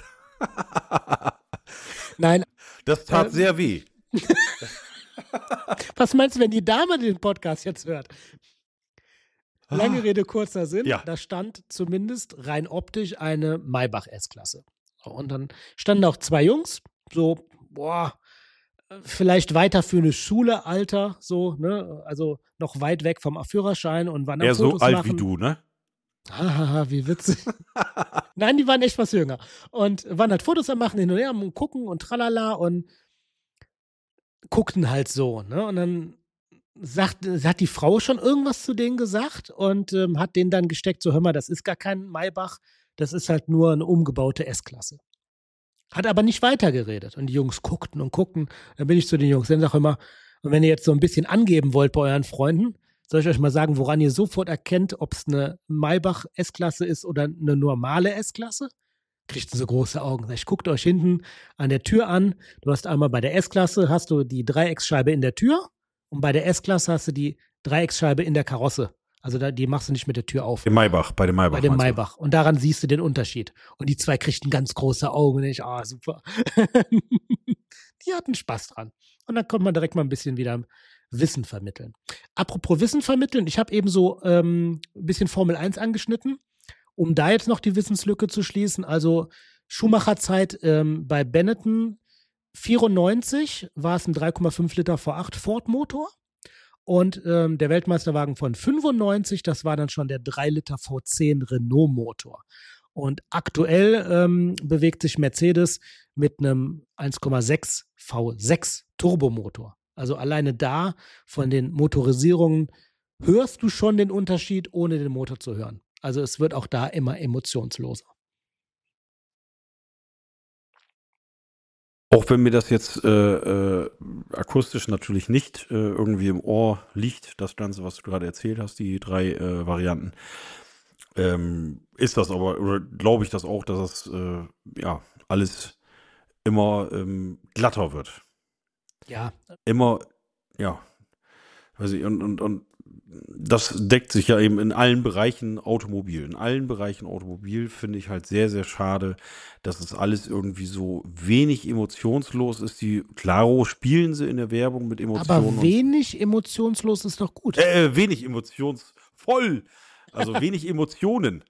C: Nein,
B: Das tat
C: Ähm.
B: sehr weh.
C: was meinst du, wenn die Dame den Podcast jetzt hört? Lange Rede, kurzer Sinn.
B: Ja.
C: Da stand zumindest rein optisch eine Maybach S-Klasse. So, und dann standen auch zwei Jungs, so, boah, vielleicht weiter für eine Schule, Alter, so, ne, also noch weit weg vom Führerschein und waren am
B: Er so
C: Fotos
B: alt
C: machen.
B: wie du, ne?
C: Hahaha, wie witzig. Nein, die waren echt was jünger. Und waren halt Fotos am machen, hin und her, am gucken und tralala und guckten halt so, ne? Und dann sagt, hat die Frau schon irgendwas zu denen gesagt und ähm, hat denen dann gesteckt, so hör mal, das ist gar kein Maybach, das ist halt nur eine umgebaute S-Klasse. Hat aber nicht weitergeredet. Und die Jungs guckten und guckten. Dann bin ich zu den Jungs, dann sag ich immer, und wenn ihr jetzt so ein bisschen angeben wollt bei euren Freunden, soll ich euch mal sagen, woran ihr sofort erkennt, ob es eine Maybach S-Klasse ist oder eine normale S-Klasse? Kriegt so große Augen. Sag ich, guckt euch hinten an der Tür an. Du hast einmal bei der S-Klasse hast du die Dreiecksscheibe in der Tür und bei der S-Klasse hast du die Dreiecksscheibe in der Karosse. Also da, die machst du nicht mit der Tür auf.
B: Im Maybach, bei dem Maybach.
C: Bei dem
B: meinst du?
C: Maybach. Und daran siehst du den Unterschied. Und die zwei kriegten ganz große Augen. Und ich, ah, super. Die hatten Spaß dran. Und dann konnte man direkt mal ein bisschen wieder Wissen vermitteln. Apropos Wissen vermitteln, ich habe eben so ähm, ein bisschen Formel eins angeschnitten, um da jetzt noch die Wissenslücke zu schließen. Also Schumacher-Zeit ähm, bei Benetton vierundneunzig war es ein drei Komma fünf Liter V acht Ford-Motor. Und ähm, der Weltmeisterwagen von fünfundneunzig, das war dann schon der drei Liter V zehn Renault-Motor. Und aktuell ähm, bewegt sich Mercedes mit einem eins Komma sechs V sechs Turbomotor. Also alleine da von den Motorisierungen hörst du schon den Unterschied, ohne den Motor zu hören. Also es wird auch da immer emotionsloser.
B: Auch wenn mir das jetzt äh, äh, akustisch natürlich nicht äh, irgendwie im Ohr liegt, das Ganze, was du gerade erzählt hast, die drei äh, Varianten, ähm, ist das aber, oder glaube ich das auch, dass das äh, ja alles immer ähm, glatter wird.
C: Ja.
B: Immer, ja, weiß ich, und, und, und das deckt sich ja eben in allen Bereichen Automobil. In allen Bereichen Automobil finde ich halt sehr, sehr schade, dass es alles irgendwie so wenig emotionslos ist. Die, klaro, spielen sie in der Werbung mit Emotionen.
C: Aber wenig emotionslos ist doch gut.
B: Äh, wenig emotionsvoll. Also wenig Emotionen.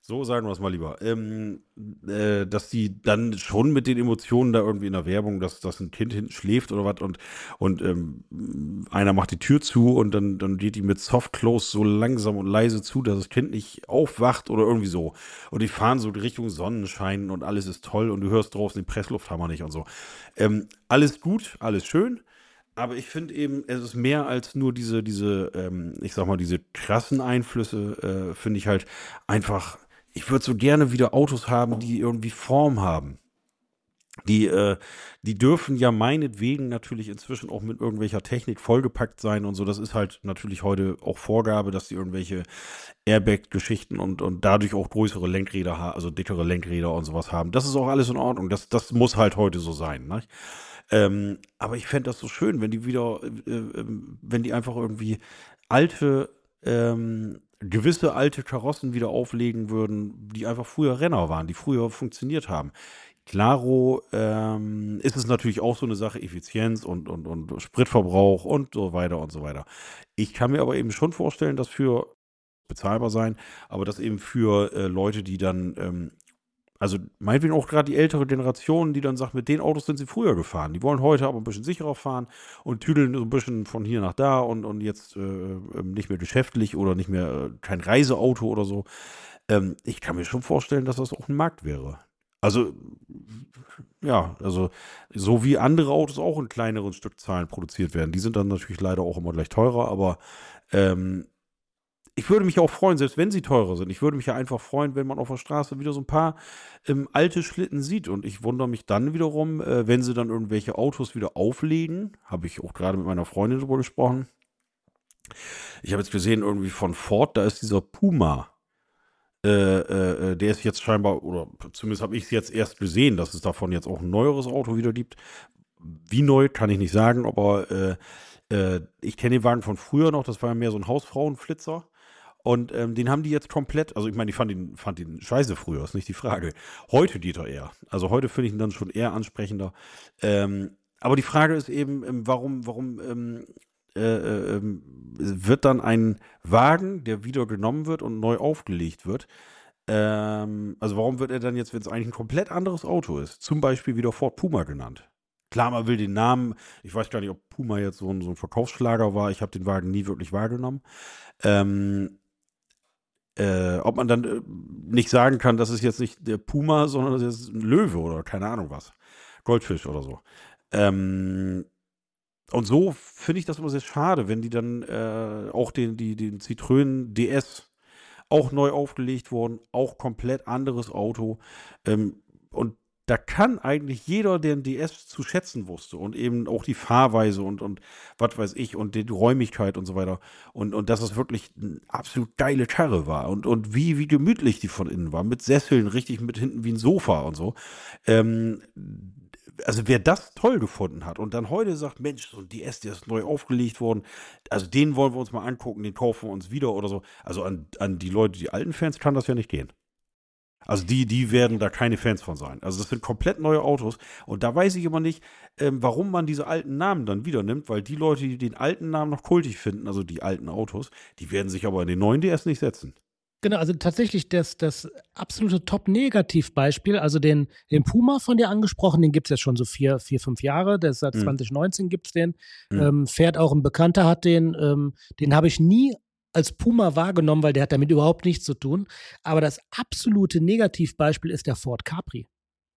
B: So sagen wir es mal lieber. Ähm, äh, dass die dann schon mit den Emotionen da irgendwie in der Werbung, dass, dass ein Kind hinten schläft oder was und, und ähm, einer macht die Tür zu und dann, dann geht die mit Soft Close so langsam und leise zu, dass das Kind nicht aufwacht oder irgendwie so. Und die fahren so Richtung Sonnenschein und alles ist toll und du hörst draußen den Presslufthammer nicht und so. Ähm, alles gut, alles schön. Aber ich finde eben, es ist mehr als nur diese, diese, ähm, ich sag mal, diese krassen Einflüsse, äh, finde ich halt einfach, ich würde so gerne wieder Autos haben, die irgendwie Form haben. Die, äh, die dürfen ja meinetwegen natürlich inzwischen auch mit irgendwelcher Technik vollgepackt sein und so. Das ist halt natürlich heute auch Vorgabe, dass die irgendwelche Airbag-Geschichten und, und dadurch auch größere Lenkräder haben, also dickere Lenkräder und sowas haben. Das ist auch alles in Ordnung. Das, das muss halt heute so sein, ne? Ähm, aber ich fände das so schön, wenn die wieder, äh, äh, wenn die einfach irgendwie alte, ähm, gewisse alte Karossen wieder auflegen würden, die einfach früher Renner waren, die früher funktioniert haben. Klaro ähm, ist es natürlich auch so eine Sache, Effizienz und, und, und Spritverbrauch und so weiter und so weiter. Ich kann mir aber eben schon vorstellen, dass für bezahlbar sein, aber dass eben für äh, Leute, die dann ähm, also meinetwegen auch gerade die ältere Generation, die dann sagt, mit den Autos sind sie früher gefahren. Die wollen heute aber ein bisschen sicherer fahren und tüdeln so ein bisschen von hier nach da und, und jetzt äh, ähm, nicht mehr geschäftlich oder nicht mehr äh, kein Reiseauto oder so. Ähm, ich kann mir schon vorstellen, dass das auch ein Markt wäre. Also, ja, also so wie andere Autos auch in kleineren Stückzahlen produziert werden. Die sind dann natürlich leider auch immer gleich teurer, aber ähm, ich würde mich auch freuen, selbst wenn sie teurer sind. Ich würde mich ja einfach freuen, wenn man auf der Straße wieder so ein paar ähm, alte Schlitten sieht. Und ich wundere mich dann wiederum, äh, wenn sie dann irgendwelche Autos wieder auflegen. Habe ich auch gerade mit meiner Freundin drüber gesprochen. Ich habe jetzt gesehen, irgendwie von Ford, da ist dieser Puma. Äh, äh, äh, der ist jetzt scheinbar, oder zumindest habe ich es jetzt erst gesehen, dass es davon jetzt auch ein neueres Auto wieder gibt. Wie neu, kann ich nicht sagen, aber äh, äh, ich kenne den Wagen von früher noch, das war ja mehr so ein Hausfrauenflitzer. Und ähm, den haben die jetzt komplett, also ich meine, ich fand ihn, fand ihn scheiße früher, ist nicht die Frage. Heute geht er eher. Also heute finde ich ihn dann schon eher ansprechender. Ähm, aber die Frage ist eben, ähm, warum, warum ähm, äh, äh, ähm, wird dann ein Wagen, der wieder genommen wird und neu aufgelegt wird, ähm, also warum wird er dann jetzt, wenn es eigentlich ein komplett anderes Auto ist, zum Beispiel wieder Ford Puma genannt? Klar, man will den Namen, ich weiß gar nicht, ob Puma jetzt so ein, so ein Verkaufsschlager war, ich habe den Wagen nie wirklich wahrgenommen. Ähm, äh, ob man dann äh, nicht sagen kann, das ist jetzt nicht der Puma, sondern das ist ein Löwe oder keine Ahnung was. Goldfisch oder so. Ähm, und so finde ich das immer sehr schade, wenn die dann äh, auch den, die, den Citroën D S auch neu aufgelegt wurden, auch komplett anderes Auto. Ähm, und da kann eigentlich jeder, der ein D S zu schätzen wusste und eben auch die Fahrweise und, und was weiß ich und die Räumlichkeit und so weiter und, und dass es wirklich eine absolut geile Karre war und, und wie, wie gemütlich die von innen war, mit Sesseln, richtig mit hinten wie ein Sofa und so. Ähm, also wer das toll gefunden hat und dann heute sagt, Mensch, so ein D S, der ist neu aufgelegt worden, also den wollen wir uns mal angucken, den kaufen wir uns wieder oder so. Also an, an die Leute, die alten Fans, kann das ja nicht gehen. Also die, die werden da keine Fans von sein. Also das sind komplett neue Autos. Und da weiß ich immer nicht, ähm, warum man diese alten Namen dann wieder nimmt, weil die Leute, die den alten Namen noch kultig finden, also die alten Autos, die werden sich aber in den neuen D S nicht setzen.
C: Genau, also tatsächlich das, das absolute Top-Negativbeispiel, also den, den Puma von dir angesprochen, den gibt es jetzt schon so vier, vier, fünf Jahre, der ist seit
B: Mhm.
C: zwanzig neunzehn gibt es den,
B: Mhm.
C: ähm, fährt auch ein Bekannter, hat den, ähm, den habe ich nie als Puma wahrgenommen, weil der hat damit überhaupt nichts zu tun, aber das absolute Negativbeispiel ist der Ford Capri.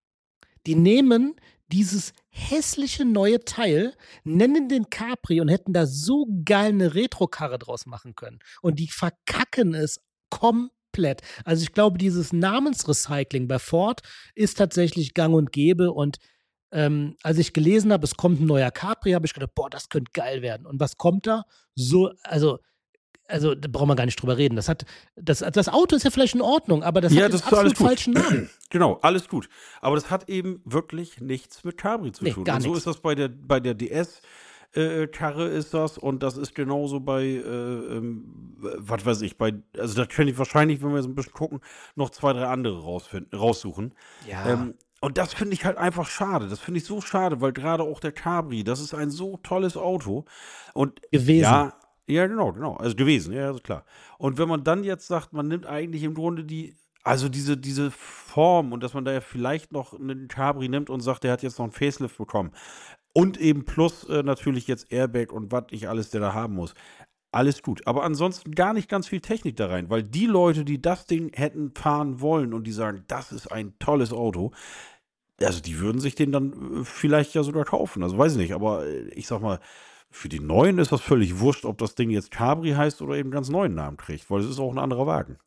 C: Die nehmen dieses hässliche neue Teil, nennen den Capri und hätten da so geil eine Retro-Karre draus machen können. Und die verkacken es komplett. Also ich glaube, dieses Namensrecycling bei Ford ist tatsächlich gang und gäbe. Und ähm, als ich gelesen habe, es kommt ein neuer Capri, habe ich gedacht, boah, das könnte geil werden. Und was kommt da? So, also also da brauchen wir gar nicht drüber reden. Das hat, das, das Auto ist ja vielleicht in Ordnung, aber das
B: Ja,
C: hat
B: das
C: den
B: ist alles
C: absolut
B: gut.
C: falschen Namen.
B: Genau, alles gut. Aber das hat eben wirklich nichts mit Cabri zu
C: Nee,
B: tun.
C: gar
B: Und so
C: nix.
B: ist das bei der, bei der D S. Äh, Karre ist das und das ist genauso bei, äh, ähm, was weiß ich, bei, also da könnte ich wahrscheinlich, wenn wir jetzt ein bisschen gucken, noch zwei, drei andere rausfinden, raussuchen.
C: Ja.
B: Ähm, und das finde ich halt einfach schade. Das finde ich so schade, weil gerade auch der Cabri, das ist ein so tolles Auto. Und
C: Gewesen.
B: ja, ja, genau, genau. Also gewesen, ja, also klar. Und wenn man dann jetzt sagt, man nimmt eigentlich im Grunde die Also diese, diese Form und dass man da ja vielleicht noch einen Cabri nimmt und sagt, der hat jetzt noch einen Facelift bekommen. Und eben plus äh, natürlich jetzt Airbag und was nicht alles, der da haben muss. Alles gut. Aber ansonsten gar nicht ganz viel Technik da rein, weil die Leute, die das Ding hätten fahren wollen und die sagen, das ist ein tolles Auto, also die würden sich den dann äh, vielleicht ja sogar kaufen. Also weiß ich nicht, aber äh, ich sag mal, für die Neuen ist das völlig wurscht, ob das Ding jetzt Cabri heißt oder eben ganz neuen Namen kriegt, weil es ist auch ein anderer Wagen.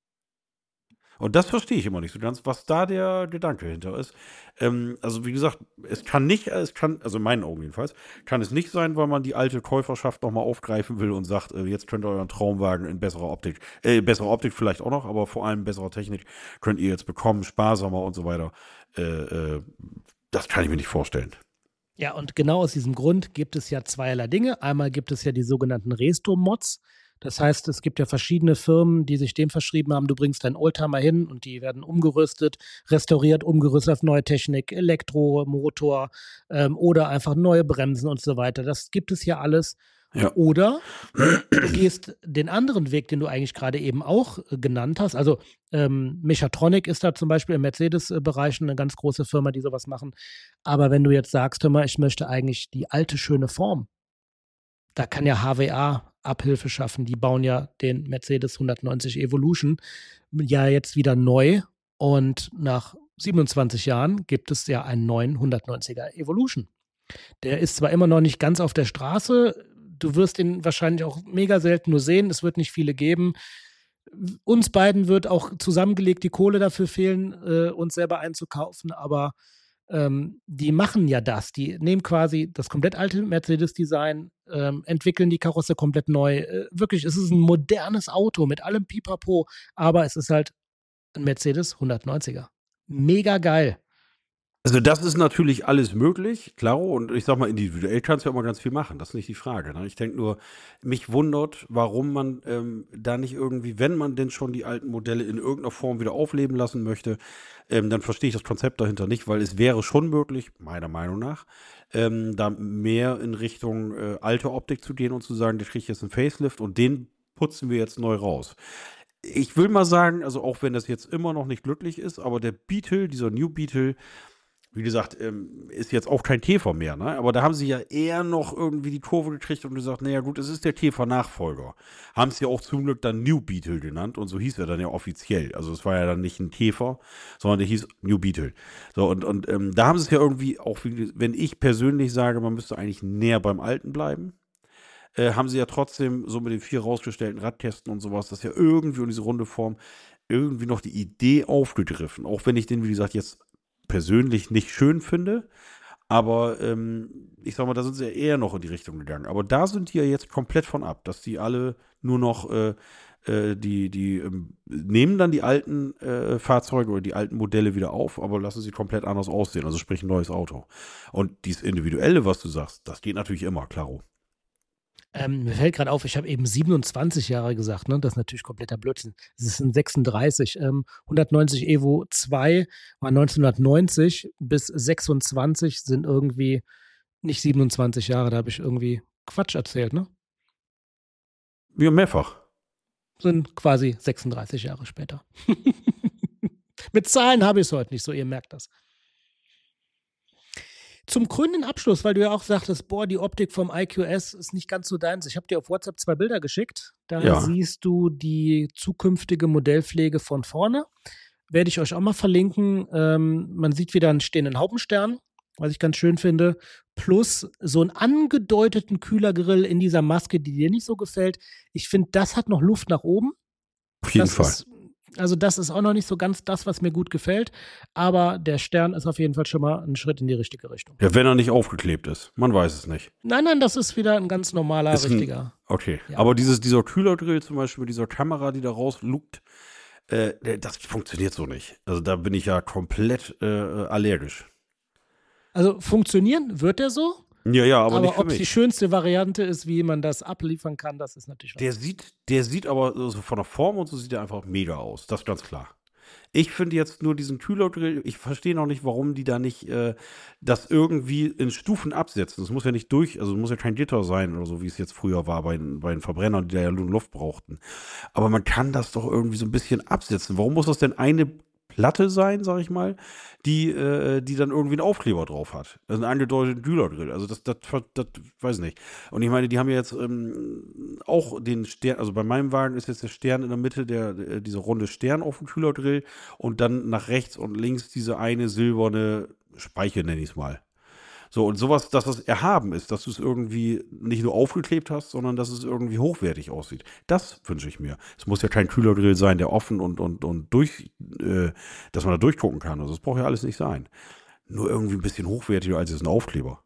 B: Und das verstehe ich immer nicht so ganz, was da der Gedanke hinter ist. Ähm, also wie gesagt, es kann nicht, es kann, also in meinen Augen jedenfalls, kann es nicht sein, weil man die alte Käuferschaft nochmal aufgreifen will und sagt, äh, jetzt könnt ihr euren Traumwagen in besserer Optik, äh, bessere Optik vielleicht auch noch, aber vor allem besserer Technik könnt ihr jetzt bekommen, sparsamer und so weiter. Äh, äh, das kann ich mir nicht vorstellen.
C: Ja, und genau aus diesem Grund gibt es ja zweierlei Dinge. Einmal gibt es ja die sogenannten Resto-Mods. Das heißt, es gibt ja verschiedene Firmen, die sich dem verschrieben haben, du bringst deinen Oldtimer hin und die werden umgerüstet, restauriert, umgerüstet auf neue Technik, Elektromotor ähm, oder einfach neue Bremsen und so weiter. Das gibt es ja alles.
B: Ja.
C: Oder du gehst den anderen Weg, den du eigentlich gerade eben auch äh, genannt hast. Also ähm, Mechatronic ist da zum Beispiel im Mercedes-Bereich eine ganz große Firma, die sowas machen. Aber wenn du jetzt sagst, hör mal, ich möchte eigentlich die alte, schöne Form, da kann ja H W A Abhilfe schaffen. Die bauen ja den Mercedes hundertneunzig Evolution ja jetzt wieder neu. Und nach siebenundzwanzig Jahren gibt es ja einen neuen hundertneunziger Evolution. Der ist zwar immer noch nicht ganz auf der Straße, du wirst ihn wahrscheinlich auch mega selten nur sehen, es wird nicht viele geben. Uns beiden wird auch zusammengelegt die Kohle dafür fehlen, äh, uns selber einzukaufen, aber ähm, die machen ja das. Die nehmen quasi das komplett alte Mercedes-Design, ähm, entwickeln die Karosse komplett neu. Äh, wirklich, es ist ein modernes Auto mit allem Pipapo, aber es ist halt ein Mercedes hundertneunziger. Mega geil.
B: Also das ist natürlich alles möglich, klaro. Und ich sag mal, individuell kannst du ja immer ganz viel machen. Das ist nicht die Frage. Ne? Ich denke nur, mich wundert, warum man ähm, da nicht irgendwie, wenn man denn schon die alten Modelle in irgendeiner Form wieder aufleben lassen möchte, ähm, dann verstehe ich das Konzept dahinter nicht, weil es wäre schon möglich, meiner Meinung nach, ähm, da mehr in Richtung äh, alte Optik zu gehen und zu sagen, der kriegt jetzt einen Facelift und den putzen wir jetzt neu raus. Ich will mal sagen, also auch wenn das jetzt immer noch nicht glücklich ist, aber der Beetle, dieser New Beetle, wie gesagt, ähm, ist jetzt auch kein Käfer mehr, ne? Aber da haben sie ja eher noch irgendwie die Kurve gekriegt und gesagt, naja gut, es ist der Käfer-Nachfolger. Haben es ja auch zum Glück dann New Beetle genannt und so hieß er dann ja offiziell. Also es war ja dann nicht ein Käfer, sondern der hieß New Beetle. So, und, und ähm, da haben sie es ja irgendwie auch, wie, wenn ich persönlich sage, man müsste eigentlich näher beim Alten bleiben, äh, haben sie ja trotzdem so mit den vier rausgestellten Radkästen und sowas, das ja irgendwie in diese runde Form irgendwie noch die Idee aufgegriffen. Auch wenn ich den, wie gesagt, jetzt persönlich nicht schön finde, aber ähm, ich sag mal, da sind sie ja eher noch in die Richtung gegangen. Aber da sind die ja jetzt komplett von ab, dass die alle nur noch äh, äh, die, die ähm, nehmen dann die alten äh, Fahrzeuge oder die alten Modelle wieder auf, aber lassen sie komplett anders aussehen, also sprich ein neues Auto. Und dieses Individuelle, was du sagst, das geht natürlich immer, klaro.
C: Ähm, mir fällt gerade auf, ich habe eben siebenundzwanzig Jahre gesagt, ne? Das ist natürlich kompletter Blödsinn. Es sind sechsunddreißig. Ähm, hundertneunzig Evo zwei war neunzehnhundertneunzig bis sechsundzwanzig sind irgendwie nicht siebenundzwanzig Jahre. Da habe ich irgendwie Quatsch erzählt, ne?
B: Ja, mehrfach.
C: Sind quasi sechsunddreißig Jahre später. Mit Zahlen habe ich es heute nicht so, ihr merkt das. Zum krönenden Abschluss, weil du ja auch sagtest, boah, die Optik vom I Q S ist nicht ganz so deins. Ich habe dir auf WhatsApp zwei Bilder geschickt. Da
B: Ja.
C: siehst du die zukünftige Modellpflege von vorne. Werde ich euch auch mal verlinken. Ähm, man sieht wieder einen stehenden Haubenstern, was ich ganz schön finde. Plus so einen angedeuteten Kühlergrill in dieser Maske, die dir nicht so gefällt. Ich finde, das hat noch Luft nach oben.
B: Auf jeden
C: Das
B: Fall.
C: ist, also das ist auch noch nicht so ganz das, was mir gut gefällt. Aber der Stern ist auf jeden Fall schon mal ein Schritt in die richtige Richtung.
B: Ja, wenn er nicht aufgeklebt ist. Man weiß es nicht.
C: Nein, nein, das ist wieder ein ganz normaler,
B: Ist ein-
C: richtiger.
B: Okay.
C: Ja.
B: Aber dieses, dieser Kühlergrill zum Beispiel mit dieser Kamera, die da rauslugt, äh, der- das funktioniert so nicht. Also da bin ich ja komplett äh, allergisch.
C: Also funktionieren wird der so,
B: Ja, ja, aber,
C: aber,
B: nicht für
C: ob es die
B: mich.
C: schönste Variante ist, wie man das abliefern kann, das ist natürlich was.
B: Der sieht, der sieht aber so von der Form und so sieht er einfach mega aus. Das ist ganz klar. Ich finde jetzt nur diesen Kühlergrill, ich verstehe noch nicht, warum die da nicht äh, das irgendwie in Stufen absetzen. Das muss ja nicht durch, also es muss ja kein Gitter sein oder so, wie es jetzt früher war bei, den- bei den Verbrennern, die da ja nur Luft brauchten. Aber man kann das doch irgendwie so ein bisschen absetzen. Warum muss das denn eine Platte sein, sag ich mal, die, äh, die dann irgendwie einen Aufkleber drauf hat? Das ist ein eingedeuteten Kühlergrill. Also das, das, das, weiß ich nicht. Und ich meine, die haben ja jetzt ähm, auch den Stern, also bei meinem Wagen ist jetzt der Stern in der Mitte, der, der dieser runde Stern auf dem Kühlergrill und dann nach rechts und links diese eine silberne Speiche, nenne ich es mal. So, und sowas, dass das erhaben ist, dass du es irgendwie nicht nur aufgeklebt hast, sondern dass es irgendwie hochwertig aussieht. Das wünsche ich mir. Es muss ja kein Kühlergrill sein, der offen und, und, und durch, äh, dass man da durchgucken kann. Also das braucht ja alles nicht sein. Nur irgendwie ein bisschen hochwertiger als jetzt ein Aufkleber.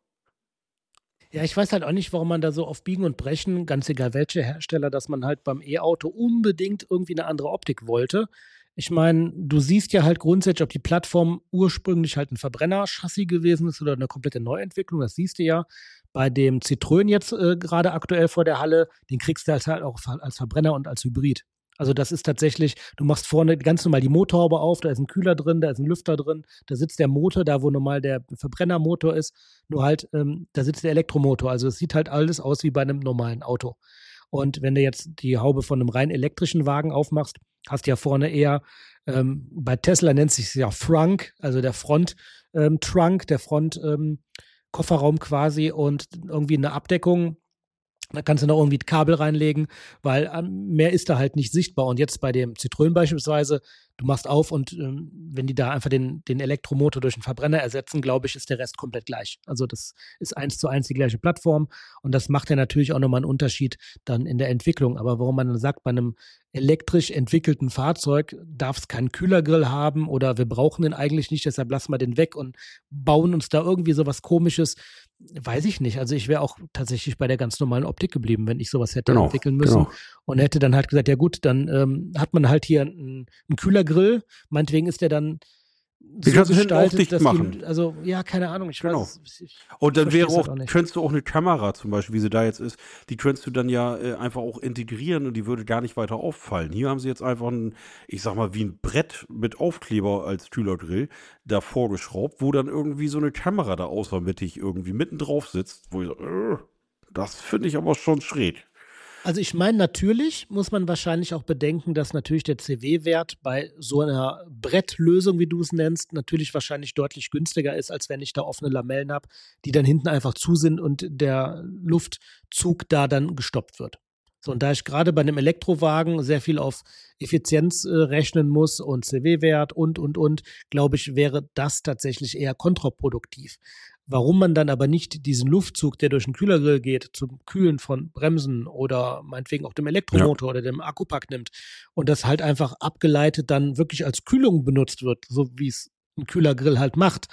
C: Ja, ich weiß halt auch nicht, warum man da so auf Biegen und Brechen, ganz egal welche Hersteller, dass man halt beim E-Auto unbedingt irgendwie eine andere Optik wollte. Ich meine, du siehst ja halt grundsätzlich, ob die Plattform ursprünglich halt ein Verbrennerchassis gewesen ist oder eine komplette Neuentwicklung. Das siehst du ja bei dem Citroën jetzt äh, gerade aktuell vor der Halle. Den kriegst du halt, halt auch als Verbrenner und als Hybrid. Also das ist tatsächlich, du machst vorne ganz normal die Motorhaube auf, da ist ein Kühler drin, da ist ein Lüfter drin, da sitzt der Motor, da wo normal der Verbrennermotor ist, nur halt, ähm, da sitzt der Elektromotor. Also es sieht halt alles aus wie bei einem normalen Auto. Und wenn du jetzt die Haube von einem rein elektrischen Wagen aufmachst, hast du ja vorne eher, ähm, bei Tesla nennt sich es ja Frunk, also der Front-Trunk, ähm, der Front-Kofferraum ähm, quasi und irgendwie eine Abdeckung. Da kannst du noch irgendwie Kabel reinlegen, weil ähm, mehr ist da halt nicht sichtbar. Und jetzt bei dem Citroën beispielsweise, du machst auf und ähm, wenn die da einfach den, den Elektromotor durch einen Verbrenner ersetzen, glaube ich, ist der Rest komplett gleich. Also das ist eins zu eins die gleiche Plattform und das macht ja natürlich auch nochmal einen Unterschied dann in der Entwicklung. Aber warum man dann sagt, bei einem elektrisch entwickelten Fahrzeug darf es keinen Kühlergrill haben oder wir brauchen den eigentlich nicht, deshalb lassen wir den weg und bauen uns da irgendwie sowas Komisches, weiß ich nicht. Also ich wäre auch tatsächlich bei der ganz normalen Optik geblieben, wenn ich sowas hätte
B: Genau,
C: entwickeln müssen
B: genau.
C: und hätte dann halt gesagt, ja gut, dann ähm, hat man halt hier einen, einen Kühlergrill, meinetwegen ist der dann
B: Die
C: so
B: kannst du hinten auch
C: gestaltet,
B: dicht
C: dass
B: machen.
C: die, also ja, keine Ahnung, ich
B: Genau.
C: weiß es, ich,
B: Und dann
C: ich
B: wäre
C: versteh's halt
B: auch,
C: auch nicht.
B: könntest du auch eine Kamera zum Beispiel, wie sie da jetzt ist, die könntest du dann ja äh, einfach auch integrieren und die würde gar nicht weiter auffallen. Hier haben sie jetzt einfach ein, ich sag mal, wie ein Brett mit Aufkleber als Kühlergrill da vorgeschraubt, wo dann irgendwie so eine Kamera da außermittig irgendwie mitten drauf sitzt, wo ich so, äh, das finde ich aber schon schräg.
C: Also ich meine, natürlich muss man wahrscheinlich auch bedenken, dass natürlich der C W-Wert bei so einer Brettlösung, wie du es nennst, natürlich wahrscheinlich deutlich günstiger ist, als wenn ich da offene Lamellen habe, die dann hinten einfach zu sind und der Luftzug da dann gestoppt wird. So, und da ich gerade bei einem Elektrowagen sehr viel auf Effizienz äh, rechnen muss und C W-Wert und, und, und, glaube ich, wäre das tatsächlich eher kontraproduktiv. Warum man dann aber nicht diesen Luftzug, der durch den Kühlergrill geht, zum Kühlen von Bremsen oder meinetwegen auch dem Elektromotor oder dem Akkupack nimmt und das halt einfach abgeleitet dann wirklich als Kühlung benutzt wird, so wie es ein Kühlergrill halt macht,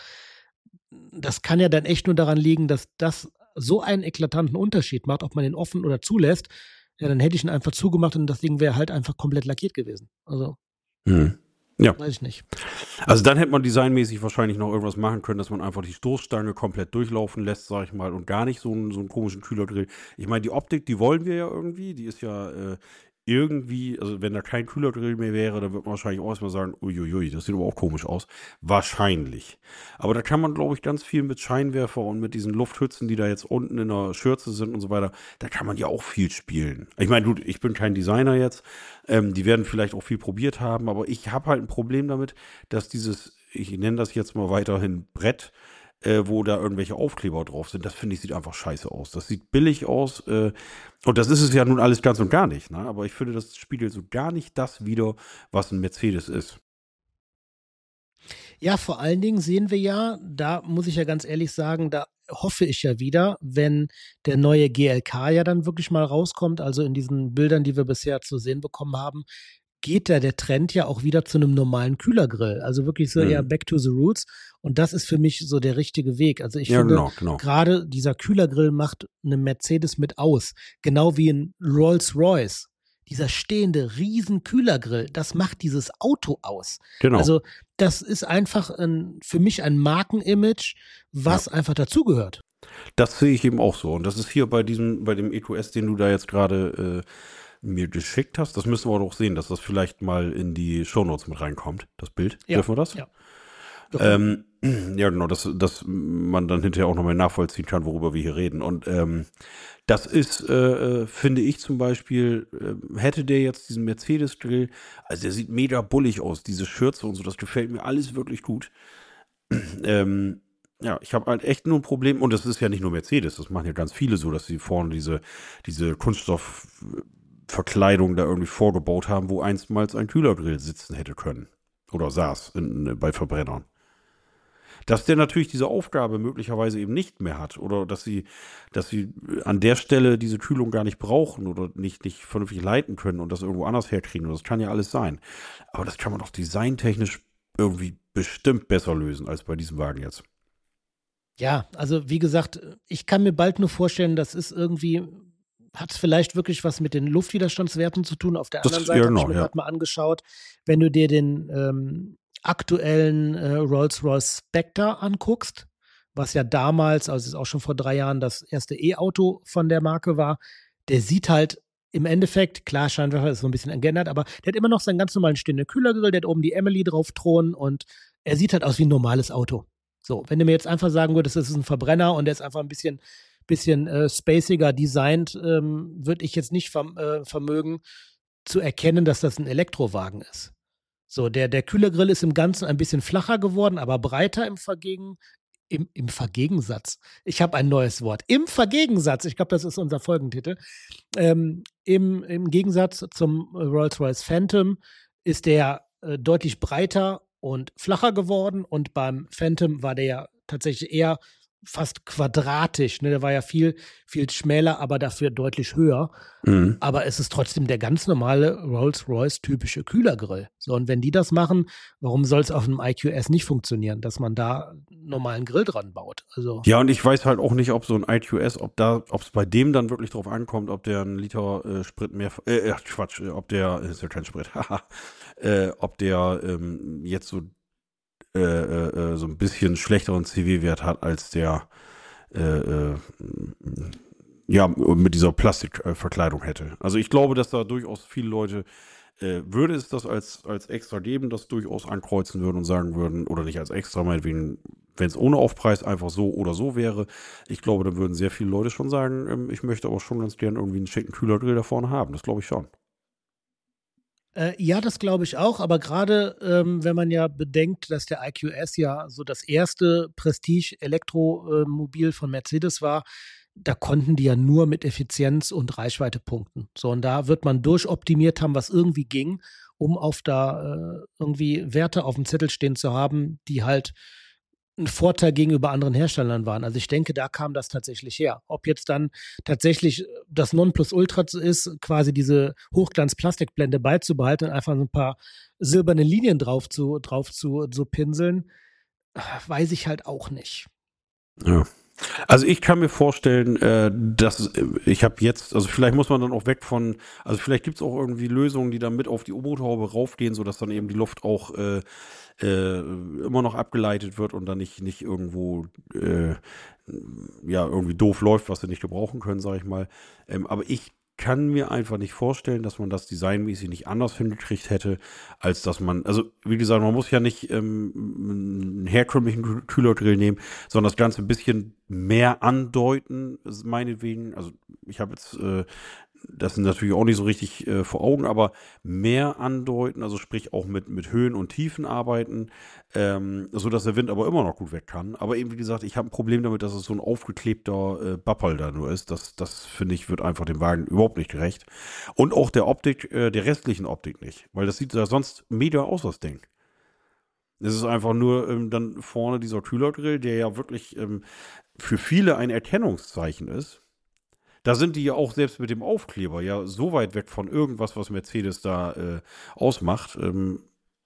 C: das kann ja dann echt nur daran liegen, dass das so einen eklatanten Unterschied macht, ob man den offen oder zulässt. Ja, dann hätte ich ihn einfach zugemacht und das Ding wäre halt einfach komplett lackiert gewesen. Also,
B: Hm. Ja.
C: weiß ich nicht.
B: Also dann hätte man designmäßig wahrscheinlich noch irgendwas machen können, dass man einfach die Stoßstange komplett durchlaufen lässt, sag ich mal, und gar nicht so einen, so einen komischen Kühlergrill. Ich meine, die Optik, die wollen wir ja irgendwie, die ist ja äh, irgendwie, also wenn da kein Kühlergrill mehr wäre, dann würde man wahrscheinlich auch erstmal sagen, uiuiui, das sieht aber auch komisch aus. Wahrscheinlich. Aber da kann man, glaube ich, ganz viel mit Scheinwerfer und mit diesen Lufthützen, die da jetzt unten in der Schürze sind und so weiter, da kann man ja auch viel spielen. Ich meine, du, ich bin kein Designer jetzt, ähm, die werden vielleicht auch viel probiert haben, aber ich habe halt ein Problem damit, dass dieses, ich nenne das jetzt mal weiterhin Brett, äh, wo da irgendwelche Aufkleber drauf sind, das finde ich, sieht einfach scheiße aus. Das sieht billig aus, äh, und das ist es ja nun alles ganz und gar nicht, ne? Aber ich finde, das spiegelt so gar nicht das wider, was ein Mercedes ist.
C: Ja, vor allen Dingen sehen wir ja, da muss ich ja ganz ehrlich sagen, da hoffe ich ja wieder, wenn der neue G L K ja dann wirklich mal rauskommt, also in diesen Bildern, die wir bisher zu sehen bekommen haben, geht da der Trend ja auch wieder zu einem normalen Kühlergrill. Also wirklich so
B: Mhm.
C: eher back to the roots. Und das ist für mich so der richtige Weg. Also ich
B: Ja,
C: finde,
B: genau, genau.
C: gerade dieser Kühlergrill macht eine Mercedes mit aus. Genau wie ein Rolls-Royce. Dieser stehende riesen Kühlergrill, das macht dieses Auto aus.
B: Genau.
C: Also das ist einfach ein, für mich ein Markenimage, was einfach dazugehört.
B: Das sehe ich eben auch so. Und das ist hier bei diesem, bei dem E Q S, den du da jetzt gerade äh, mir geschickt hast. Das müssen wir doch sehen, dass das vielleicht mal in die Shownotes mit reinkommt, das Bild.
C: Ja,
B: Dürfen wir das?
C: ja.
B: Ähm, ja, genau, dass, dass man dann hinterher auch nochmal nachvollziehen kann, worüber wir hier reden. Und ähm, das ist, äh, finde ich zum Beispiel, äh, hätte der jetzt diesen Mercedes-Grill, also der sieht mega bullig aus, diese Schürze und so, das gefällt mir alles wirklich gut. ähm, ja, ich habe halt echt nur ein Problem, und das ist ja nicht nur Mercedes, das machen ja ganz viele so, dass sie vorne diese, diese Kunststoffverkleidung da irgendwie vorgebaut haben, wo einstmals ein Kühlergrill sitzen hätte können. Oder saß in, bei Verbrennern. Dass der natürlich diese Aufgabe möglicherweise eben nicht mehr hat oder dass sie, dass sie an der Stelle diese Kühlung gar nicht brauchen oder nicht, nicht vernünftig leiten können und das irgendwo anders herkriegen. Und das kann ja alles sein. Aber das kann man doch designtechnisch irgendwie bestimmt besser lösen als bei diesem Wagen jetzt.
C: Ja, also wie gesagt, ich kann mir bald nur vorstellen, das ist irgendwie, hat es vielleicht wirklich was mit den Luftwiderstandswerten zu tun. Auf der
B: Das
C: anderen
B: ist-
C: Seite
B: ja,
C: habe ich
B: genau,
C: mir
B: ja.
C: gerade mal angeschaut, wenn du dir den ähm, aktuellen äh, Rolls-Royce Spectre anguckst, was ja damals, also es ist auch schon vor drei Jahren, das erste E-Auto von der Marke war, der sieht halt im Endeffekt, klar, Scheinwerfer ist so ein bisschen geändert, aber der hat immer noch seinen ganz normalen stehenden Kühlergrill, der hat oben die Emily drauf thronen und er sieht halt aus wie ein normales Auto. So, wenn du mir jetzt einfach sagen würdest, das ist ein Verbrenner und der ist einfach ein bisschen, bisschen äh, spaciger designt, ähm, würde ich jetzt nicht verm äh, vermögen zu erkennen, dass das ein Elektrowagen ist. So, der, der Kühlergrill ist im Ganzen ein bisschen flacher geworden, aber breiter im Vergegen, im, im Vergegensatz. Ich habe ein neues Wort. Im Vergegensatz, ich glaube, das ist unser Folgentitel. Ähm, im, Im Gegensatz zum Rolls-Royce Phantom ist der äh, deutlich breiter und flacher geworden und beim Phantom war der ja tatsächlich eher fast quadratisch. Ne? Der war ja viel, viel schmäler, aber dafür deutlich höher.
B: Mhm.
C: Aber es ist trotzdem der ganz normale Rolls-Royce-typische Kühlergrill. So, und wenn die das machen, warum soll es auf einem I Q S nicht funktionieren, dass man da einen normalen Grill dran baut? Also,
B: Ja, und ich weiß halt auch nicht, ob so ein I Q S, ob da, ob es bei dem dann wirklich drauf ankommt, ob der einen Liter äh, Sprit mehr, äh, ach, Quatsch, äh, ob der, ist ja kein Sprit, haha, äh, ob der ähm, jetzt so, äh, äh, so ein bisschen schlechteren C W-Wert hat als der, äh, äh, ja, mit dieser Plastikverkleidung hätte. Also ich glaube, dass da durchaus viele Leute, äh, würde es das als, als extra geben, das durchaus ankreuzen würden und sagen würden, oder nicht als extra, meinetwegen, wenn es ohne Aufpreis einfach so oder so wäre, ich glaube, dann würden sehr viele Leute schon sagen, ähm, ich möchte aber schon ganz gern irgendwie einen schicken Kühlergrill da vorne haben. Das glaube ich schon.
C: Äh, ja, das glaube ich auch, aber gerade ähm, wenn man ja bedenkt, dass der I Q S ja so das erste Prestige-Elektromobil von Mercedes war, da konnten die ja nur mit Effizienz und Reichweite punkten. So, und da wird man durchoptimiert haben, was irgendwie ging, um auf da äh, irgendwie Werte auf dem Zettel stehen zu haben, die halt ein Vorteil gegenüber anderen Herstellern waren. Also ich denke, da kam das tatsächlich her. Ob jetzt dann tatsächlich das Nonplusultra ist, quasi diese Hochglanz-Plastikblende beizubehalten und einfach so ein paar silberne Linien drauf zu, drauf zu, zu pinseln, weiß ich halt auch nicht.
B: Ja. Also ich kann mir vorstellen, äh, dass äh, ich habe jetzt, also vielleicht muss man dann auch weg von, also vielleicht gibt es auch irgendwie Lösungen, die dann mit auf die Motorhaube raufgehen, sodass dann eben die Luft auch äh, äh, immer noch abgeleitet wird und dann nicht, nicht irgendwo äh, ja, irgendwie doof läuft, was sie nicht gebrauchen können, sage ich mal. Ähm, aber ich kann mir einfach nicht vorstellen, dass man das designmäßig nicht anders hingekriegt hätte, als dass man, also wie gesagt, man muss ja nicht ähm, einen herkömmlichen Kühlergrill nehmen, sondern das Ganze ein bisschen mehr andeuten, meinetwegen. Also ich habe jetzt äh, das ist natürlich auch nicht so richtig äh, vor Augen, aber mehr andeuten, also sprich auch mit, mit Höhen und Tiefen arbeiten, ähm, sodass der Wind aber immer noch gut weg kann. Aber eben, wie gesagt, ich habe ein Problem damit, dass es so ein aufgeklebter äh, Bappal da nur ist. Das, das finde ich, wird einfach dem Wagen überhaupt nicht gerecht. Und auch der Optik, äh, der restlichen Optik nicht, weil das sieht ja sonst mega aus, das Ding. Es ist einfach nur ähm, dann vorne dieser Kühlergrill, der ja wirklich ähm, für viele ein Erkennungszeichen ist. Da sind die ja auch selbst mit dem Aufkleber ja so weit weg von irgendwas, was Mercedes da äh, ausmacht. Ähm,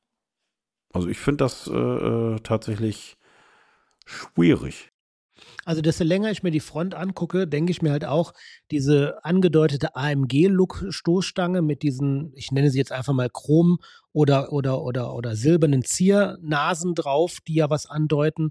B: also ich finde das äh, äh, tatsächlich schwierig.
C: Also desto länger ich mir die Front angucke, denke ich mir halt auch, diese angedeutete A M G-Look-Stoßstange mit diesen, ich nenne sie jetzt einfach mal Chrom- oder, oder, oder, oder silbernen Ziernasen drauf, die ja was andeuten.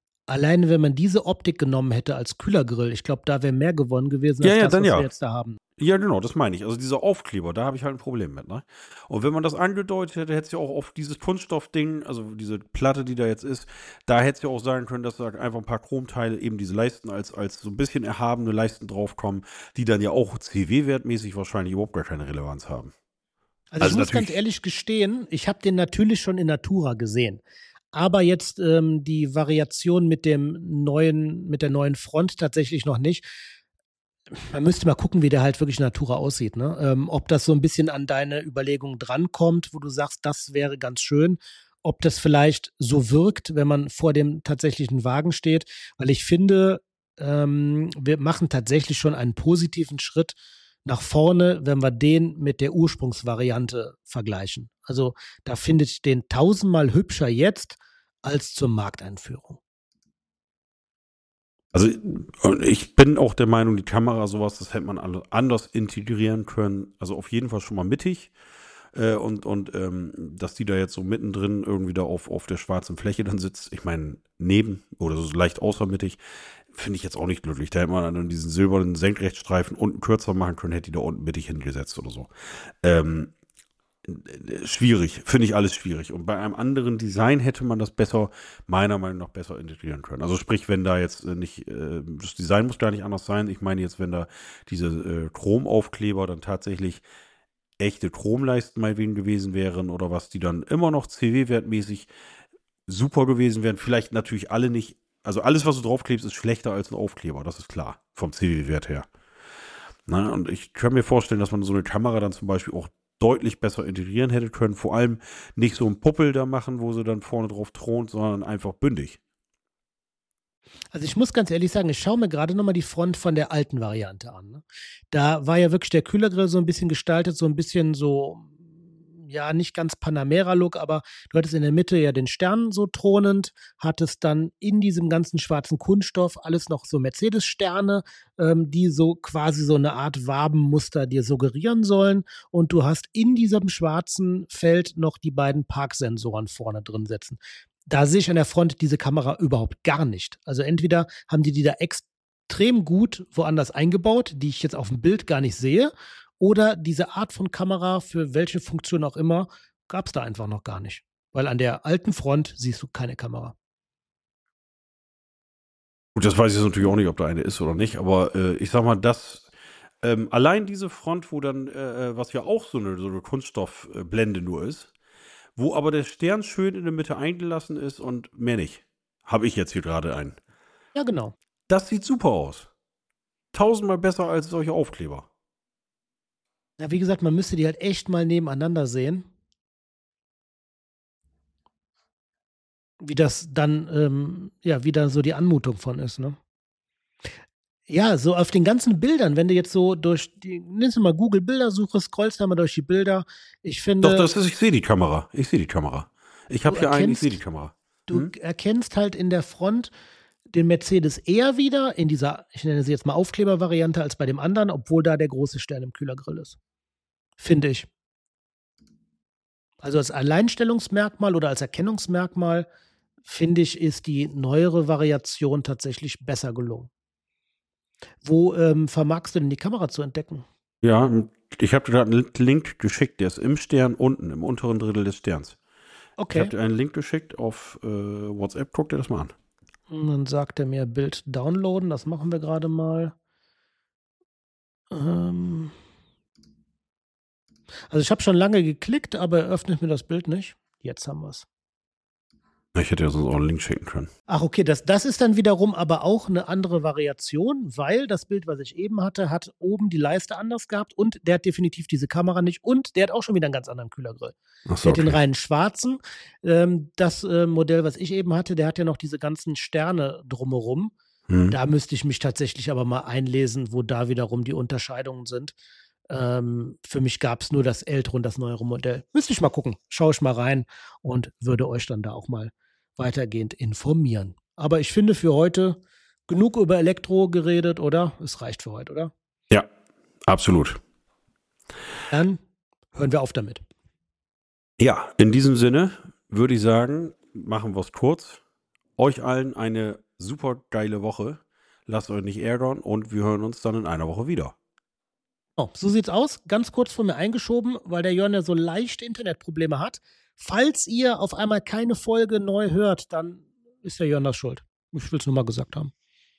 C: Alleine, wenn man diese Optik genommen hätte als Kühlergrill, ich glaube, da wäre mehr gewonnen gewesen
B: Ja,
C: als
B: ja,
C: das,
B: dann
C: was
B: ja.
C: wir jetzt da haben.
B: Ja, genau, das meine ich. Also dieser Aufkleber, da habe ich halt ein Problem mit, ne? Und wenn man das angedeutet hätte, hätte es ja auch auf dieses Kunststoffding, also diese Platte, die da jetzt ist, da hätte es ja auch sagen können, dass da einfach ein paar Chromteile, eben diese Leisten als, als so ein bisschen erhabene Leisten draufkommen, die dann ja auch C W-wertmäßig wahrscheinlich überhaupt gar keine Relevanz haben.
C: Also ich
B: Also
C: muss ganz
B: natürlich,
C: ehrlich gestehen, ich habe den natürlich schon in Natura gesehen. Aber jetzt ähm, die Variation mit dem neuen, mit der neuen Front tatsächlich noch nicht. Man müsste mal gucken, wie der halt wirklich in Natura aussieht, ne? Ähm, ob das so ein bisschen an deine Überlegung drankommt, wo du sagst, das wäre ganz schön. Ob das vielleicht so wirkt, wenn man vor dem tatsächlichen Wagen steht. Weil ich finde, ähm, wir machen tatsächlich schon einen positiven Schritt nach vorne, wenn wir den mit der Ursprungsvariante vergleichen. Also da finde ich den tausendmal hübscher jetzt als zur Markteinführung.
B: also und ich bin auch der Meinung, die Kamera, sowas, das hätte man alle- anders integrieren können. Also auf jeden Fall schon mal mittig. Äh, und und ähm, dass die da jetzt so mittendrin irgendwie da auf, auf der schwarzen Fläche dann sitzt, ich meine, neben oder so leicht außermittig, finde ich jetzt auch nicht glücklich. Da hätte man dann diesen silbernen Senkrechtstreifen unten kürzer machen können, hätte die da unten mittig hingesetzt oder so. Ähm, äh, Schwierig, finde ich alles schwierig. Und bei einem anderen Design hätte man das besser, meiner Meinung nach, besser integrieren können. Also sprich, wenn da jetzt äh, nicht, äh, das Design muss gar nicht anders sein. Ich meine jetzt, wenn da diese äh, Chromaufkleber dann tatsächlich echte Chromleisten meinetwegen gewesen wären oder was, die dann immer noch C W-wertmäßig super gewesen wären. Vielleicht natürlich alle nicht, also alles, was du draufklebst, ist schlechter als ein Aufkleber, das ist klar, vom C W-Wert her. Na, und ich kann mir vorstellen, dass man so eine Kamera dann zum Beispiel auch deutlich besser integrieren hätte können. Vor allem nicht so ein Puppel da machen, wo sie dann vorne drauf thront, sondern einfach bündig.
C: Also ich muss ganz ehrlich sagen, ich schaue mir gerade nochmal die Front von der alten Variante an. Ne? Da war ja wirklich der Kühlergrill so ein bisschen gestaltet, so ein bisschen so, ja, nicht ganz Panamera-Look, aber du hattest in der Mitte ja den Stern so thronend, hattest dann in diesem ganzen schwarzen Kunststoff alles noch so Mercedes-Sterne, ähm, die so quasi so eine Art Wabenmuster dir suggerieren sollen. Und du hast in diesem schwarzen Feld noch die beiden Parksensoren vorne drin sitzen. Da sehe ich an der Front diese Kamera überhaupt gar nicht. Also entweder haben die die da extrem gut woanders eingebaut, die ich jetzt auf dem Bild gar nicht sehe, oder diese Art von Kamera, für welche Funktion auch immer, gab es da einfach noch gar nicht. Weil an der alten Front siehst du keine Kamera.
B: Gut, das weiß ich jetzt natürlich auch nicht, ob da eine ist oder nicht, aber äh, ich sag mal, das, ähm, allein diese Front, wo dann, äh, äh, was ja auch so eine, so eine Kunststoffblende nur ist, wo aber der Stern schön in der Mitte eingelassen ist und mehr nicht. Habe ich jetzt hier gerade einen.
C: Ja, genau.
B: Das sieht super aus. Tausendmal besser als solche Aufkleber.
C: Ja, wie gesagt, man müsste die halt echt mal nebeneinander sehen. Wie das dann, ähm, ja, wie da so die Anmutung von ist, ne? Ja, so auf den ganzen Bildern, wenn du jetzt so durch die, nimmst du mal Google Bildersuche, scrollst da mal durch die Bilder. Ich
B: Doch,
C: finde,
B: das ist, ich sehe die Kamera. Ich sehe die Kamera. Ich
C: du
B: habe hier einen, ich sehe die
C: erkennst,
B: Kamera.
C: du
B: Hm?
C: erkennst halt in der Front den Mercedes eher wieder in dieser, ich nenne sie jetzt mal Aufkleber-Variante, als bei dem anderen, obwohl da der große Stern im Kühlergrill ist. Finde ich. Also als Alleinstellungsmerkmal oder als Erkennungsmerkmal, finde ich, ist die neuere Variation tatsächlich besser gelungen. Wo ähm, vermagst du denn die Kamera zu entdecken?
B: Ja, ich habe dir gerade einen Link geschickt, der ist im Stern unten, im unteren Drittel des Sterns. Ich habe
C: Okay.
B: dir einen Link geschickt auf äh, WhatsApp, guck dir das mal an.
C: Und dann sagt er mir Bild downloaden, das machen wir gerade mal. Ähm also ich habe schon lange geklickt, aber er öffnet mir das Bild nicht. Jetzt haben wir es.
B: Ich hätte ja sonst auch einen Link schicken können.
C: Ach, okay, das, das ist dann wiederum aber auch eine andere Variation, weil das Bild, was ich eben hatte, hat oben die Leiste anders gehabt und der hat definitiv diese Kamera nicht und der hat auch schon wieder einen ganz anderen Kühlergrill.
B: Ach so,
C: Der hat den
B: okay.
C: reinen schwarzen. Ähm, das äh, Modell, was ich eben hatte, der hat ja noch diese ganzen Sterne drumherum.
B: Hm.
C: Da müsste ich mich tatsächlich aber mal einlesen, wo da wiederum die Unterscheidungen sind. Ähm, für mich gab es nur das ältere und das neuere Modell. Müsste ich mal gucken. Schaue ich mal rein und würde euch dann da auch mal weitergehend informieren. Aber ich finde für heute genug über Elektro geredet, oder? Es reicht für heute, oder?
B: Ja, absolut.
C: Dann hören wir auf damit.
B: Ja, in diesem Sinne würde ich sagen, machen wir es kurz. Euch allen eine super geile Woche. Lasst euch nicht ärgern und wir hören uns dann in einer Woche wieder.
C: So sieht's aus. Ganz kurz von mir eingeschoben, weil der Jörn ja so leichte Internetprobleme hat. Falls ihr auf einmal keine Folge neu hört, dann ist der Jörn das schuld. Ich will es nur mal gesagt haben.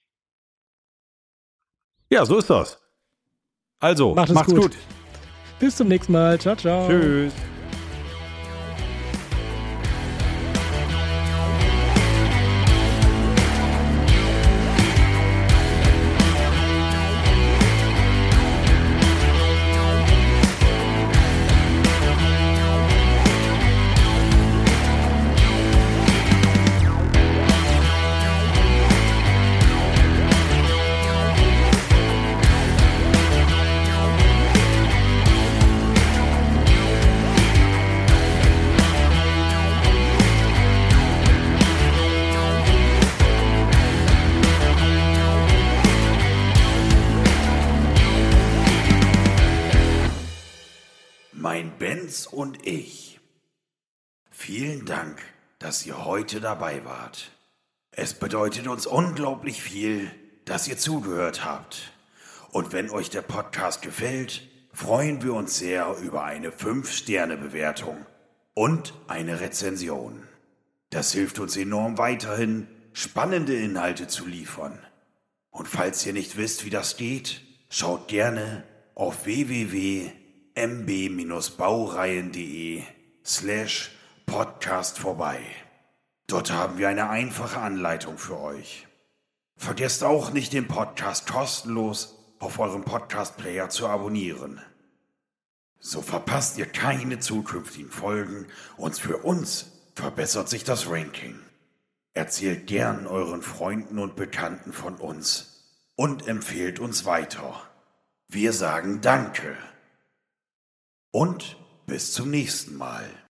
B: Ja, so ist das. Also,
C: Macht es
B: macht's
C: gut.
B: gut.
C: Bis zum nächsten Mal. Ciao, ciao.
B: Tschüss.
A: Mein Benz und ich. Vielen Dank, dass ihr heute dabei wart. Es bedeutet uns unglaublich viel, dass ihr zugehört habt. Und wenn euch der Podcast gefällt, freuen wir uns sehr über eine fünf Sterne Bewertung und eine Rezension. Das hilft uns enorm weiterhin, spannende Inhalte zu liefern. Und falls ihr nicht wisst, wie das geht, schaut gerne auf w w w punkt m b baureihen punkt de slash podcast vorbei. Dort haben wir eine einfache Anleitung für euch. Vergesst auch nicht, den Podcast kostenlos auf eurem Podcast-Player zu abonnieren. So verpasst ihr keine zukünftigen Folgen und für uns verbessert sich das Ranking. Erzählt gern euren Freunden und Bekannten von uns und empfehlt uns weiter. Wir sagen Danke und bis zum nächsten Mal.